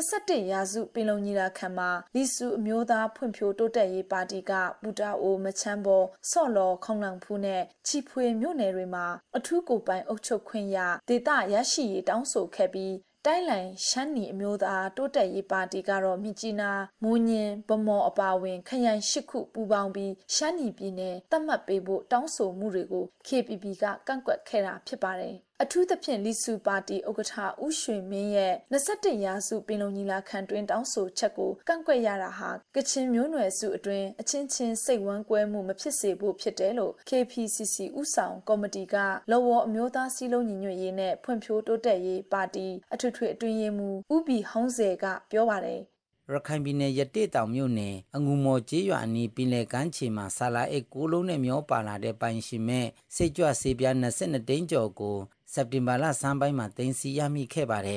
21ရာစုပင်လုံညီလာခံမှာလီဆူအမျိုးသားဖွံ့ဖြိုးတိုးတက်ရေးပါတီကပူတာအိုမချမ်းဘော်ဆော့လော်ခေါင်လန်ဖူးနဲ့ချီဖွေမြို့နယ်တွေမှာအထူးကိုပိုင်အုပ်ချုပ်ခွင့်ရဒေသရရှိရေးတောင်းဆိုခဲ့ပြီးတိုင်းလိုင်ရှမ်းနီအမျိုးသားတိုးတက်ရေးပါတီကတော့မြကြီးနားမိုးညင်းဗမော်အပါဝင်ခရိုင်10ခုပူးပေါင်းပြီးရှမ်းနီပြည်နယ်သတ်မှတ်ပေးဖို့တောင်းဆိုမှုတွေကို KPP ကကန့်ကွက်ခဲ့တာဖြစ်ပါတယ်အထူးသဖြင့်လီဆူပါတီဥက္ကဋ္ဌဦးရွှေမင်းရဲ့21ရာစုပင်လုံညီလာခံတွင်တောင်းဆိုချက်ကိုကန့်ကွက်ရတာဟာကချင်မျိုးနွယ်စုအတွင်းအချင်းချင်းစိတ်ဝမ်းကွဲမှုမဖြစ်စေဖို့ဖြစ်တယ်လို့ KPCC ဥဆောင်ကော်မတီကလော်ဝေါ်အမျိုးသားစည်းလုံးညီညွတ်ရေးနဲ့ဖွံ့ဖြိုးတိုးတက်ရေးပါတီအထွေထွေအတွင်းရေးမှူးဦးဘီဟောင်းစေကပြောပါတယ်ရခိုင်ပြည်နယ်ရတေတောင်မြို့နယ်အငူမော်ကျေးရွာအနီးပင်လယ်ကမ်းခြေမှာဆာလာအိတ်6လုံးနဲ့မျောပါလာတဲ့ပိုင်ရှင်မဲ့စိတ်ကြွဆေးပြား22သိန်းကျော်ကိုစက်တင်ဘာလဆန်းပိုင်းမှာတင်စီရမိခဲ့ပါတယ်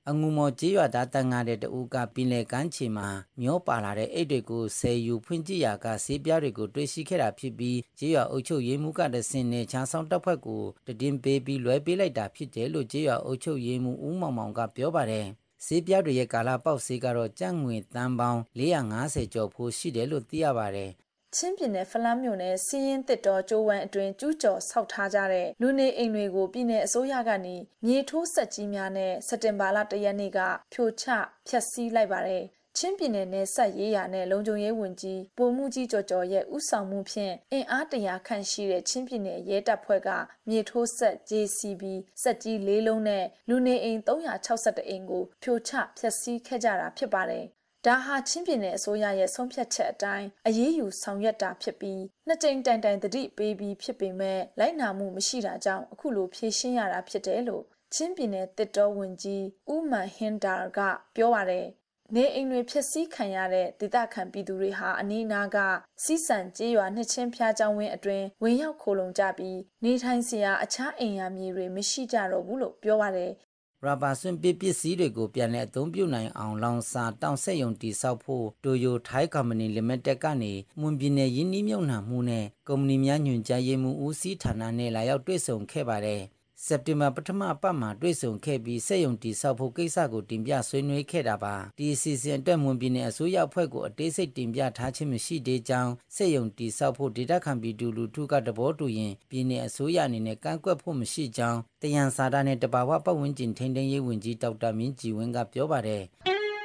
အငူမော်ကြေးရွာသားတန်ငါတဲ့တူကပင်လေကန်းချီမှာမျောပါလာတဲ့အိတ်တွေကိုဆယ်ယူဖွင့်ကြည့်ရာကဆေးပြားတွေကိုတွေ့ရှိခဲ့တာဖြစ်ပြီးကြေးရွာအုပ်ချုပ်ရေးမှူးကတဆင့်နဲ့ချားဆောင်တပ်ဖွဲ့ကိုတည်င်းပေးပြီးလွှဲပေးလိုက်တာဖြစ်တယ်လို့ကြေးရွာအုပ်ချုပ်ရေးမှူးဦးမောင်မောင်ကပြောပါတယ်ဆေးပြားတွေရဲ့ကာလပေါက်ဆေးကတော့ကျပ်ငွေတန်ပေါင်း450ကျော်ဖို့ရှိတယ်လို့သိရပါတယ်ချင်းပြည်နယ်ဖလန်းမြို့နယ်စီရင်တစ်တော်ကျိုးဝမ်းအတွင်းကျူးကျော်ဆောက်ထားကြတဲ့လူနေအိမ်တွေကိုပြည်내အစိုးရကနေမြေထိုးဆက်ကြီးများနဲ့စက်တင်ဘာလ1ရက်နေ့ကဖြိုချဖျက်ဆီးလိုက်ပါတယ်။ချင်းပြည်နယ်နယ်စပ်ရေးရာနဲ့လုံခြုံရေးဝန်ကြီးပိုမှုကြီးကျော်ကျော်ရဲ့ဥဆောင်မှုဖြင့်အင်အား100ခန့်ရှိတဲ့ချင်းပြည်နယ်ရဲတပ်ဖွဲ့ကမြေထိုးဆက် JCB စက်ကြီး4လုံးနဲ့လူနေအိမ်361အိမ်ကိုဖြိုချဖျက်ဆီးခဲ့ကြတာဖြစ်ပါတယ်။ဒါဟာချင်းပြည်နယ်အစိုးရရဲ့ဆုံးဖြတ်ချက်အတိုင်းအရေးယူဆောင်ရွက်တာဖြစ်ပြီးနှစ်ကြိမ်တိုင်တိုင်တတိပေးပြီးဖြစ်ပေမဲ့လိုက်နာမှုမရှိတာကြောင့်အခုလိုဖြေရှင်းရတာဖြစ်တယ်လို့ချင်းပြည်နယ်တစ်တော်ဝန်ကြီးဦးမန်ဟင်ဒါကပြောပါတယ်။နေအိမ်တွေဖြစ်စည်းခံရတဲ့ဒေသခံပြည်သူတွေဟာအနီးအနားကစီးစံကြေးရွာနှစ်ချင်းဖျားကျောင်းဝင်းအတွင်းဝင်ရောက်ခိုလုံကြပြီးနေထိုင်စရာအခြားအိမ်ယာမြေတွေမရှိကြတော့ဘူးလို့ပြောပါတယ်။ရဘာစွန့်ပစ္စည်းတွေကိုပြန်လည်အသုံးပြုနိုင်အောင်လောင်စာတောင်ဆက်ယုံတိဆောက်ဖို့တိုယိုထိုင်းကုမ္ပဏီလီမိတက်ကနေမွန်ပြည်နယ်ရင်းနှီးမြှုပ်နှံမှုနဲ့ကုမ္ပဏီများညွှန်ကြားရေးမှူးဦးစီးဌာနနဲ့လာရောက်တွေ့ဆုံခဲ့ပါတယ်။စက်တင်ဘာပထမပတ်မှာတွေ့ဆုံခဲ့ပြီးစက်ယုံတိဆောက်ဖို့ကိစ္စကိုတင်ပြဆွေးနွေးခဲ့တာပါ။ဒီစီစဉ်အတွက်မွန်ပြည်နယ်အစိုးရအဖွဲ့ကိုအသေးစိတ်တင်ပြထားခြင်းမရှိသေးကြောင်းစက်ယုံတိဆောက်ဖို့ဒေတာခံပြည်သူလူထုကတဘောတူရင်ပြည်နယ်အစိုးရအနေနဲ့ကန့်ကွက်ဖို့မရှိကြောင်းတယန်စာဒနဲ့တဘာဝပတ်ဝန်းကျင်ထိန်းသိမ်းရေးဝန်ကြီးဒေါက်တာမင်းကြည်ဝင်းကပြောပါတယ်။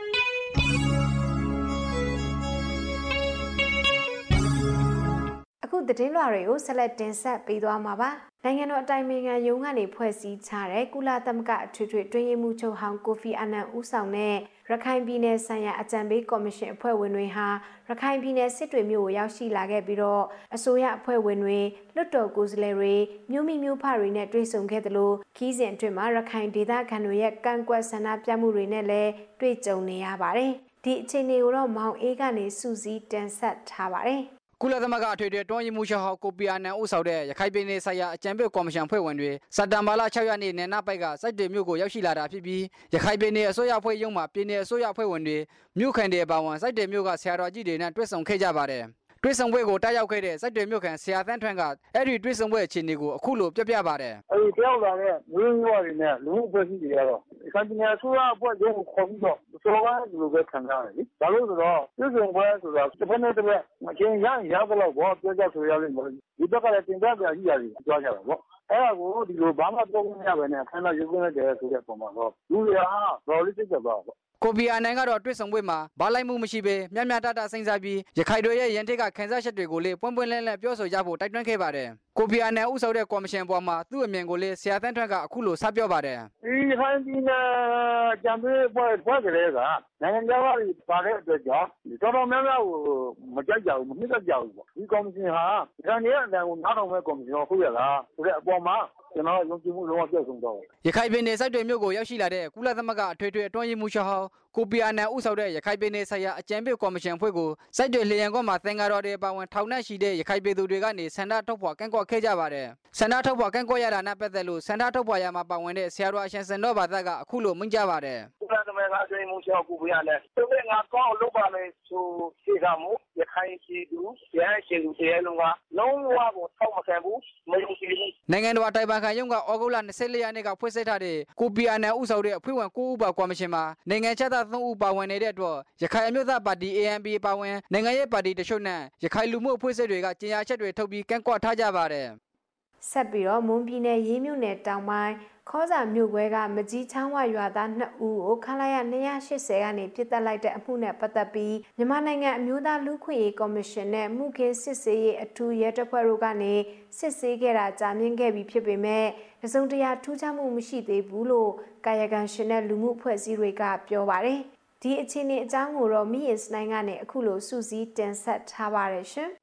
အခုသတင်းလွှာတွေကိုဆက်လက်တင်ဆက်ပေးသွားမှာပါနိုင်ငံတော်အတိုင်ပင်ခံရုံးကနေဖွဲ့စည်းထားတဲ့ကုလသမဂ္ဂအထွေထွေတွင်းရေးမှူးချုပ်ဟောင်းကိုဖီအာနန်ဦးဆောင်တဲ့ရခိုင်ပြည်နယ်ဆိုင်ရာအကြံပေးကော်မရှင်အဖွဲ့ဝင်တွေဟာရခိုင်ပြည်နယ်စစ်တွေမြို့ကိုရောက်ရှိလာခဲ့ပြီးတော့အစိုးရအဖွဲ့ဝင်တွေလွှတ်တော်ကိုယ်စားလှယ်တွေမြို့မိမြို့ဖတွေနဲ့တွေ့ဆုံခဲ့တယ်လို့ခီးစဉ်အတွင်းမှာရခိုင်ဒေသခံတွေရဲ့ကန့်ကွက်ဆန္ဒပြမှုတွေနဲ့လည်းတွေ့ကြုံနေရပါတယ်ဒီအခြေအနေကိုတော့မောင်အေးကနေစူးစီးတင်ဆက်ထားပါတယ်ကုလသမဂ္ဂအထွေထွေတွန်းရေးမှူးချုပ်ဟောင်းကိုဖီအာနန်ဦးဆောင်တဲ့ရခိုင်ပြည်နယ်ဆိုင်ရာအကြံပေးကော်မရှင်ဖွဲ့ဝင်တွေစက်တင်ဘာလ6ရက်နေ့နယ်နပိုက်ကစိုက်တွေမြို့ကိုရောက်ရှိလာတာဖြစ်ပြီးရခိုင်ပြည်နယ်အစိုးရအဖွဲ့ရုံးမှာပြည်နယ်အစိုးရအဖွဲ့ဝင်တွေမြို့ခံတွေပါဝင်စိုက်တွေမြို့ကဆရာတော်ကြီးတွေနဲ့တွေ့ဆုံခဲ့ကြပါတယ်တွေ့ဆုံပွဲကိုတက်ရောက်ခဲ့တဲ့စိုက်တွေမြို့ခံဆရာသန်းထွန်းကအဲ့ဒီတွေ့ဆုံပွဲအခြေအနေကိုအခုလိုပြပြပါတယ်အဲ့ဒီတယောက်လာတဲ့မြို့ရွာတွေနဲ့လူမှုအဖွဲ့အစည်းတွေကတော့ရခိုင်ပြည်နယ်အစိုးရအဖွဲ့ရုံးကိုခေါ်ပြီးတော့စော်ကားလူလိုပဲခံရတယ်လေဒါလို့ဆိုတော့တွေ့ဆုံပွဲဆိုတာတစ်ဖက်နဲ့တစ်ဖက်အချင်းရတော့ဘောပြောကြဆိုရလိမ့်မယ်ဒီဘက်ကလည်းတင်ပြပြရှိရတယ်ပြောကြတာပေါ့အဲ့ဒါကိုဒီလိုဘာမှပြောလို့မရဘဲနဲ့ခဏရုပ်ရင်းတဲ့ဆိုတဲ့ပုံမှာတော့လူတွေဟာတော်လေးစိတ်ကြပါပေါ့ကိုဖီအာနန်ကတော့တွေ့ဆုံပွဲမှာဘာလိုက်မှုမရှိဘဲမျှမျှတတစိမ့်စားပြီးရခိုင်တွေရဲ့ရန်ထိတ်ကခန်းစားချက်တွေကိုလေပွင့်ပွင့်လင်းလင်းပြောဆိုကြဖို့တိုက်တွန်းခဲ့ပါတယ်ကိုဖီအာနန်ဦးဆောင်တဲ့ကော်မရှင်ပေါ်မှာသူ့အမြင်ကိုလေဆရာသန်းထွန်းကအခုလိုစပြောပါတယ်ဒီခိုင်ပြည်နယ်ကြံပေးပွဲကလေးကနိုင်ငံခြားသားတွေပါတဲ့အတွက်ကြောင့်တော်တော်များများကိုမကြိုက်ကြဘူးမနှစ်သက်ကြဘူးပေါ့ဒီကော်မရှင်ဟာဒီကနေ့အတန်ကိုနားထောင်မဲ့ကော်မရှင်ဟုတ်ရလားဆိုတဲ့အပေါ်မှာကျွန်တော်ယုံကြည်မှုလုံးဝပြည့်စုံတော့ရခိုင်ပြည်နယ်စိုက်တွေမြို့ကိုရောက်ရှိလာတဲ့ကုလသမဂ္ဂအထွေထွေအတွင်းရေးမှူးချုပ်ဟောင်းကိုဖီအာနန်ဦးဆောင်တဲ့ရခိုင်ပြည်နယ်ဆိုင်ရာအကြံပေးကော်မရှင်အဖွဲ့ကိုစိုက်တွေလျင်ကွန်းမှာသင်္ကာတော်တွေပါဝင်ထောင်နဲ့ရှိတဲ့ရခိုင်ပြည်သူတွေကနေဆန္ဒထုတ်ဖော်ကန့်ကွက်ခဲ့ကြပါတယ်ဆန္ဒထုတ်ဖော်ကန့်ကွက်ရတာနဲ့ပတ်သက်လို့ဆန္ဒထုတ်ဖော်ရမှာပါဝင်တဲ့ဆရာတော်အရှင်စံတော်ဘာသာကအခုလိုမိန့်ကြားပါတယ်ကုလသမဂ္ဂအတွင်းမှုချုပ်ကိုဖီအာနန်သူကငါကောင်းလုပ်ပါမယ်ဆိုဖြေတာမို့ရခိုင်ပြည်သူရဟန်းရှင်သူတရားလုံးကလုံးဝကိုထောက်မခံဘူးမယုံကြည်ဘူးနိုင်ငံတော်တိုင်ပင်ခံရုံးကဩဂုတ်လ24ရက်နေ့ကဖွဲ့စည်းထားတဲ့ကိုဖီအာနန်ဦးဆောင်တဲ့အဖွဲ့ဝင်9ဦးပါကော်မရှင်မှာနိုင်ငံခြားသား3ဦးပါဝင်နေတဲ့အတွက်ရခိုင်အမျိုးသားပါတီ ANP ပါဝင်နိုင်ငံရေးပါတီတချို့နဲ့ရခိုင်လူမှုအဖွဲ့အစည်းတွေကကြေညာချက်တွေထုတ်ပြီးကန့်ကွက်ထားကြပါတယ်ဆက်ပြီးတော့မွန်ပြည်နယ်ရေးမြို့နယ်တောင်ပိုင်းခေါစာမြို့ခွဲကမကြီးချောင်းဝရွာသား2ဦးကိုခလာရ280ကနေပြစ်တက်လိုက်တဲ့အမှုနဲ့ပတ်သက်ပြီးမြန်မာနိုင်ငံအမျိုးသားလူ့ခွင့်ရေးကော်မရှင်နဲ့မှုခင်းစစ်ဆေးရေးအထူးရဲတပ်ဖွဲ့တို့ကနေစစ်ဆေးခဲ့တာကြာမြင့်ခဲ့ပြီဖြစ်ပေမဲ့တစုံတရာထူးခြားမှုမရှိသေးဘူးလို့ကာယကံရှင်တဲ့လူမှုအဖွဲ့အစည်းတွေကပြောပါတယ်ဒီအခြေအနေအကြောင်းကိုတော့မိယစ်နိုင်ကနေအခုလိုစူးစီးတင်ဆက်ထားပါတယ်ရှင်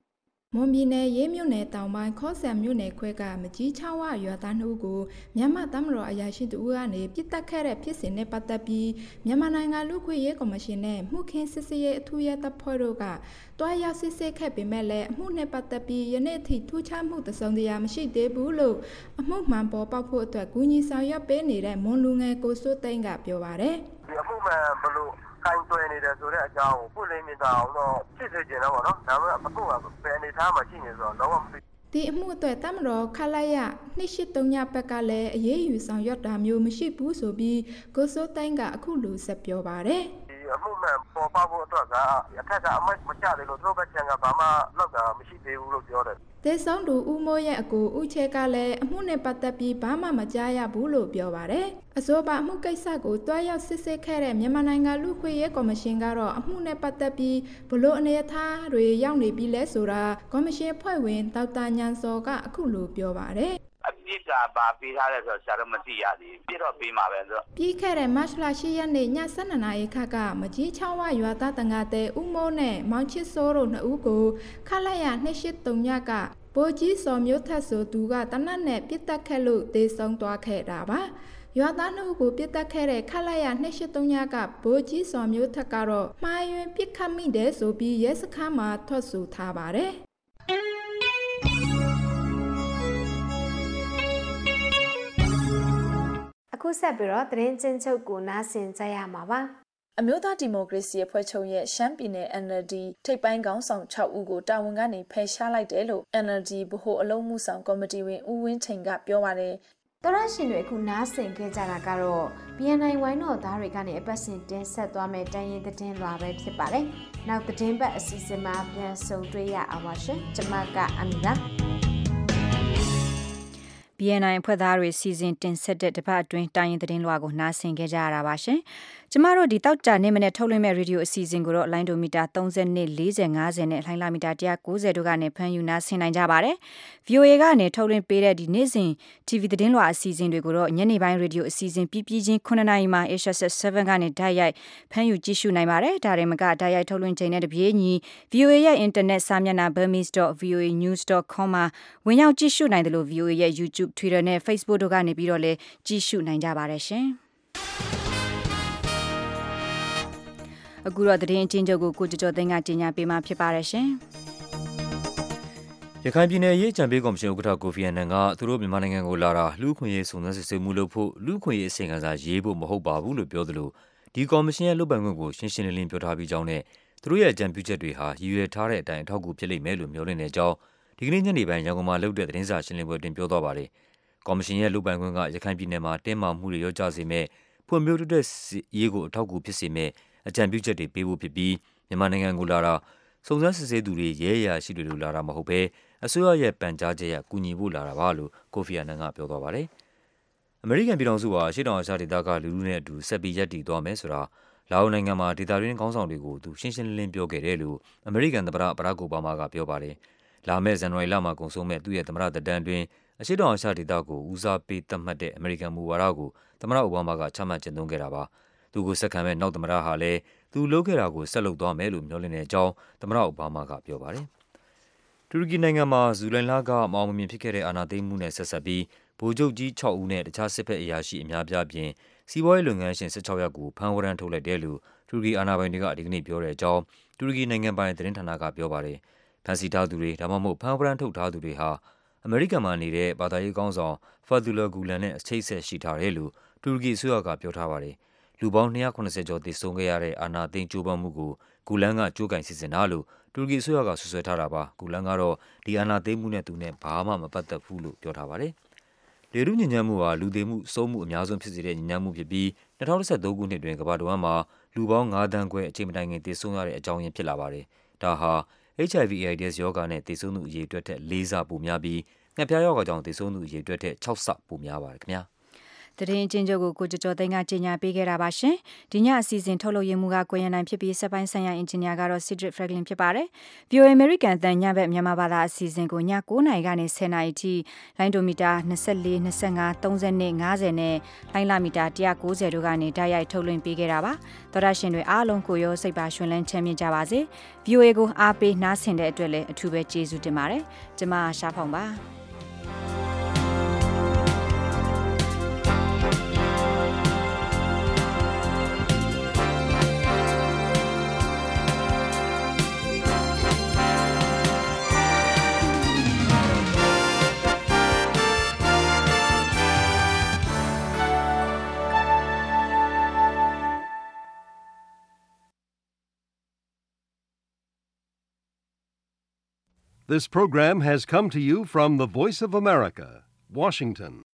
မွန်ပြည်နယ်ရေးမြို့နယ်တောင်ပိုင်းခေါ်ဆံမြို့နယ်ခွဲကမကြီးချဝရွာသားနှုတ်ကိုမြန်မာတမတော်အရာရှိတူကနေပြစ်တက်ခဲ့တဲ့ဖြစ်စဉ်နဲ့ပတ်သက်ပြီးမြန်မာနိုင်ငံလူ့ခွင့်ရေးကော်မရှင်နဲ့မှုခင်းစစ်ဆေးရေးအထူးရဲတပ်ဖွဲ့တို့ကတွားရောက်စစ်ဆေးခဲ့ပေမဲ့လည်းအမှုနဲ့ပတ်သက်ပြီးယနေ့ထိထူးခြားမှုတစုံတရာမရှိသေးဘူးလို့အမှုမှန်ပေါ်ပေါက်ဖို့အတွက်ကူညီဆောင်ရွက်ပေးနေတဲ့မွန်လူငယ်ကိုစိုးသိန်းကပြောပါတယ်ဒီအမှုမှန်ဘလို့ကိုင်တွယ်နေတယ်ဆိုတဲ့အကြောင်းကိုပွင့်လင်းမြင်သာအောင်တော့ဖြစ်စေချင်တော့ဗောနော်ဒါပေမဲ့အခုကဘယ်အနေထားမှရှိနေဆိုတော့တော့မသိဒီအမှုအတွက်တမတော်ခလိုက်ရ283ညဘက်ကလည်းအရေးယူဆောင်ရွက်တာမျိုးမရှိဘူးဆိုပြီးကိုစိုးသိန်းကအခုလိုဆက်ပြောပါတယ်အမှုမှန်ပေါ်ပေါက်ဖို့အတွက်ကအထက်ကအမတ်မချသေးလို့သူတို့ဘက်ချန်ကဘာမှလောက်တာမရှိသေးဘူးလို့ပြောတယ်ဒေဆောင်တူဦးမိုးရဲ့အကိုဦးချဲကလည်းအမှုနဲ့ပတ်သက်ပြီးဘာမှမကြားရဘူးလို့ပြောပါတယ်အစိုးရအမှုကိစ္စကိုတွားရောက်စစ်ဆေးခဲ့တဲ့မြန်မာနိုင်ငံလူ့ခွင့်ရေးကော်မရှင်ကတော့အမှုနဲ့ပတ်သက်ပြီးဘလို့အနေအထားတွေရောက်နေပြီလဲဆိုတာကော်မရှင်ဖွဲ့ဝင်ဒေါက်တာညန်စောကအခုလိုပြောပါတယ်အပြစ်ကပါပေးထားတယ်ဆိုတော့ဆရာတို့မသိရသေးဘူးပြည့်တော့ပေးမှာပဲဆိုပြီးခဲ့တဲ့မတ်လ10ရက်နေ့ည12နာရီခန့်ကမကြီးချောင်းဝရွာသားတန်ငါတဲ့ဦးမိုးနဲ့မောင်ချစ်စိုးတို့နှစ်ဦးကိုခလိုက်ရ283ညကဗိုလ်ကြီးစော်မျိုးထက်ဆိုသူကတနတ်နဲ့ပြစ်တက်ခဲ့လို့ဒေဆုံးသွားခဲ့တာပါရွာသားနှုတ်ကိုပြစ်တက်ခဲ့တဲ့ခလိုက်ရ283ညကဗိုလ်ကြီးစော်မျိုးထက်ကတော့မှားယွင်းပြစ်ခတ်မိတယ်ဆိုပြီးရဲစခန်းမှာထွက်ဆိုထားပါတယ်အခုဆက်ပြီးတော့သတင်းချင်းချုပ်ကိုနားဆင်ကြရမှာပါအမျိုးသားဒီမိုကရေစီအဖွဲ့ချုပ်ရဲ့ရှမ်းပြည်နယ် NLD ထိပ်ပိုင်းခေါင်းဆောင်6ဦးကိုတာဝန်ကနေဖယ်ရှားလိုက်တယ်လို့ NLD ဗဟိုအလုံးမှုဆောင်ကော်မတီဝင်ဦးဝင်းချိန်ကပြောပါတယ်တော်ရရှင်တွေအခုနားဆင်ခဲ့ကြတာကတော့ BNI ဝိုင်းတော်သားတွေကနေအပတ်စဉ်တင်ဆက်သွားမယ့်တိုင်းရင်းသတင်းလွှာပဲဖြစ်ပါတယ်နောက်သတင်းပတ်အစီအစဉ်မှာပြန်ဆုံတွေ့ရအောင်ပါရှင်ကျွန်မကအမီပါ BNI အဖွဲ့သားတွေစီစဉ်တင်ဆက်တဲ့တပတ်အတွင်းတိုင်းရင်းသတင်းလွှာကိုနားဆင်ခဲ့ကြရတာပါရှင်။ကျမတို့ဒီတောက်ကြနေမနဲ့ထုတ်လွှင့်မဲ့ရေဒီယိုအစီအစဉ်ကိုတော့လိုင်းဒိုမီတာ30နဲ့40 50နဲ့လိုင်းလာမီတာ190တို့ကနေဖမ်းယူနားဆင်နိုင်ကြပါတယ်။ VOA ကနေထုတ်လွှင့်ပေးတဲ့ဒီနေ့စဉ် TV သတင်းလွှာအစီအစဉ်တွေကိုတော့ညနေပိုင်းရေဒီယိုအစီအစဉ်ပြီးချင်း9နာရီမှာ Asia 7ကနေဓာတ်ရိုက်ဖမ်းယူကြည့်ရှုနိုင်ပါတယ်။ဒါတွေမကဓာတ်ရိုက်ထုတ်လွှင့်ချိန်နဲ့တပြေးညီ VOA ရဲ့ internet စာမျက်နှာ burmese.voanews.com မှာဝင်ရောက်ကြည့်ရှုနိုင်တယ်လို့ VOA ရဲ့ YouTube, Twitter နဲ့ Facebook တို့ကနေပြီးတော့လည်းကြည့်ရှုနိုင်ကြပါတယ်ရှင်။အခုတော့သတင်းအချင်းချုပ်ကိုကိုကျော်သိန်းကတင်ပြပေးမှာဖြစ်ပါတယ်ရှင်။ရခိုင်ပြည်နယ်ရေးချန်ပေးကော်မရှင်ဥက္ကဋ္ဌကိုဖီအာနန်ကသူတို့မြန်မာနိုင်ငံကိုလာတာလူ့ခွင့်ရေးစုံစမ်းစစ်ဆေးမှုလုပ်ဖို့လူ့ခွင့်ရေးအစီအခံစာရေးဖို့မဟုတ်ပါဘူးလို့ပြောသလိုဒီကော်မရှင်ရဲ့လုပ်ပိုင်ခွင့်ကိုရှင်းရှင်းလင်းလင်းပြောထားပြီးကြောင်းနဲ့သူတို့ရဲ့အကြံပြုချက်တွေဟာရည်ရွယ်ထားတဲ့အတိုင်းအထောက်အကူဖြစ်လိမ့်မယ်လို့မျှော်လင့်နေကြောင်းဒီကနေ့ညနေပိုင်းရန်ကုန်မှာလုပ်တဲ့သတင်းစာရှင်းလင်းပွဲတင်ပြောသွားပါတယ်။ကော်မရှင်ရဲ့လုပ်ပိုင်ခွင့်ကရခိုင်ပြည်နယ်မှာတင်းမာမှုတွေရောကြစေမဲ့ဖွံ့ဖြိုးတိုးတက်ရေးကိုအထောက်အကူဖြစ်စေမဲ့အကြံပြုချက်တွေပေးဖို့ဖြစ်ပြီးမြန်မာနိုင်ငံကိုလာတာစုံစမ်းစစ်ဆေးသူတွေရဲရရှိတွေလိုလာတာမဟုတ်ဘဲအစိုးရရဲ့ပန်ကြားချက်အကူအညီဖို့လာတာပါလို့ကိုဖီအာနန်ကပြောသွားပါတယ်။အမေရိကန်ပြည်ထောင်စုဟာအရှေ့တောင်အာရှဒေသကလူလူနဲ့အတူဆက်ပြီးရပ်တည်သွားမယ်ဆိုတာလာအိုနိုင်ငံမှာဒေသတွင်းခေါင်းဆောင်တွေကိုသူရှင်းရှင်းလင်းလင်းပြောခဲ့တယ်လို့အမေရိကန်သမ္မတဘရာ့ခ် အိုဘားမားကပြောပါတယ်။လာမယ့်ဇန်နဝါရီလမှာကုန်ဆုံးမဲ့သူ့ရဲ့သမ္မတသက်တမ်းအတွင်းအရှေ့တောင်အာရှဒေသကိုဦးစားပေးသတ်မှတ်တဲ့အမေရိကန်မူဝါဒကိုသမ္မတအိုဘားမားကချမှတ်ကျင့်သုံးခဲ့တာပါ။သူကိုဆက်ခံမဲ့နောက်သမ္မတဟာလည်းသူလုပ်ခဲ့တာကိုဆက်လုပ်သွားမယ်လို့မျှော်လင့်တဲ့အကြောင်းသမ္မတအိုဘားမားကပြောပါတယ်။တူရကီနိုင်ငံမှာဇူလိုင်လကမအောင်မမြင်ဖြစ်ခဲ့တဲ့အာဏာသိမ်းမှုနဲ့ဆက်ဆက်ပြီးဗိုလ်ချုပ်ကြီး6ဦးနဲ့တခြားစစ်ဘက်အရာရှိအများပြားပြင်စီးပွားရေးလုပ်ငန်းရှင်16ယောက်ကိုဖမ်းဝရမ်းထုတ်လိုက်တယ်လို့တူရကီအာဏာပိုင်တွေကဒီကနေ့ပြောတဲ့အကြောင်းတူရကီနိုင်ငံပိုင်သတင်းဌာနကပြောပါတယ်။ဖမ်းဆီးထားသူတွေဒါမှမဟုတ်ဖမ်းဝရမ်းထုတ်ထားသူတွေဟာအမေရိကန်မှာနေတဲ့ဘာသာရေးခေါင်းဆောင်ဖာဒူလာဂူလန်နဲ့အချိတ်ဆက်ရှိထားတယ်လို့တူရကီအစိုးရကပြောထားပါတယ်။လူပေါင်း290ကျော်သေဆုံးခဲ့ရတဲ့အာဏာသိမ်းကြိုးပမ်းမှုကိုဂူလန်ကကြိုးကင်စီစဉ်တာလို့တူရကီအစိုးရကဆွဆွဲထားတာပါ။ဂူလန်ကတော့ဒီအာဏာသိမ်းမှုနဲ့သူနဲ့ဘာမှမပတ်သက်ဘူးလို့ပြောထားပါတယ်။လေထုညဉ့်ညမ်းမှုဟာလူသေမှုစုံမှုအများဆုံးဖြစ်စေတဲ့ညဉ့်ညမ်းမှုဖြစ်ပြီး2013ခုနှစ်တွင်ကမ္ဘာတဝန်းမှာလူပေါင်း9သန်းခွဲအချိန်မတိုင်ခင်သေဆုံးရတဲ့အကြောင်းရင်းဖြစ်လာပါတယ်။ဒါဟာ HIV/AIDS ရောဂါနဲ့သေဆုံးသူအရေအတွက်ထက်4ဆပိုများပြီးငှက်ဖျားရောဂါကြောင့်သေဆုံးသူအရေအတွက်ထက်6ဆပိုများပါတယ်ခင်ဗျာ။သတင်းချင်းချုပ်ကိုကြော်သိန်းကကြီးညာပေးခဲ့တာပါရှင်ဒီညအစီအစဉ်ထုတ်လုပ်ရမှုကကိုရန်နိုင်ဖြစ်ပြီးစက်ပိုင်းဆိုင်ရာအင်ဂျင်နီယာကတော့ Cedric Franklin ဖြစ်ပါတယ် VOA American တန်ညဘက်မြန်မာဘာသာအစီအစဉ်ကိုည9:00 နာရီကနေ10:00 နာရီထိလိုင်းဒိုမီတာ24 25 30နဲ့50နဲ့လိုင်းလာမီတာ190တို့ကနေဓာတ်ရိုက်ထုတ်လွှင့်ပေးခဲ့တာပါသောရရှင်တွေအားလုံးကိုရောစိတ်ပါရှင်လန်းချမ်းမြေ့ကြပါစေ VOA ကိုအားပေးနားဆင်တဲ့အတွက်လည်းအထူးပဲကျေးဇူးတင်ပါတယ်ကျွန်မရှားဖောင်ပါ This program has come to you from the Voice of America, Washington.